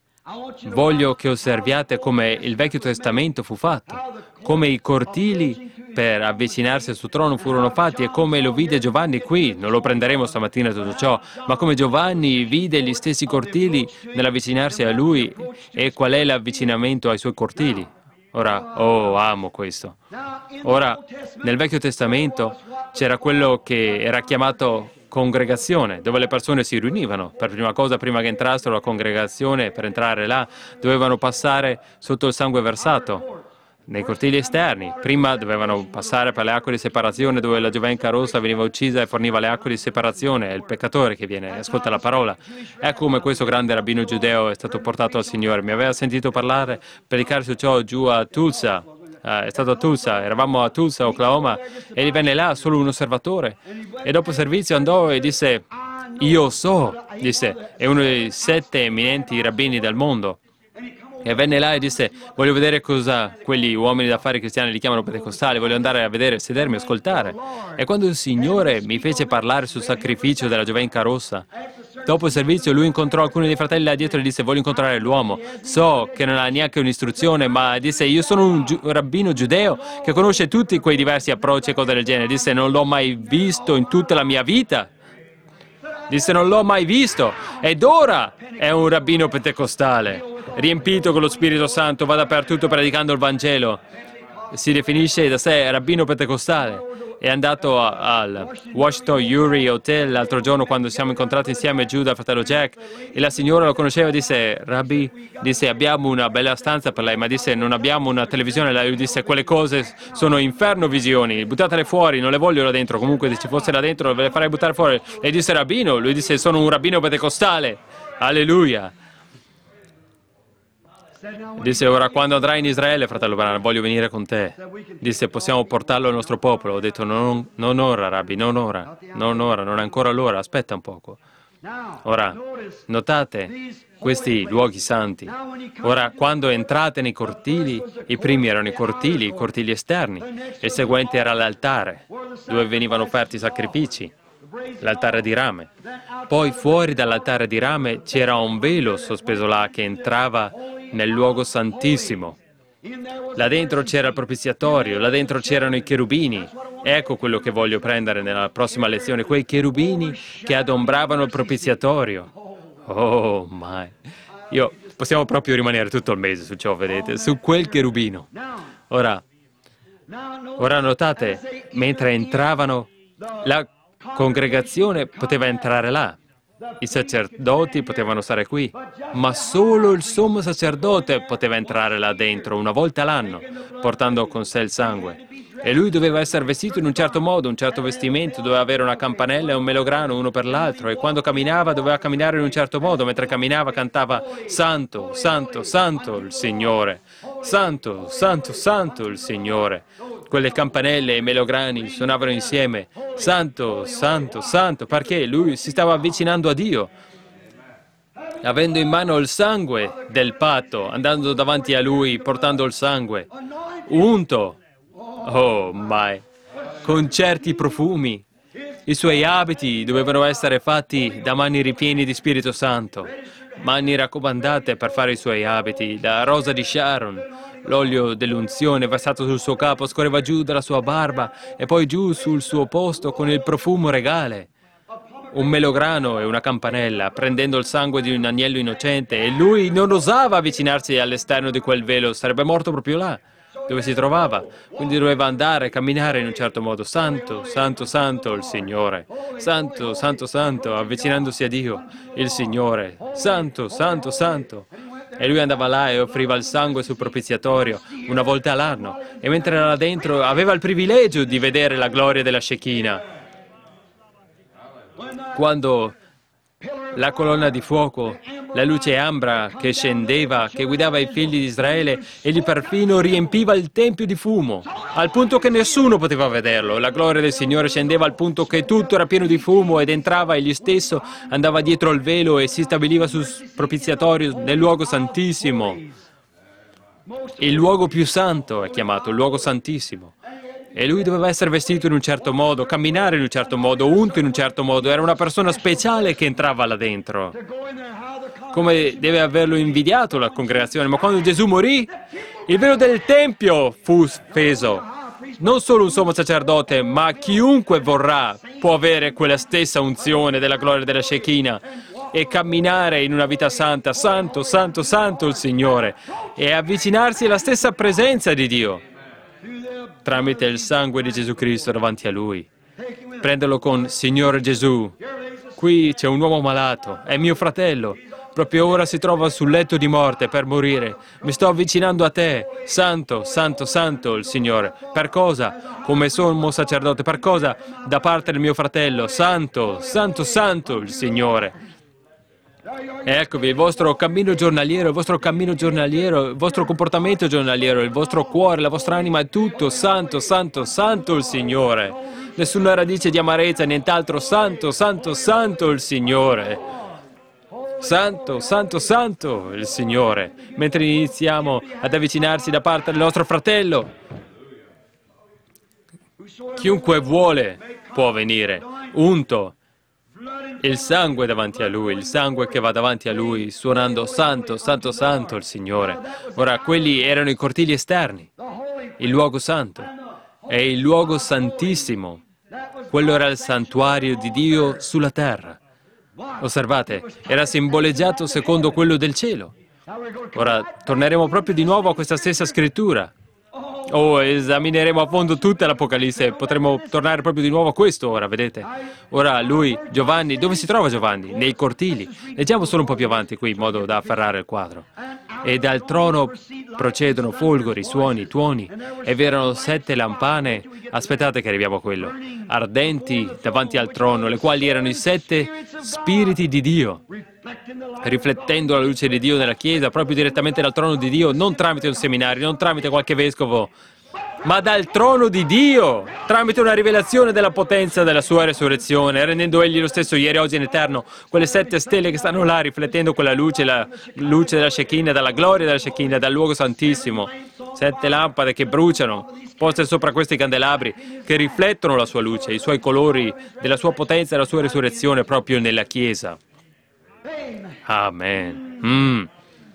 voglio che osserviate come il Vecchio Testamento fu fatto, come i cortili per avvicinarsi al suo trono furono fatti e come lo vide Giovanni qui. Non lo prenderemo stamattina tutto ciò, ma come Giovanni vide gli stessi cortili nell'avvicinarsi a lui e qual è l'avvicinamento ai suoi cortili. Ora, oh, amo questo. Ora, nel Vecchio Testamento c'era quello che era chiamato congregazione, dove le persone si riunivano. Per prima cosa, prima che entrassero la congregazione, per entrare là, dovevano passare sotto il sangue versato. Nei cortili esterni, prima dovevano passare per le acque di separazione dove la giovenca rossa veniva uccisa e forniva le acque di separazione, è il peccatore che viene e ascolta la parola. Ecco come questo grande rabbino giudeo è stato portato al Signore. Mi aveva sentito parlare, predicare su ciò giù a Tulsa, uh, è stato a Tulsa, eravamo a Tulsa, Oklahoma, e egli venne là solo un osservatore. E dopo servizio andò e disse, io so, disse, è uno dei sette eminenti rabbini del mondo. E venne là e disse, voglio vedere cosa quegli uomini d'affari cristiani li chiamano pentecostali, voglio andare a vedere, sedermi, ascoltare. E quando il Signore mi fece parlare sul sacrificio della giovenca rossa, dopo il servizio lui incontrò alcuni dei fratelli là dietro e disse, voglio incontrare l'uomo. So che non ha neanche un'istruzione, ma disse, io sono un, giu- un rabbino giudeo che conosce tutti quei diversi approcci e cose del genere. Disse, non l'ho mai visto in tutta la mia vita. Disse, non l'ho mai visto. Ed ora è un rabbino pentecostale, riempito con lo Spirito Santo, va dappertutto predicando il Vangelo. Si definisce da sé rabbino pentecostale. È andato a, al Washington Uri Hotel l'altro giorno quando siamo incontrati insieme giù dal fratello Jack e la signora lo conosceva e disse, Rabbi, disse, abbiamo una bella stanza per lei, ma disse, non abbiamo una televisione. Lei disse, quelle cose sono inferno visioni, buttatele fuori, non le voglio là dentro. Comunque se ci fosse là dentro ve le farei buttare fuori. Lei disse, rabbino, lui disse, sono un rabbino pentecostale. Alleluia. Disse, ora quando andrai in Israele, fratello Branham, voglio venire con te. Disse, possiamo portarlo al nostro popolo. Ho detto, non, non ora, Rabbi, non ora, non ora, non è ancora l'ora, aspetta un poco. Ora, notate questi luoghi santi. Ora, quando entrate nei cortili, i primi erano i cortili, i cortili esterni. Il seguente era l'altare, dove venivano offerti i sacrifici. L'altare di rame. Poi fuori dall'altare di rame c'era un velo sospeso là che entrava nel luogo santissimo. Là dentro c'era il propiziatorio, là dentro c'erano i cherubini. Ecco quello che voglio prendere nella prossima lezione, quei cherubini che adombravano il propiziatorio. Oh, my. Io possiamo proprio rimanere tutto il mese su ciò, vedete, su quel cherubino. Ora, ora notate, mentre entravano, la congregazione poteva entrare là. I sacerdoti potevano stare qui, ma solo il sommo sacerdote poteva entrare là dentro una volta l'anno, portando con sé il sangue. E lui doveva essere vestito in un certo modo, un certo vestimento, doveva avere una campanella e un melograno uno per l'altro, e quando camminava doveva camminare in un certo modo, mentre camminava cantava Santo, Santo, Santo il Signore, Santo, Santo, Santo il Signore. Quelle campanelle e i melograni suonavano insieme, Santo, Santo, Santo, perché lui si stava avvicinando a Dio, avendo in mano il sangue del patto, andando davanti a lui, portando il sangue, unto, oh mai, con certi profumi. I suoi abiti dovevano essere fatti da mani ripieni di Spirito Santo, mani raccomandate per fare i suoi abiti, la rosa di Sharon. L'olio dell'unzione versato sul suo capo scorreva giù dalla sua barba e poi giù sul suo posto con il profumo regale. Un melograno e una campanella, prendendo il sangue di un agnello innocente, e lui non osava avvicinarsi all'esterno di quel velo, sarebbe morto proprio là, dove si trovava. Quindi doveva andare, camminare in un certo modo. Santo, santo, santo il Signore. Santo, santo, santo, avvicinandosi a Dio, il Signore. Santo, santo, santo. E lui andava là e offriva il sangue sul propiziatorio una volta all'anno. E mentre era là dentro aveva il privilegio di vedere la gloria della Shekinah. Quando la colonna di fuoco, la luce ambra che scendeva, che guidava i figli di Israele, egli perfino riempiva il tempio di fumo, al punto che nessuno poteva vederlo. La gloria del Signore scendeva al punto che tutto era pieno di fumo ed entrava egli stesso, andava dietro il velo e si stabiliva sul propiziatorio nel luogo santissimo. Il luogo più santo è chiamato il luogo santissimo. E lui doveva essere vestito in un certo modo, camminare in un certo modo, unto in un certo modo. Era una persona speciale che entrava là dentro. Come deve averlo invidiato la congregazione. Ma quando Gesù morì, il velo del Tempio fu speso. Non solo un sommo sacerdote, ma chiunque vorrà può avere quella stessa unzione della gloria della Shekinah e camminare in una vita santa, santo, santo, santo il Signore, e avvicinarsi alla stessa presenza di Dio, tramite il sangue di Gesù Cristo davanti a Lui. Prenderlo con Signore Gesù. Qui c'è un uomo malato, è mio fratello. Proprio ora si trova sul letto di morte per morire. Mi sto avvicinando a te. Santo, santo, santo il Signore. Per cosa? Come sommo sacerdote. Per cosa? Da parte del mio fratello. Santo, santo, santo il Signore. E eccovi, il vostro cammino giornaliero, il vostro cammino giornaliero, il vostro comportamento giornaliero, il vostro cuore, la vostra anima è tutto santo, santo, santo il Signore. Nessuna radice di amarezza, nient'altro. Santo, santo, santo il Signore. Santo, santo, santo il Signore. Mentre iniziamo ad avvicinarsi da parte del nostro fratello, chiunque vuole può venire, unto. Il sangue davanti a Lui, il sangue che va davanti a Lui, suonando Santo, Santo, Santo il Signore. Ora, quelli erano i cortili esterni, il luogo santo e il luogo santissimo. Quello era il santuario di Dio sulla terra. Osservate, era simboleggiato secondo quello del cielo. Ora, torneremo proprio di nuovo a questa stessa scrittura. Oh, esamineremo a fondo tutta l'Apocalisse, potremo tornare proprio di nuovo a questo ora, vedete? Ora lui, Giovanni, dove si trova Giovanni? Nei cortili. Leggiamo solo un po' più avanti qui, in modo da afferrare il quadro. E dal trono procedono folgori, suoni, tuoni, e vi erano sette lampane, aspettate che arriviamo a quello, ardenti davanti al trono, le quali erano i sette spiriti di Dio, riflettendo la luce di Dio nella Chiesa, proprio direttamente dal trono di Dio, non tramite un seminario, non tramite qualche vescovo, ma dal trono di Dio, tramite una rivelazione della potenza della sua resurrezione, rendendo egli lo stesso ieri, oggi e in eterno. Quelle sette stelle che stanno là riflettendo quella luce, la luce della Shekinah, dalla gloria della Shekinah, dal luogo santissimo. Sette lampade che bruciano, poste sopra questi candelabri, che riflettono la sua luce, i suoi colori della sua potenza e la sua risurrezione proprio nella Chiesa. Amen. Mm.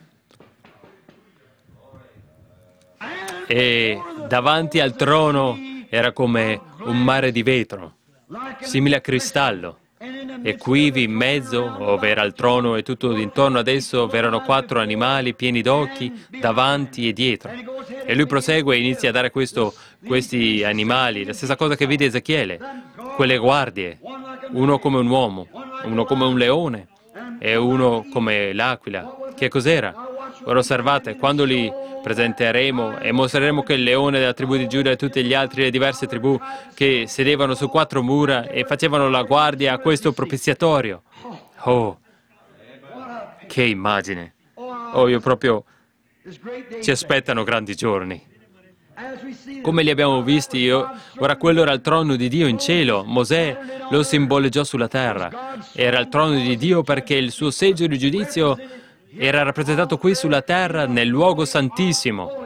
E davanti al trono era come un mare di vetro, simile a cristallo. E qui in mezzo, dove era il trono e tutto intorno ad esso, v'erano quattro animali pieni d'occhi davanti e dietro. E lui prosegue e inizia a dare questo, questi animali, la stessa cosa che vide Ezechiele, quelle guardie, uno come un uomo, uno come un leone e uno come l'aquila. Che cos'era? Ora osservate, quando li presenteremo e mostreremo che il leone della tribù di Giuda e tutte le altre le diverse tribù che sedevano su quattro mura e facevano la guardia a questo propiziatorio. Oh, che immagine! Oh, io proprio... ci aspettano grandi giorni. Come li abbiamo visti, io, ora quello era il trono di Dio in cielo, Mosè lo simboleggiò sulla terra. Era il trono di Dio perché il suo seggio di giudizio era rappresentato qui sulla terra nel luogo santissimo.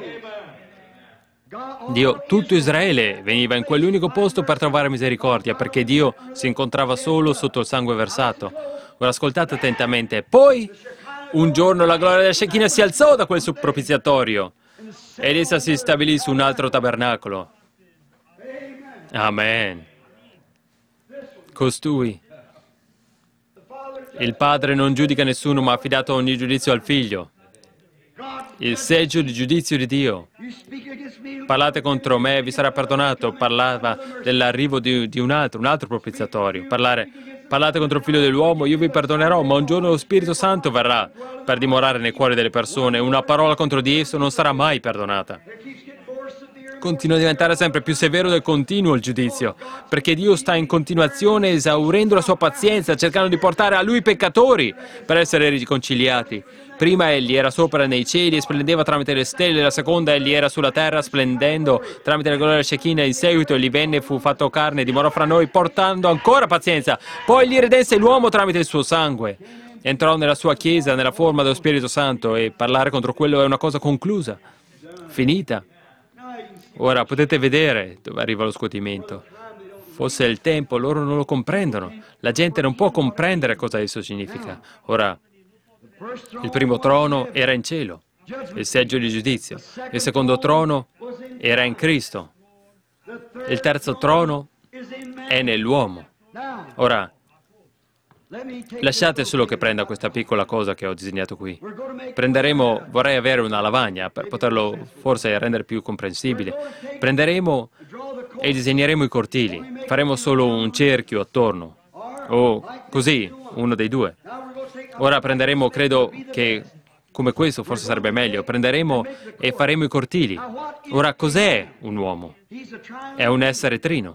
Dio, tutto Israele veniva in quell'unico posto per trovare misericordia, perché Dio si incontrava solo sotto il sangue versato. Ora ascoltate attentamente. Poi, un giorno la gloria della Shekinah si alzò da quel propiziatorio ed essa si stabilì su un altro tabernacolo. Amen. Costui. Il Padre non giudica nessuno, ma ha affidato ogni giudizio al Figlio. Il seggio di giudizio di Dio. Parlate contro me, vi sarà perdonato. Parlava dell'arrivo di, di un altro, un altro propiziatorio. Parlare, parlate contro il Figlio dell'uomo, io vi perdonerò, ma un giorno lo Spirito Santo verrà per dimorare nei cuori delle persone. Una parola contro di esso non sarà mai perdonata. Continua a diventare sempre più severo del continuo il giudizio, perché Dio sta in continuazione esaurendo la sua pazienza, cercando di portare a Lui i peccatori per essere riconciliati. Prima Egli era sopra nei cieli e splendeva tramite le stelle, la seconda Egli era sulla terra splendendo tramite la gloria della Shekinah. In seguito Egli venne e fu fatto carne, dimorò fra noi portando ancora pazienza. Poi Egli redense l'uomo tramite il suo sangue. Entrò nella sua chiesa nella forma dello Spirito Santo e parlare contro quello è una cosa conclusa, finita. Ora potete vedere dove arriva lo scuotimento. Fosse il tempo, loro non lo comprendono. La gente non può comprendere cosa esso significa. Ora, il primo trono era in cielo, il seggio di giudizio. Il secondo trono era in Cristo. Il terzo trono è nell'uomo. Ora, lasciate solo che prenda questa piccola cosa che ho disegnato qui. Prenderemo, vorrei avere una lavagna per poterlo forse rendere più comprensibile. Prenderemo e disegneremo i cortili. Faremo solo un cerchio attorno. O così, uno dei due. Ora prenderemo, credo che come questo forse sarebbe meglio, prenderemo e faremo i cortili. Ora, cos'è un uomo? È un essere trino.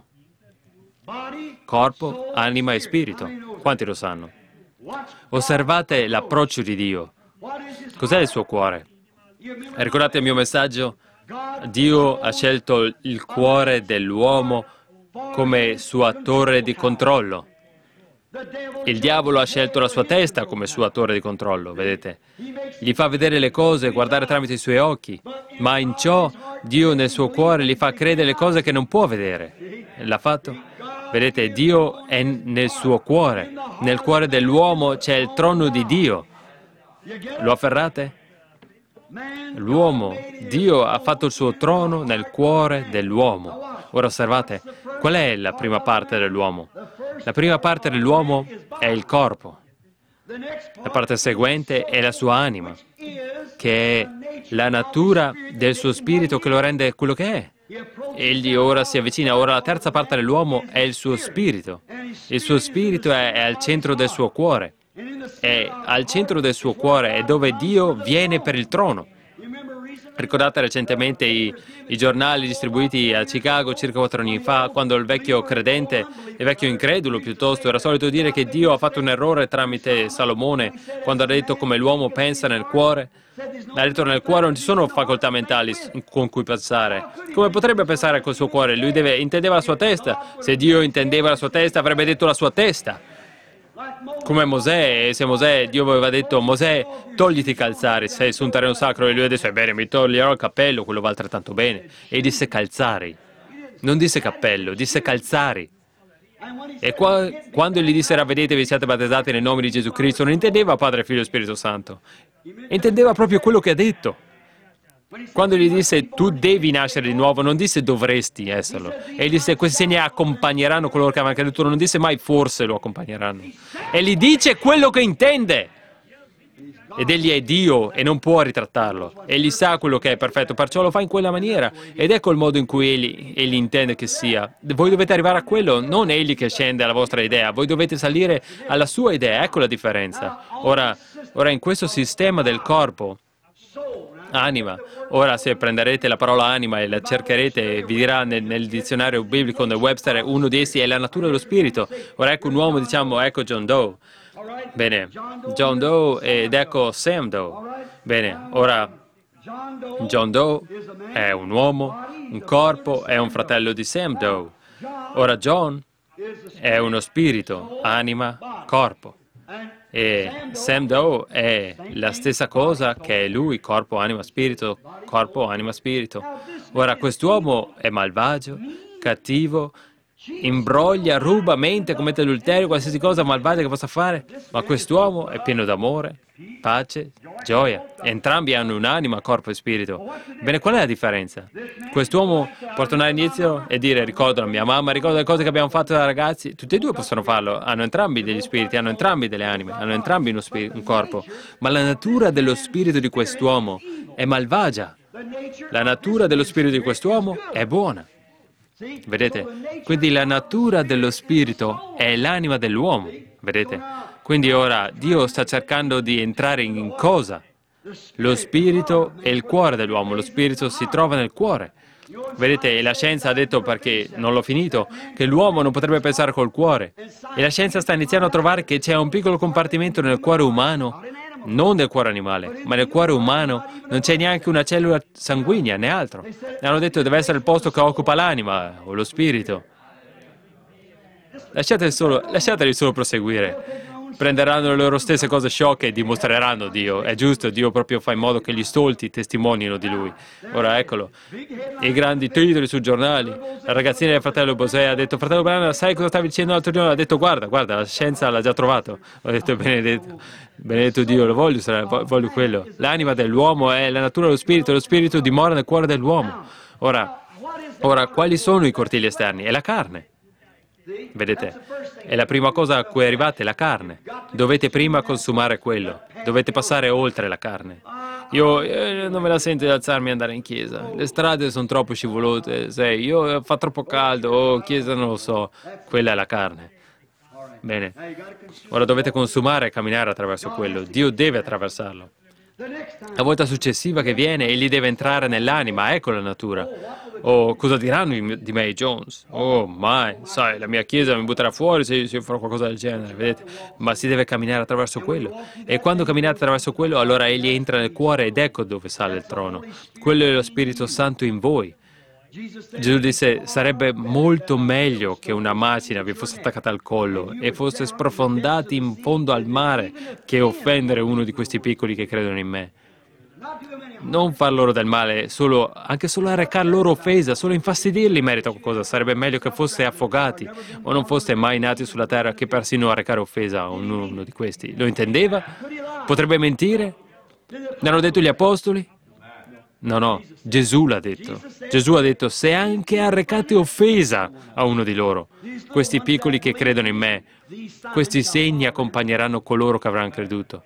Corpo, anima e spirito. Quanti lo sanno? Osservate l'approccio di Dio. Cos'è il suo cuore? Ricordate il mio messaggio? Dio ha scelto il cuore dell'uomo come sua torre di controllo. Il diavolo ha scelto la sua testa come sua torre di controllo, vedete? Gli fa vedere le cose, guardare tramite i suoi occhi, ma in ciò Dio nel suo cuore gli fa credere le cose che non può vedere. L'ha fatto? Vedete, Dio è nel suo cuore. Nel cuore dell'uomo c'è il trono di Dio. Lo afferrate? L'uomo, Dio ha fatto il suo trono nel cuore dell'uomo. Ora osservate, qual è la prima parte dell'uomo? La prima parte dell'uomo è il corpo. La parte seguente è la sua anima, che è la natura del suo spirito che lo rende quello che è. Egli ora si avvicina, ora la terza parte dell'uomo è il suo spirito. Il suo spirito è, è al centro del suo cuore. È al centro del suo cuore, è dove Dio viene per il trono. Ricordate recentemente i, i giornali distribuiti a Chicago circa quattro anni fa, quando il vecchio credente, il vecchio incredulo piuttosto, era solito dire che Dio ha fatto un errore tramite Salomone, quando ha detto come l'uomo pensa nel cuore. Ha detto nel cuore non ci sono facoltà mentali con cui pensare. Come potrebbe pensare col suo cuore? Lui deve, intendeva la sua testa. Se Dio intendeva la sua testa, avrebbe detto la sua testa. Come Mosè, e se Mosè, Dio aveva detto, Mosè, togliti i calzari, sei su un terreno sacro, e lui adesso, ebbene, mi toglierò il cappello, quello va altrettanto bene. E disse calzari. Non disse cappello, disse calzari. E qua, quando gli disse, ravvedetevi, siate battezzati nel nome di Gesù Cristo, non intendeva Padre, Figlio e Spirito Santo. Intendeva proprio quello che ha detto. Quando gli disse tu devi nascere di nuovo, non disse dovresti esserlo. E gli disse questi segni accompagneranno coloro che avevano creduto, non disse mai forse lo accompagneranno. E gli dice quello che intende. Ed egli è Dio e non può ritrattarlo. Egli sa quello che è perfetto, perciò lo fa in quella maniera. Ed ecco il modo in cui egli, egli intende che sia. Voi dovete arrivare a quello, non egli che scende alla vostra idea. Voi dovete salire alla sua idea, ecco la differenza. Ora, ora in questo sistema del corpo, anima, ora se prenderete la parola anima e la cercherete, vi dirà nel, nel dizionario biblico, nel Webster, uno di essi è la natura dello spirito. Ora ecco un uomo, diciamo, ecco John Doe. Bene, John Doe ed ecco Sam Doe. Bene, ora John Doe è un uomo, un corpo, è un fratello di Sam Doe. Ora John è uno spirito, anima, corpo. E Sam Doe è la stessa cosa che è lui, corpo, anima, spirito, corpo, anima, spirito. Ora quest'uomo è malvagio, cattivo, imbroglia, ruba, mente, commette adulterio, qualsiasi cosa malvagia che possa fare, ma quest'uomo è pieno d'amore, pace, gioia. Entrambi hanno un'anima, corpo e spirito. Bene, qual è la differenza? Quest'uomo può tornare all'inizio e dire ricordo la mia mamma, ricordo le cose che abbiamo fatto da ragazzi. Tutti e due possono farlo, hanno entrambi degli spiriti, hanno entrambi delle anime, hanno entrambi uno spirito, un corpo. Ma la natura dello spirito di quest'uomo è malvagia. La natura dello spirito di quest'uomo è buona. Vedete? Quindi la natura dello spirito è l'anima dell'uomo. Vedete? Quindi ora Dio sta cercando di entrare in cosa? Lo spirito è il cuore dell'uomo, lo spirito si trova nel cuore. Vedete, e la scienza ha detto, perché non l'ho finito, che l'uomo non potrebbe pensare col cuore. E la scienza sta iniziando a trovare che c'è un piccolo compartimento nel cuore umano, non nel cuore animale, ma nel cuore umano non c'è neanche una cellula sanguigna, né altro. E hanno detto che deve essere il posto che occupa l'anima o lo spirito. Lasciateli solo, lasciateli solo proseguire. Prenderanno le loro stesse cose sciocche e dimostreranno Dio. È giusto, Dio proprio fa in modo che gli stolti testimonino di Lui. Ora eccolo, i grandi titoli sui giornali. La ragazzina del fratello Bosè ha detto, fratello Branham, sai cosa stavi dicendo l'altro giorno? Ha detto, guarda, guarda, la scienza l'ha già trovato. Ho detto, benedetto, benedetto Dio, lo voglio, voglio quello. L'anima dell'uomo è la natura dello spirito, lo spirito dimora nel cuore dell'uomo. Ora, ora, quali sono i cortili esterni? È la carne. Vedete? È la prima cosa a cui arrivate, la carne. Dovete prima consumare quello. Dovete passare oltre la carne. Io eh, non me la sento di alzarmi e andare in chiesa. Le strade sono troppo scivolate, sai, io eh, fa troppo caldo, oh, chiesa non lo so. Quella è la carne. Bene. Ora dovete consumare e camminare attraverso quello. Dio deve attraversarlo. La volta successiva che viene, egli deve entrare nell'anima, ecco la natura. Oh, cosa diranno di me i Jones? Oh, mai, sai, la mia chiesa mi butterà fuori se, se farò qualcosa del genere, vedete? Ma si deve camminare attraverso quello. E quando camminate attraverso quello, allora egli entra nel cuore ed ecco dove sale il trono. Quello è lo Spirito Santo in voi. Gesù disse, sarebbe molto meglio che una macina vi fosse attaccata al collo e foste sprofondati in fondo al mare che offendere uno di questi piccoli che credono in me. Non far loro del male, solo, anche solo arrecar loro offesa, solo infastidirli in merito a qualcosa. Sarebbe meglio che foste affogati o non foste mai nati sulla terra che persino arrecare offesa a uno di questi. Lo intendeva? Potrebbe mentire? Ne hanno detto gli apostoli? No, no, Gesù l'ha detto. Gesù ha detto, se anche arrecate offesa a uno di loro, questi piccoli che credono in me, questi segni accompagneranno coloro che avranno creduto.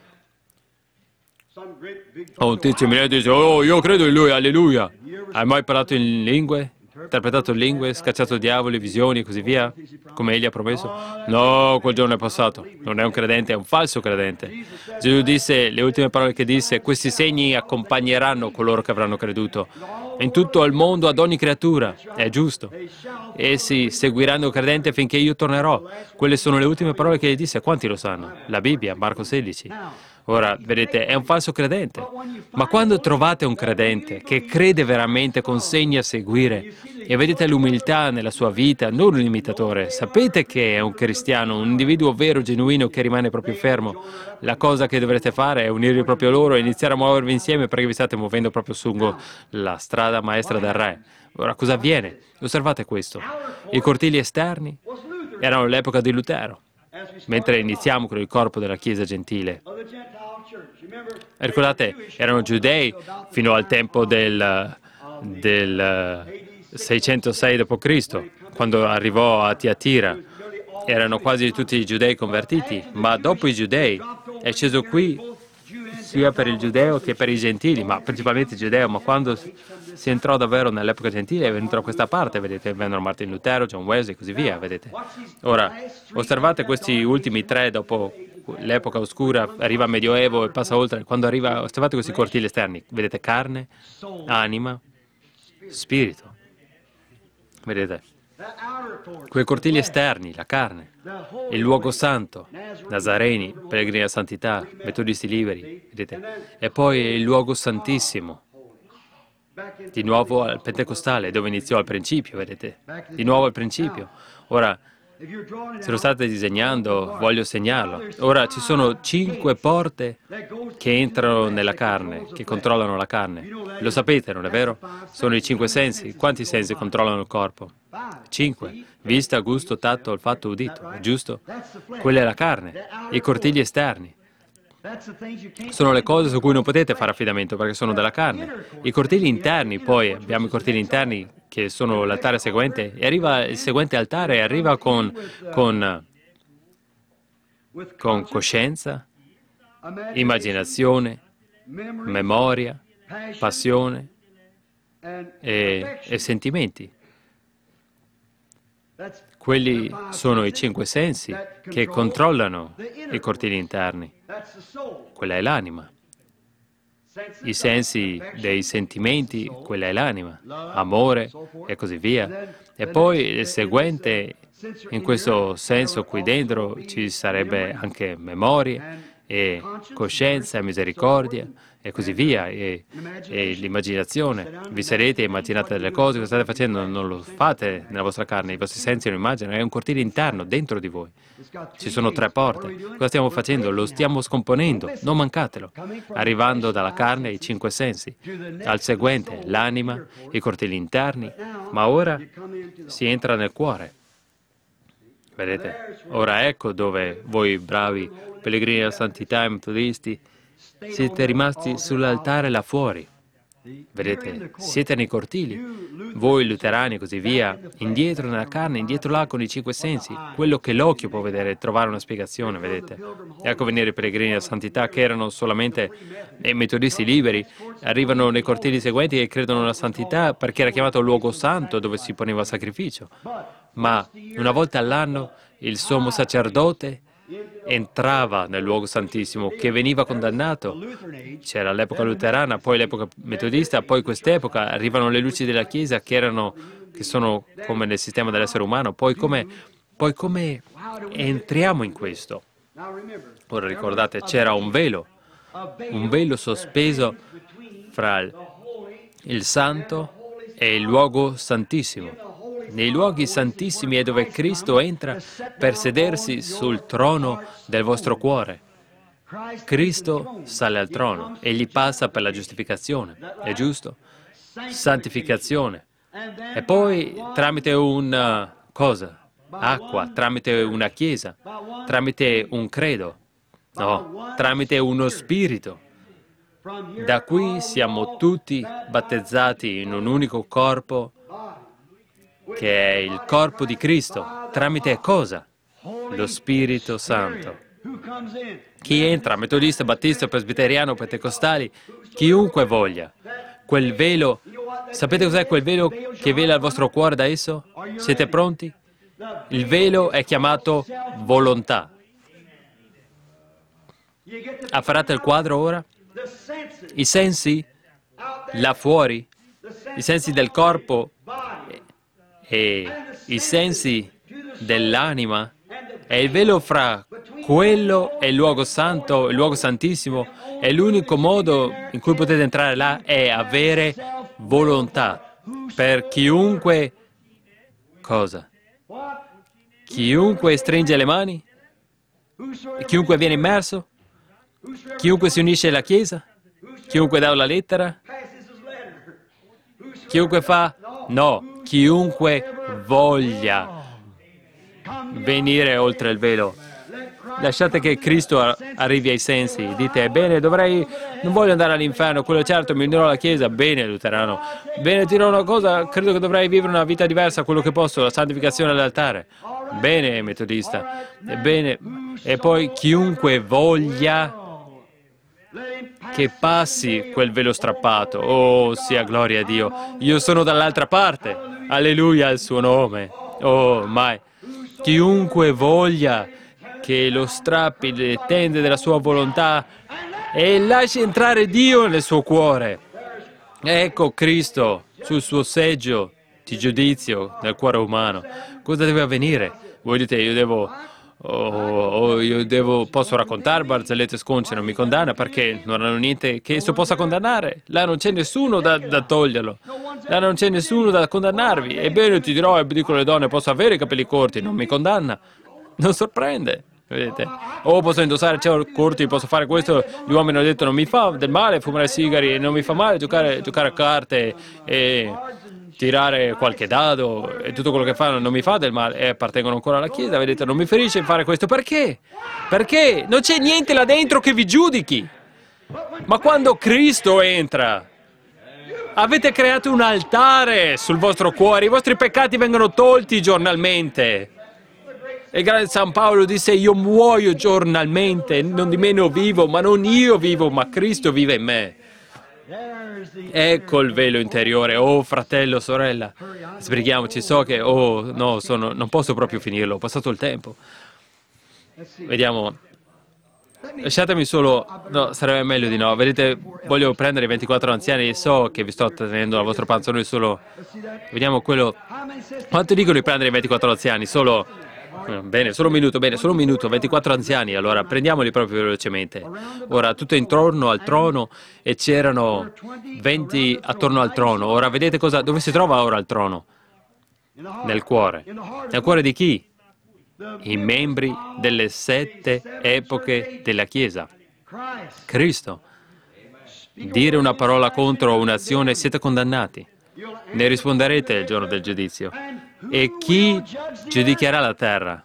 Oh, un tizio mi dice, oh, io credo in lui, alleluia. Hai mai parlato in lingue? Interpretato lingue, scacciato diavoli, visioni e così via, come egli ha promesso? No, quel giorno è passato. Non è un credente, è un falso credente. Gesù disse, le ultime parole che disse, questi segni accompagneranno coloro che avranno creduto. In tutto il mondo, ad ogni creatura. È giusto. Essi seguiranno il credente finché io tornerò. Quelle sono le ultime parole che gli disse. Quanti lo sanno? La Bibbia, Marco sedici. Ora, vedete, è un falso credente. Ma quando trovate un credente che crede veramente con segni a seguire e vedete l'umiltà nella sua vita, non un imitatore, sapete che è un cristiano, un individuo vero, genuino, che rimane proprio fermo, la cosa che dovrete fare è unirvi proprio a loro e iniziare a muovervi insieme perché vi state muovendo proprio lungo la strada maestra del Re. Ora, cosa avviene? Osservate questo. I cortili esterni erano l'epoca di Lutero, mentre iniziamo con il corpo della Chiesa gentile. Ricordate, erano giudei fino al tempo del, del seicentosei dopo Cristo, quando arrivò a Tiatira. Erano quasi tutti i giudei convertiti, ma dopo i giudei è sceso qui sia per il giudeo che per i gentili, ma principalmente il giudeo. Ma quando si entrò davvero nell'epoca gentile è venuto da questa parte, vedete, vennero Martin Lutero, John Wesley e così via, vedete. Ora, osservate questi ultimi tre dopo l'epoca oscura, arriva il Medioevo e passa oltre. Quando arriva, osservate questi cortili esterni, vedete carne, anima, spirito, vedete. Quei cortili esterni, la carne, il luogo santo, Nazareni, pellegrini della santità, metodisti liberi, vedete? E poi il luogo santissimo, di nuovo al Pentecostale, dove iniziò al principio, vedete? Di nuovo al principio. Ora, se lo state disegnando, voglio segnarlo. Ora, ci sono cinque porte che entrano nella carne, che controllano la carne. Lo sapete, non è vero? Sono i cinque sensi. Quanti sensi controllano il corpo? Cinque. Vista, gusto, tatto, olfatto, udito. Giusto? Quella è la carne. I cortili esterni sono le cose su cui non potete fare affidamento perché sono della carne. I cortili interni, poi abbiamo i cortili interni che sono l'altare seguente, e arriva il seguente altare, e arriva con, con, con coscienza, immaginazione, memoria, passione e, e sentimenti. Quelli sono i cinque sensi che controllano i cortili interni. Quella è l'anima. I sensi dei sentimenti, quella è l'anima. Amore e così via. E poi il seguente, in questo senso qui dentro, ci sarebbe anche memoria e coscienza e misericordia e così via, e, e l'immaginazione. Vi sedete e immaginate delle cose che state facendo, non lo fate nella vostra carne, i vostri sensi lo immaginano, è un cortile interno dentro di voi. Ci sono tre porte. Cosa stiamo facendo? Lo stiamo scomponendo, non mancatelo, arrivando dalla carne ai cinque sensi, al seguente, l'anima, i cortili interni, ma ora si entra nel cuore. Vedete? Ora ecco dove voi bravi pellegrini della santità e metodisti siete rimasti sull'altare là fuori. Vedete? Siete nei cortili. Voi luterani e così via, indietro nella carne, indietro là con i cinque sensi, quello che l'occhio può vedere, trovare una spiegazione, vedete? Ecco venire i pellegrini della santità che erano solamente i metodisti liberi, arrivano nei cortili seguenti e credono nella santità perché era chiamato luogo santo dove si poneva sacrificio. Ma una volta all'anno il sommo sacerdote entrava nel luogo santissimo che veniva condannato. C'era l'epoca luterana, poi l'epoca metodista, poi quest'epoca, arrivano le luci della Chiesa che, erano, che sono come nel sistema dell'essere umano. Poi come, poi come entriamo in questo? Ora ricordate, c'era un velo, un velo sospeso fra il, il santo e il luogo santissimo. Nei luoghi santissimi è dove Cristo entra per sedersi sul trono del vostro cuore. Cristo sale al trono, egli passa per la giustificazione, è giusto? Santificazione. E poi tramite una cosa? Acqua, tramite una chiesa, tramite un credo, no, tramite uno spirito. Da qui siamo tutti battezzati in un unico corpo, che è il corpo di Cristo. Tramite cosa? Lo Spirito Santo. Chi entra, metodista, battista, presbiteriano, pentecostali, chiunque voglia. Quel velo, sapete cos'è quel velo che vela il vostro cuore da esso? Siete pronti? Il velo è chiamato volontà. Afferrate il quadro ora? I sensi, là fuori, i sensi del corpo e i sensi dell'anima, è il velo fra quello e il luogo santo, il luogo santissimo, e l'unico modo in cui potete entrare là è avere volontà. Per chiunque cosa? Chiunque stringe le mani? Chiunque viene immerso? Chiunque si unisce alla Chiesa? Chiunque dà una lettera? Chiunque fa? No. Chiunque voglia venire oltre il velo. lasciate che Cristo arrivi ai sensi. Dite, bene, dovrei, non voglio andare all'inferno, quello certo, mi unirò alla Chiesa. Bene, luterano. Bene, ti dirò una cosa, credo che dovrei vivere una vita diversa, quello che posso, la santificazione all'altare. Bene, metodista. Bene, e poi chiunque voglia che passi quel velo strappato. Oh, sia gloria a Dio. Io sono dall'altra parte. Alleluia al suo nome. Oh, mai. Chiunque voglia che lo strappi le tende della sua volontà e lasci entrare Dio nel suo cuore. Ecco Cristo sul suo seggio di giudizio nel cuore umano. Cosa deve avvenire? Voi dite, io devo... Oh, oh, io devo, posso raccontare barzellette sconce, non mi condanna perché non hanno niente che esso possa condannare. Là non c'è nessuno da, da toglierlo. Là non c'è nessuno da condannarvi. Ebbene, ti dirò, e dico alle donne, posso avere i capelli corti, non mi condanna. Non sorprende. Vedete? O posso indossare certi corti, posso fare questo. Gli uomini hanno detto non mi fa del male fumare sigari, non mi fa male giocare, giocare a carte e tirare qualche dado e tutto quello che fanno non mi fa del male e appartengono ancora alla Chiesa. Vedete, non mi ferisce fare questo. Perché? Perché non c'è niente là dentro che vi giudichi. Ma quando Cristo entra, avete creato un altare sul vostro cuore, i vostri peccati vengono tolti giornalmente. E il grande San Paolo disse, io muoio giornalmente, non di meno vivo, ma non io vivo, ma Cristo vive in me. Ecco il velo interiore. Oh, fratello, sorella, sbrighiamoci, so che, oh, no, sono, non posso proprio finirlo, ho passato il tempo. Vediamo. Lasciatemi solo, no, sarebbe meglio di no. Vedete, voglio prendere i ventiquattro anziani, so che vi sto tenendo la vostra panzone solo. Vediamo quello. Quanto dicono di prendere i ventiquattro anziani? Solo... Bene, solo un minuto, bene, solo un minuto, ventiquattro anziani, allora prendiamoli proprio velocemente. Ora, tutto intorno al trono e c'erano venti attorno al trono. Ora, vedete cosa, dove si trova ora il trono? Nel cuore. Nel cuore di chi? I membri delle sette epoche della Chiesa. Cristo. Dire una parola contro un'azione, siete condannati. Ne risponderete il giorno del giudizio. E chi giudicherà la terra?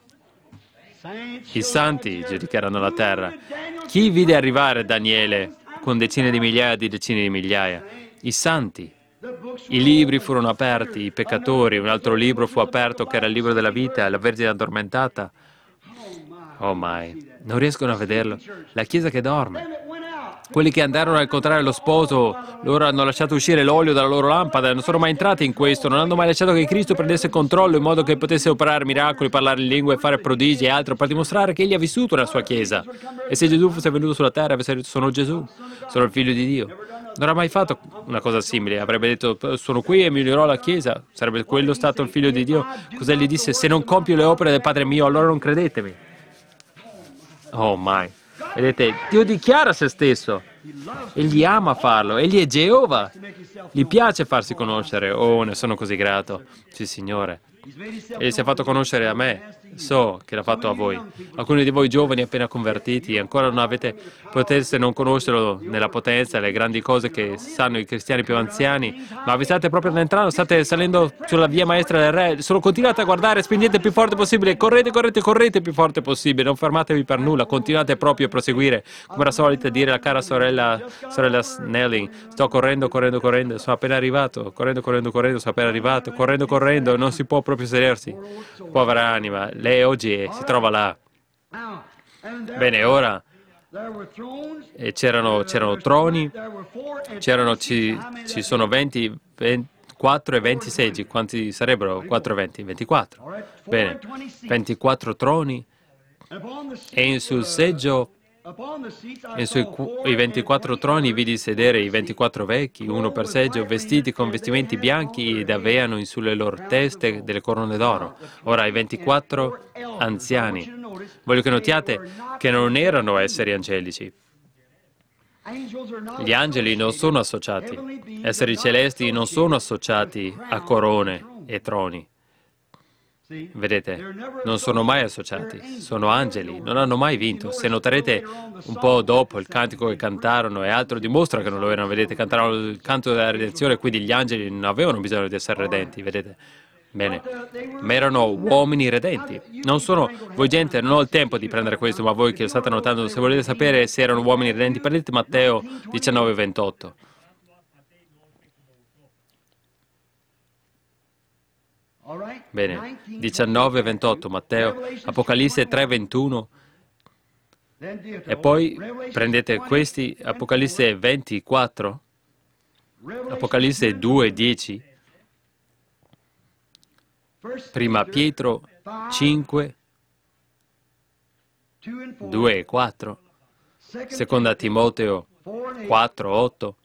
I santi giudicheranno la terra. Chi vide arrivare Daniele con decine di migliaia di decine di migliaia? I santi. I libri furono aperti, i peccatori, un altro libro fu aperto che era il libro della vita, la Vergine addormentata. Oh mai, non riescono a vederlo. La Chiesa che dorme. Quelli che andarono a incontrare lo sposo, loro hanno lasciato uscire l'olio dalla loro lampada, non sono mai entrati in questo, non hanno mai lasciato che Cristo prendesse controllo in modo che potesse operare miracoli, parlare in lingue, fare prodigi e altro per dimostrare che egli ha vissuto nella sua Chiesa. E se Gesù fosse venuto sulla terra avesse detto sono Gesù, sono il figlio di Dio, non ha mai fatto una cosa simile, avrebbe detto sono qui e mi unirò alla Chiesa, sarebbe quello stato il figlio di Dio. Cos'è gli disse? Se non compio le opere del Padre mio, allora non credetemi. Oh mai. Vedete, Dio dichiara se stesso. Egli ama farlo. Egli è Geova. Gli piace farsi conoscere. Oh, ne sono così grato. Sì, Signore. Egli si è fatto conoscere a me. So che l'ha fatto a voi. Alcuni di voi giovani appena convertiti ancora non avete, potesse non conoscerlo nella potenza e le grandi cose che sanno i cristiani più anziani, ma vi state proprio entrando, state salendo sulla via maestra del Re. Solo continuate a guardare, spingete il più forte possibile, correte, correte, correte il più forte possibile, non fermatevi per nulla, continuate proprio a proseguire. Come era solita dire la cara sorella, sorella Snelling, sto correndo, correndo, correndo, sono appena arrivato, correndo, correndo, correndo, sono appena arrivato, correndo, correndo, non si può proprio sedersi. Povera anima, lei oggi si trova là. Bene, ora eh, c'erano, c'erano troni, c'erano, ci, ci sono venti, ventiquattro e venti seggi. Quanti sarebbero? quattro e venti? ventiquattro. Bene, ventiquattro troni e sul seggio, e sui i ventiquattro troni vidi sedere i ventiquattro vecchi, uno per seggio, vestiti con vestimenti bianchi ed avevano sulle loro teste delle corone d'oro. Ora i ventiquattro anziani. Voglio che notiate che non erano esseri angelici. Gli angeli non sono associati. Esseri celesti non sono associati a corone e troni. Vedete, non sono mai associati, sono angeli, non hanno mai vinto. Se noterete un po' dopo il cantico che cantarono e altro dimostra che non lo erano, vedete, cantarono il canto della redenzione, quindi gli angeli non avevano bisogno di essere redenti, vedete. Bene, ma erano uomini redenti. Non sono, voi gente, non ho il tempo di prendere questo, ma voi che lo state notando, se volete sapere se erano uomini redenti, prendete Matteo diciannove ventotto. Bene, diciannove ventotto, Matteo, Apocalisse tre ventuno, e poi prendete questi, Apocalisse ventiquattro, Apocalisse due dieci, Prima Pietro cinque, due e quattro, Seconda Timoteo quattro otto.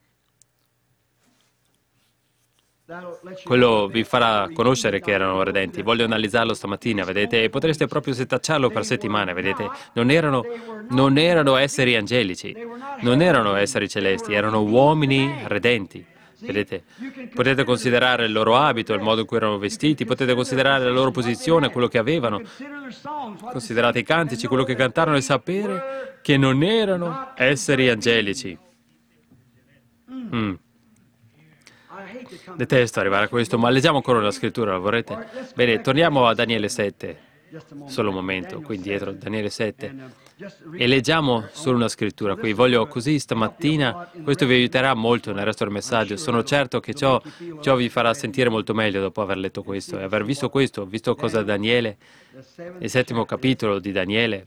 Quello vi farà conoscere che erano redenti. Voglio analizzarlo stamattina, vedete? E potreste proprio setacciarlo per settimane, vedete? Non erano, non erano esseri angelici, non erano esseri celesti, erano uomini redenti. Vedete? Potete considerare il loro abito, il modo in cui erano vestiti, potete considerare la loro posizione, quello che avevano. Considerate i cantici, quello che cantarono e sapere che non erano esseri angelici. Mm. Detesto arrivare a questo, ma leggiamo ancora la scrittura, la vorrete? Bene, torniamo a Daniele sette, solo un momento, qui indietro, Daniele sette, e leggiamo solo una scrittura qui. Voglio così stamattina, questo vi aiuterà molto nel resto del messaggio. Sono certo che ciò, ciò vi farà sentire molto meglio dopo aver letto questo e aver visto questo, visto cosa Daniele, il settimo capitolo di Daniele.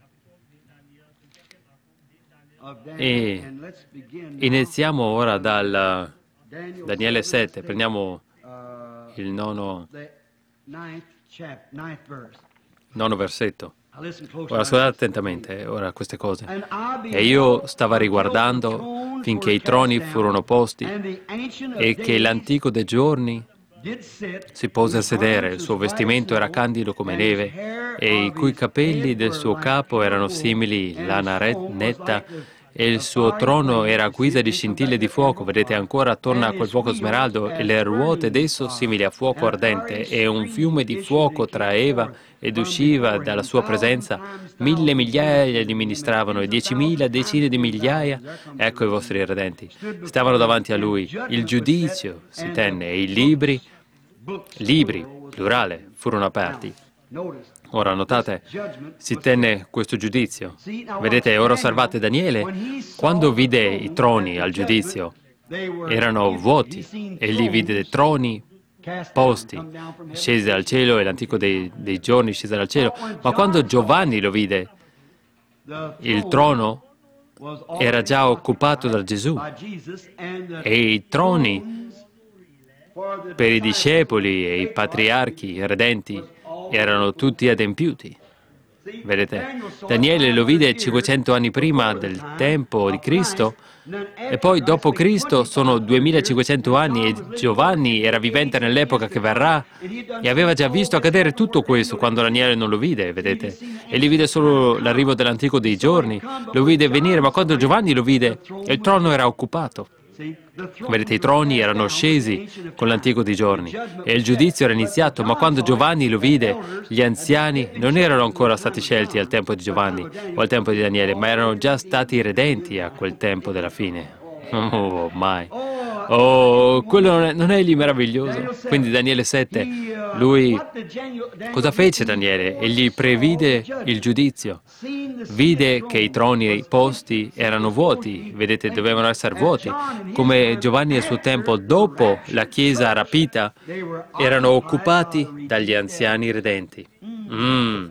E iniziamo ora dal Daniele sette, prendiamo il nono, nono versetto. Ora ascoltate attentamente ora queste cose. E io stavo riguardando finché i troni furono posti e che l'antico dei giorni si pose a sedere, il suo vestimento era candido come neve e i cui capelli del suo capo erano simili lana netta e il suo trono era a guisa di scintille di fuoco, vedete ancora attorno a quel fuoco smeraldo, e le ruote d'esso simili a fuoco ardente, e un fiume di fuoco traeva ed usciva dalla sua presenza. Mille migliaia gli ministravano, e diecimila decine di migliaia, ecco i vostri redenti, stavano davanti a lui. Il giudizio si tenne, e i libri, libri, plurale, furono aperti. Ora, notate, si tenne questo giudizio. Vedete, ora osservate Daniele, quando vide i troni al giudizio, erano vuoti, egli vide dei troni posti, scese dal cielo, e l'antico dei, dei giorni scese dal cielo, ma quando Giovanni lo vide, il trono era già occupato da Gesù, e i troni per i discepoli e i patriarchi, i redenti, erano tutti adempiuti. Vedete? Daniele lo vide cinquecento anni prima del tempo di Cristo, e poi dopo Cristo sono duemilacinquecento anni, e Giovanni era vivente nell'epoca che verrà e aveva già visto accadere tutto questo quando Daniele non lo vide, vedete? E gli vide solo l'arrivo dell'antico dei giorni, lo vide venire, ma quando Giovanni lo vide, il trono era occupato. Vedete, i troni erano scesi con l'antico dei giorni e il giudizio era iniziato, ma quando Giovanni lo vide, gli anziani non erano ancora stati scelti al tempo di Giovanni o al tempo di Daniele, ma erano già stati redenti a quel tempo della fine. Oh, mai. Oh, quello non è, non è egli meraviglioso? Quindi Daniele sette, lui, cosa fece Daniele? Egli previde il giudizio. Vide che i troni e i posti erano vuoti, vedete, dovevano essere vuoti, come Giovanni a suo tempo, dopo la Chiesa rapita, erano occupati dagli anziani redenti. Mm.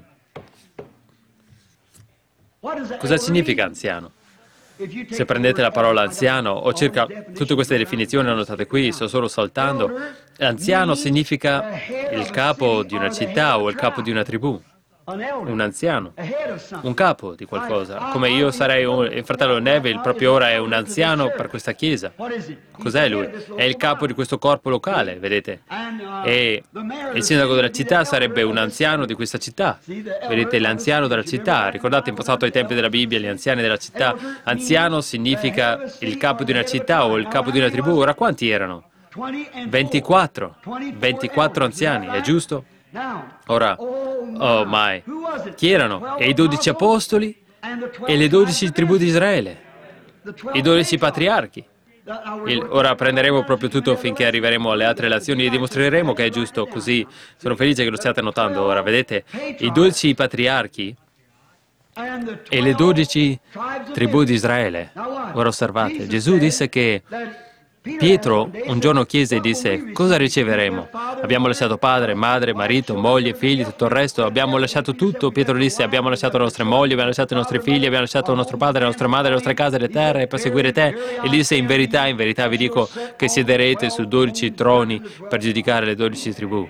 Cosa significa anziano? Se prendete la parola anziano, o circa tutte queste definizioni annotate qui, sto solo saltando, anziano significa il capo di una città o il capo di una tribù. Un anziano, un capo di qualcosa, come io sarei un, il fratello Neville proprio ora è un anziano per questa chiesa. Cos'è lui? È il capo di questo corpo locale, vedete? E il sindaco della città sarebbe un anziano di questa città. Vedete, l'anziano della città. Ricordate in passato ai tempi della Bibbia, gli anziani della città. Anziano significa il capo di una città o il capo di una tribù. Ora quanti erano? ventiquattro. ventiquattro anziani, è giusto? Ora, oh mai, chi erano? E i dodici apostoli e le dodici tribù di Israele, i dodici patriarchi. Il, ora prenderemo proprio tutto finché arriveremo alle altre relazioni e dimostreremo che è giusto così. Sono felice che lo stiate notando ora. Vedete, i dodici patriarchi e le dodici tribù di Israele. Ora osservate, Gesù disse che Pietro un giorno chiese e disse: cosa riceveremo? Abbiamo lasciato padre, madre, marito, moglie, figli, tutto il resto, abbiamo lasciato tutto. Pietro disse: abbiamo lasciato le nostre mogli, abbiamo lasciato i nostri figli, abbiamo lasciato il nostro padre, le nostre madri, le nostre case, le terre per seguire te. E gli disse: in verità, in verità vi dico che siederete su dodici troni per giudicare le dodici tribù.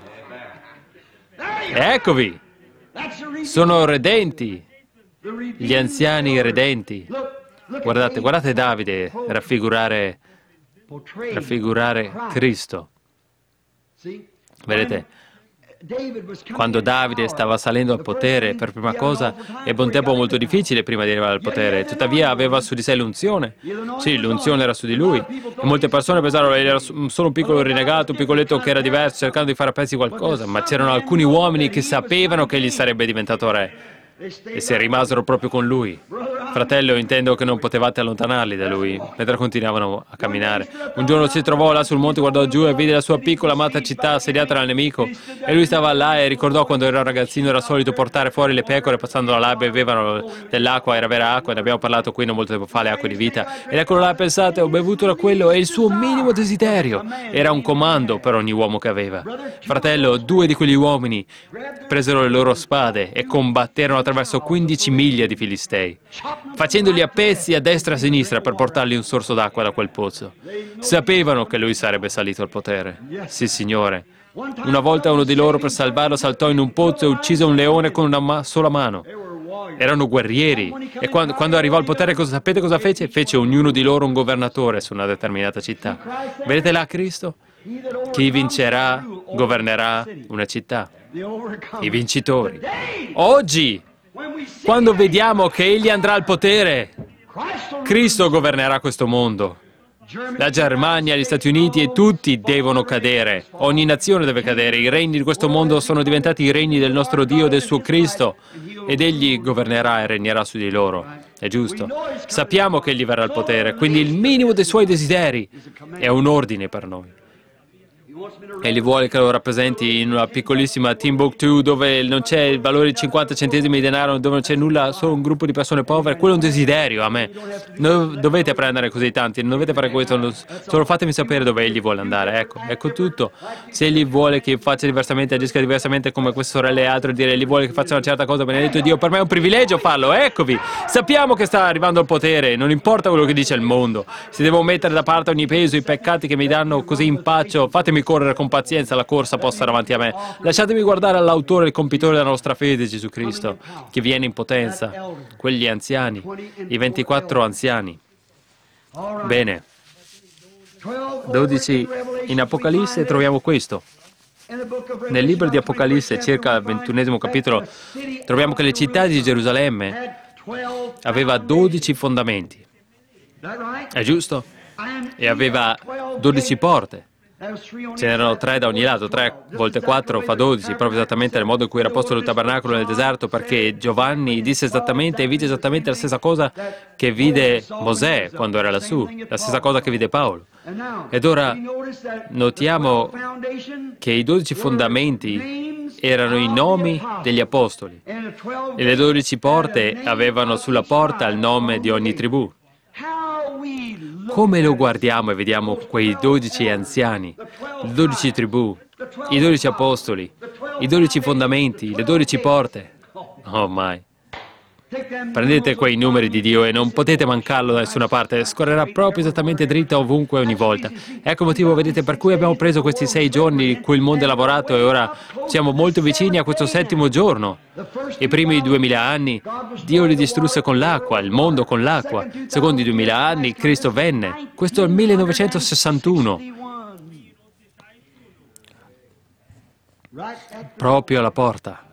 E eccovi, sono redenti, gli anziani redenti. Guardate, guardate Davide raffigurare raffigurare Cristo. Vedete, quando Davide stava salendo al potere, per prima cosa, ebbe un tempo molto difficile prima di arrivare al potere, tuttavia aveva su di sé l'unzione. Sì, l'unzione era su di lui. E molte persone pensarono che era solo un piccolo rinnegato, un piccoletto che era diverso, cercando di fare a pezzi qualcosa, ma c'erano alcuni uomini che sapevano che egli sarebbe diventato re e si rimasero proprio con lui. Fratello, intendo che non potevate allontanarli da lui, mentre continuavano a camminare. Un giorno si trovò là sul monte, guardò giù e vide la sua piccola amata città assediata dal nemico. E lui stava là e ricordò quando era un ragazzino, era solito portare fuori le pecore, passando là, bevevano dell'acqua, era vera acqua, ne abbiamo parlato qui non molto tempo fa, le acque di vita. Ed eccolo là, pensate, ho bevuto da quello, è il suo minimo desiderio. Era un comando per ogni uomo che aveva. Fratello, due di quegli uomini presero le loro spade e combatterono attraverso quindici miglia di Filistei, facendoli a pezzi a destra e a sinistra per portargli un sorso d'acqua da quel pozzo. Sapevano che lui sarebbe salito al potere. Sì, Signore. Una volta uno di loro, per salvarlo, saltò in un pozzo e uccise un leone con una ma- sola mano. Erano guerrieri. E quando, quando arrivò al potere, cosa, sapete cosa fece? Fece ognuno di loro un governatore su una determinata città. Vedete là Cristo? Chi vincerà, governerà una città. I vincitori. Oggi, quando vediamo che egli andrà al potere, Cristo governerà questo mondo. La Germania, gli Stati Uniti e tutti devono cadere. Ogni nazione deve cadere. I regni di questo mondo sono diventati i regni del nostro Dio e del suo Cristo. Ed egli governerà e regnerà su di loro. È giusto. Sappiamo che egli verrà al potere, quindi il minimo dei suoi desideri è un ordine per noi. Egli vuole che lo rappresenti in una piccolissima Timbuktu dove non c'è il valore di cinquanta centesimi di denaro, dove non c'è nulla, solo un gruppo di persone povere. Quello è un desiderio a me. Non dovete prendere così tanti, non dovete fare questo, solo fatemi sapere dove egli vuole andare. Ecco, ecco tutto. Se egli vuole che faccia diversamente, agisca diversamente come queste sorelle e altri, dire egli vuole che faccia una certa cosa, benedetto Dio, per me è un privilegio farlo. Eccovi, sappiamo che sta arrivando al potere, non importa quello che dice il mondo. Se devo mettere da parte ogni peso, i peccati che mi danno così impaccio, fatemi correre con pazienza la corsa posta davanti a me. Lasciatemi guardare all'autore e il compitore della nostra fede, Gesù Cristo, che viene in potenza. Quegli anziani, i ventiquattro anziani. Bene. dodici. In Apocalisse troviamo questo. Nel libro di Apocalisse, circa al ventunesimo capitolo, troviamo che le città di Gerusalemme aveva dodici fondamenti. È giusto? E aveva dodici porte. Ce n'erano tre da ogni lato, tre volte quattro fa dodici, proprio esattamente nel modo in cui era posto il tabernacolo nel deserto, perché Giovanni disse esattamente e vide esattamente la stessa cosa che vide Mosè quando era lassù, la stessa cosa che vide Paolo. Ed ora notiamo che i dodici fondamenti erano i nomi degli apostoli e le dodici porte avevano sulla porta il nome di ogni tribù. Come lo guardiamo e vediamo quei dodici anziani, le dodici tribù, i dodici apostoli, i dodici fondamenti, le dodici porte? Oh mai! Prendete quei numeri di Dio e non potete mancarlo da nessuna parte, scorrerà proprio esattamente dritta ovunque ogni volta. Ecco il motivo, vedete, per cui abbiamo preso questi sei giorni in cui il mondo è lavorato e ora siamo molto vicini a questo settimo giorno. I primi duemila anni Dio li distrusse con l'acqua, il mondo con l'acqua. Secondo i duemila anni Cristo venne. Questo è il millenovecentosessantuno. Proprio alla porta.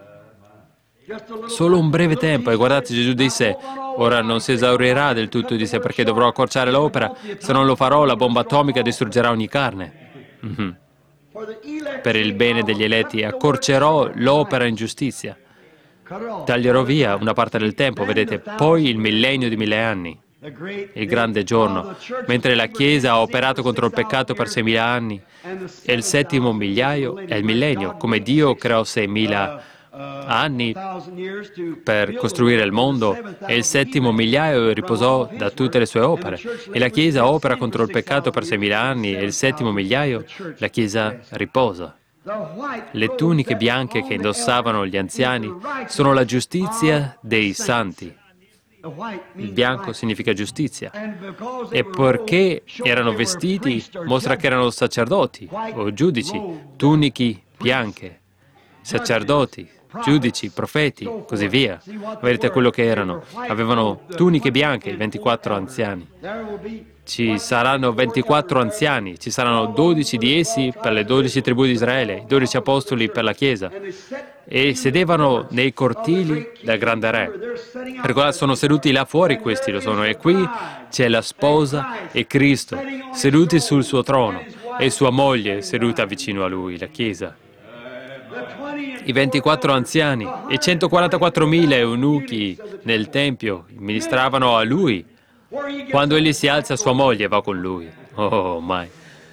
Solo un breve tempo, e guardate, Gesù disse, ora non si esaurirà del tutto, disse, perché dovrò accorciare l'opera, se non lo farò la bomba atomica distruggerà ogni carne. Mm-hmm. Per il bene degli eletti accorcerò l'opera in giustizia, taglierò via una parte del tempo, vedete, poi il millennio di mille anni. il grande giorno, mentre la Chiesa ha operato contro il peccato per seimila anni, e il settimo migliaio è il millennio, come Dio creò seimila anni per costruire il mondo, e il settimo migliaio riposò da tutte le sue opere. E la Chiesa opera contro il peccato per seimila anni, e il settimo migliaio la Chiesa riposa. Le tuniche bianche che indossavano gli anziani sono la giustizia dei santi. Il bianco significa giustizia. E perché erano vestiti, mostra che erano sacerdoti o giudici, tuniche bianche, sacerdoti, giudici, profeti, così via. Vedete quello che erano. Avevano tuniche bianche, i ventiquattro anziani. Ci saranno ventiquattro anziani, ci saranno dodici di essi per le dodici tribù di Israele, i dodici apostoli per la Chiesa, e sedevano nei cortili del grande re. Ricordate, sono seduti là fuori, questi lo sono, e qui c'è la sposa e Cristo, seduti sul suo trono, e sua moglie seduta vicino a lui, la Chiesa. I ventiquattro anziani e centoquarantaquattromila eunuchi nel Tempio ministravano a lui. Quando egli si alza, sua moglie va con lui. Oh, mai.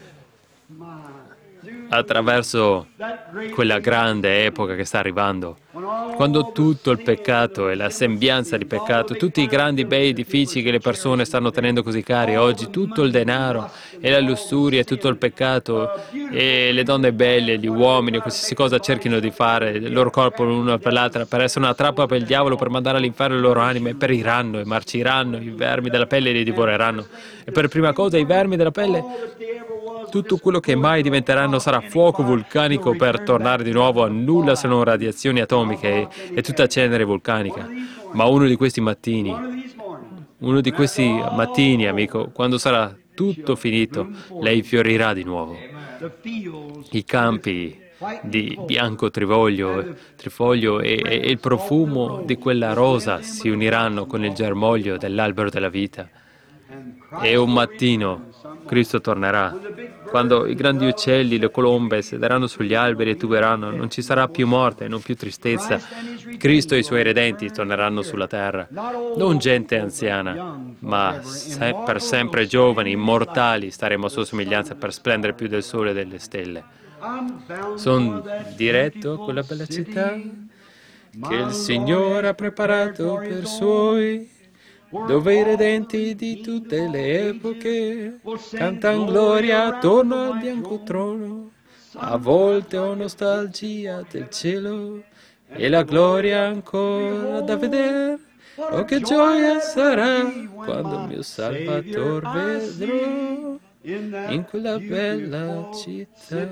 Attraverso quella grande epoca che sta arrivando, quando tutto il peccato e la sembianza di peccato, tutti i grandi bei edifici che le persone stanno tenendo così cari oggi, tutto il denaro e la lussuria e tutto il peccato e le donne belle, gli uomini, qualsiasi cosa cerchino di fare, il loro corpo l'uno per l'altra, per essere una trappola per il diavolo, per mandare all'inferno le loro anime, periranno e marciranno, i vermi della pelle li divoreranno. E per prima cosa i vermi della pelle, tutto quello che mai diventeranno sarà fuoco vulcanico per tornare di nuovo a nulla se non radiazioni atomiche e, e tutta cenere vulcanica. Ma uno di questi mattini, uno di questi mattini, amico, quando sarà tutto finito, lei fiorirà di nuovo. I campi di bianco trifoglio, trifoglio e, e il profumo di quella rosa si uniranno con il germoglio dell'albero della vita. E un mattino Cristo tornerà. Quando i grandi uccelli, le colombe sederanno sugli alberi e tuberanno, non ci sarà più morte, non più tristezza. Cristo e i suoi redenti torneranno sulla terra. Non gente anziana, ma se per sempre giovani, immortali, staremo a sua somiglianza per splendere più del sole e delle stelle. Sono diretto a quella bella città che il Signore ha preparato per suoi, dove i redenti di tutte le epoche cantano gloria attorno al bianco trono. A volte ho nostalgia del cielo e la gloria ancora da vedere. Oh, che gioia sarà quando il mio Salvatore vedrò in quella bella città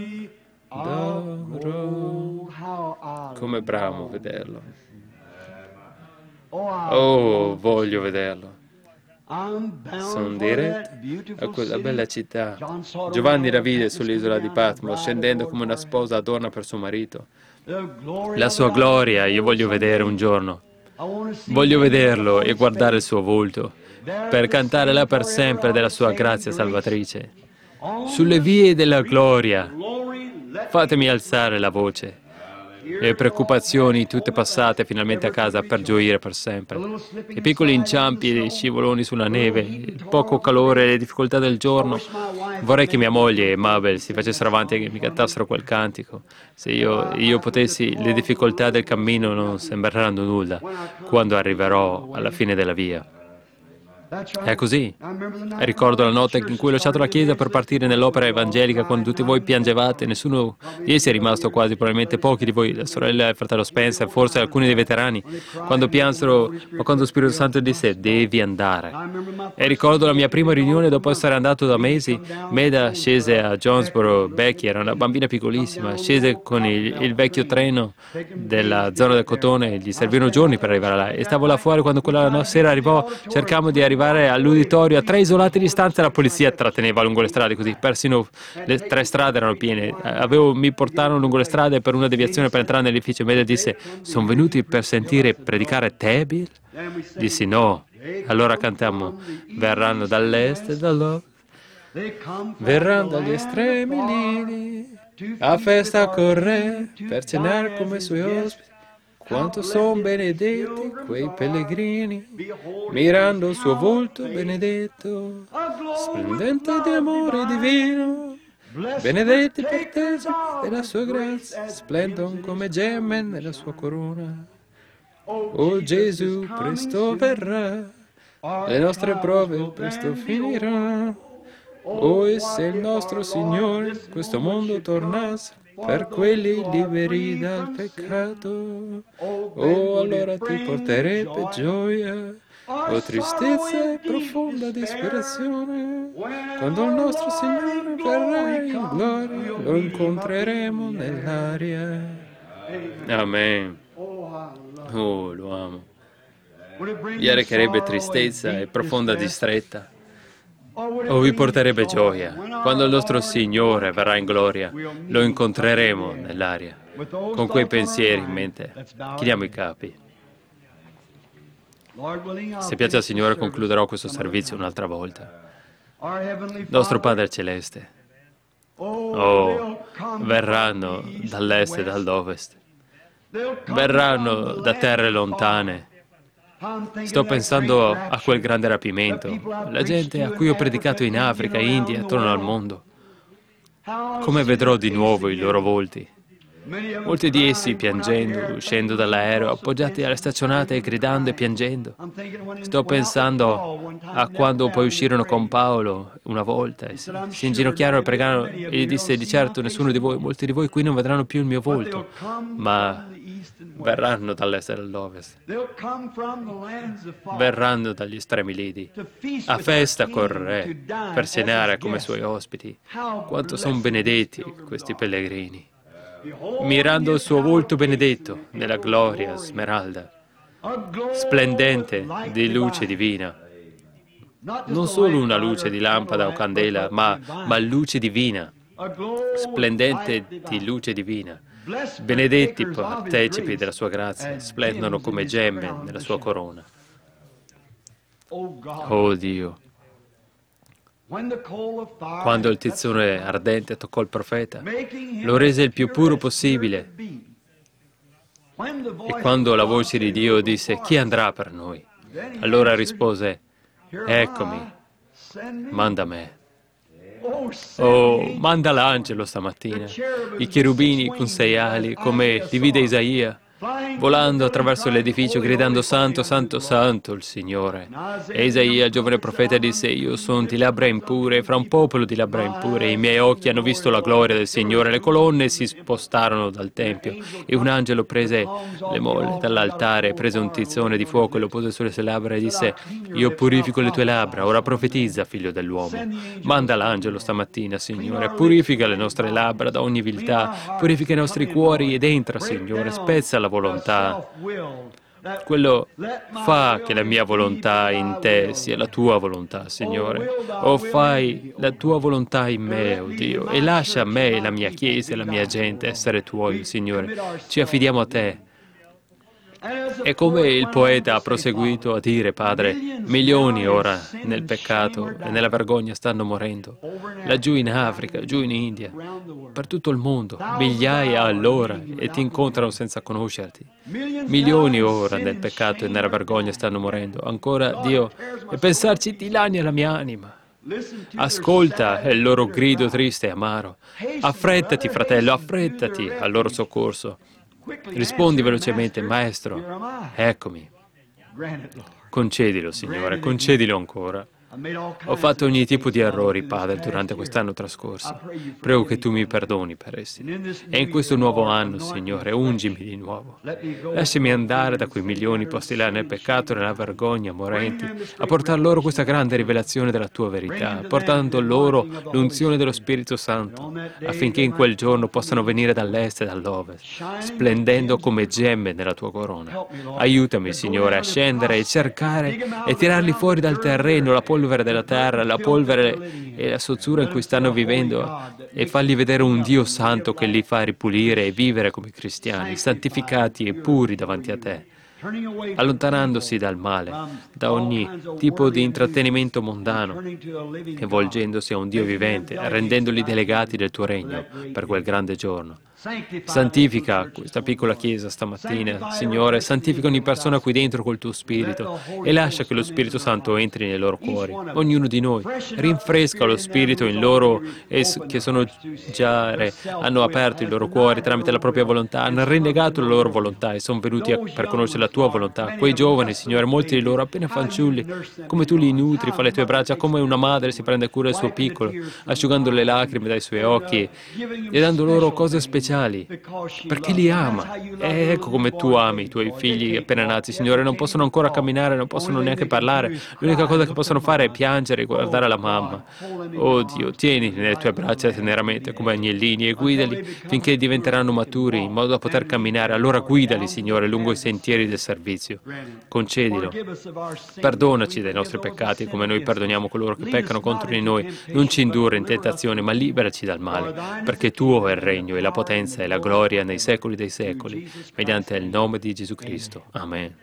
d'oro. Come bramo vederlo. Oh, voglio vederlo. Sono diretto a quella bella città. Giovanni la vide sull'isola di Patmos, scendendo come una sposa adorna per suo marito. La sua gloria io voglio vedere un giorno. Voglio vederlo e guardare il suo volto, per cantare là per sempre della sua grazia salvatrice. Sulle vie della gloria, fatemi alzare la voce. Le preoccupazioni tutte passate finalmente a casa per gioire per sempre. I piccoli inciampi e i scivoloni sulla neve, il poco calore e le difficoltà del giorno. Vorrei che mia moglie e Mabel si facessero avanti e che mi cantassero quel cantico. Se io, io potessi, le difficoltà del cammino non sembreranno nulla quando arriverò alla fine della via. È così. Ricordo la notte in cui ho lasciato la chiesa per partire nell'opera evangelica, quando tutti voi piangevate, nessuno di essi è rimasto quasi, probabilmente pochi di voi, la sorella e il fratello Spencer, forse alcuni dei veterani, quando piansero, ma quando lo Spirito Santo disse, devi andare. E ricordo la mia prima riunione dopo essere andato da mesi. Meda scese a Jonesboro, Becky era una bambina piccolissima, scese con il, il vecchio treno della zona del cotone, gli servirono giorni per arrivare là, e stavo là fuori quando quella sera arrivò, cercammo di arrivare all'uditorio a tre isolate distanze. La polizia tratteneva lungo le strade, così persino le tre strade erano piene. Avevo, mi portarono lungo le strade per una deviazione per entrare nell'edificio. Meda disse, sono venuti per sentire predicare te, Bill? Dissi no. Allora cantammo, verranno dall'est e dall'ovest, verranno dagli estremi lini a festa con re per cenare come suoi ospiti. Quanto son benedetti quei pellegrini, mirando il suo volto benedetto, splendente di amore divino. Benedetti partecipi della sua grazia, splendon come gemme nella sua corona. O Gesù, presto verrà, le nostre prove presto finiranno. O e se il nostro Signore questo mondo tornasse, per quelli liberi dal peccato, oh allora ti porterebbe gioia, o tristezza e profonda disperazione. Quando il nostro Signore verrà in gloria, lo incontreremo nell'aria. Amen. Oh, lo amo. Gli arrecherebbe tristezza e profonda distretta, o vi porterebbe gioia. Quando il nostro Signore verrà in gloria, lo incontreremo nell'aria. Con quei pensieri in mente, chiniamo i capi. Se piace al Signore, concluderò questo servizio un'altra volta. Nostro Padre Celeste, oh, verranno dall'est e dall'ovest, verranno da terre lontane. Sto pensando a quel grande rapimento, la gente a cui ho predicato in Africa, India, attorno al mondo. Come vedrò di nuovo i loro volti? Molti di essi piangendo, uscendo dall'aereo, appoggiati alle staccionate, gridando e piangendo. Sto pensando a quando poi uscirono con Paolo una volta e si, si inginocchiarono e pregarono e gli disse: di certo nessuno di voi, molti di voi qui non vedranno più il mio volto, ma verranno dall'est e dall'ovest, verranno dagli estremi lidi, a festa col Re, per cenare come suoi ospiti. Quanto sono benedetti questi pellegrini, mirando il suo volto benedetto nella gloria smeralda, splendente di luce divina. Non solo una luce di lampada o candela, ma, ma luce divina, splendente di luce divina. Benedetti partecipi della sua grazia, splendono come gemme nella sua corona. Oh Dio, quando il tizzone ardente toccò il profeta, lo rese il più puro possibile. E quando la voce di Dio disse: chi andrà per noi? Allora rispose: eccomi, manda me. Oh, manda l'angelo stamattina, i cherubini con sei ali, come li vide Isaia, volando attraverso l'edificio, gridando: santo, santo, santo il Signore. E Isaia, il giovane profeta, disse: io sono di labbra impure, fra un popolo di labbra impure. I miei occhi hanno visto la gloria del Signore. Le colonne si spostarono dal Tempio e un angelo prese le molle dall'altare, prese un tizzone di fuoco e lo pose sulle sue labbra e disse: io purifico le tue labbra, ora profetizza, figlio dell'uomo. Manda l'angelo stamattina, Signore, purifica le nostre labbra da ogni viltà, purifica i nostri cuori ed entra, Signore, spezza la volontà. Quello fa che la mia volontà in te sia la tua volontà, Signore. O fai la tua volontà in me, oh Dio, e lascia a me, la mia Chiesa e la mia gente essere tuoi, Signore. Ci affidiamo a te. E come il poeta ha proseguito a dire, Padre, milioni ora nel peccato e nella vergogna stanno morendo, laggiù in Africa, giù in India, per tutto il mondo, migliaia all'ora, e ti incontrano senza conoscerti. Milioni ora nel peccato e nella vergogna stanno morendo. Ancora, Dio, e pensarci dilania la mia anima. Ascolta il loro grido triste e amaro. Affrettati, fratello, affrettati al loro soccorso. Rispondi velocemente: Maestro, eccomi. Concedilo, Signore, concedilo ancora. Ho fatto ogni tipo di errori, Padre, durante quest'anno trascorso. Prego che tu mi perdoni per essi. E in questo nuovo anno, Signore, ungimi di nuovo. Lasciami andare da quei milioni posti là nel peccato e nella vergogna, morenti, a portar loro questa grande rivelazione della tua verità, portando loro l'unzione dello Spirito Santo, affinché in quel giorno possano venire dall'est e dall'ovest, splendendo come gemme nella tua corona. Aiutami, Signore, a scendere e cercare e tirarli fuori dal terreno, la polvere della terra, la polvere e la sozzura in cui stanno vivendo, e fargli vedere un Dio santo che li fa ripulire e vivere come cristiani, santificati e puri davanti a te. allontanandosi dal male, da ogni tipo di intrattenimento mondano e volgendosi a un Dio vivente, rendendoli delegati del tuo regno per quel grande giorno. Santifica questa piccola chiesa stamattina, Signore, santifica ogni persona qui dentro col tuo Spirito e lascia che lo Spirito Santo entri nei loro cuori, ognuno di noi, rinfresca lo Spirito in loro che sono già, hanno aperto i loro cuori tramite la propria volontà, hanno rinnegato la loro volontà e sono venuti a, per conoscere la tua volontà. Quei giovani, Signore, molti di loro appena fanciulli, come tu li nutri fra le tue braccia, come una madre si prende cura del suo piccolo, asciugando le lacrime dai suoi occhi e dando loro cose speciali, perché li ama. E ecco come tu ami i tuoi figli appena nati, Signore, non possono ancora camminare, non possono neanche parlare, l'unica cosa che possono fare è piangere e guardare la mamma. Oh Dio, tienili nelle tue braccia teneramente come agnellini e guidali finché diventeranno maturi in modo da poter camminare. Allora guidali, Signore, lungo i sentieri del servizio. Concedilo. Perdonaci dei nostri peccati come noi perdoniamo coloro che peccano contro di noi. Non ci indurre in tentazione, ma liberaci dal male, perché tuo è il regno e la potenza e la gloria nei secoli dei secoli, mediante il nome di Gesù Cristo. Amen.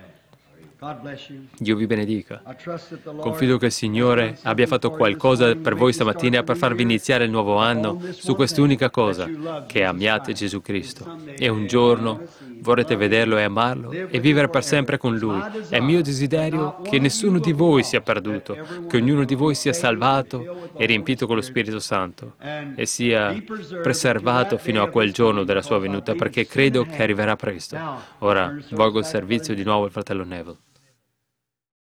Dio vi benedica. Confido che il Signore abbia fatto qualcosa per voi stamattina per farvi iniziare il nuovo anno su quest'unica cosa, che amiate Gesù Cristo. E un giorno vorrete vederlo e amarlo e vivere per sempre con Lui. È mio desiderio che nessuno di voi sia perduto, che ognuno di voi sia salvato e riempito con lo Spirito Santo e sia preservato fino a quel giorno della sua venuta, perché credo che arriverà presto. Ora volgo il servizio di nuovo al fratello Neville.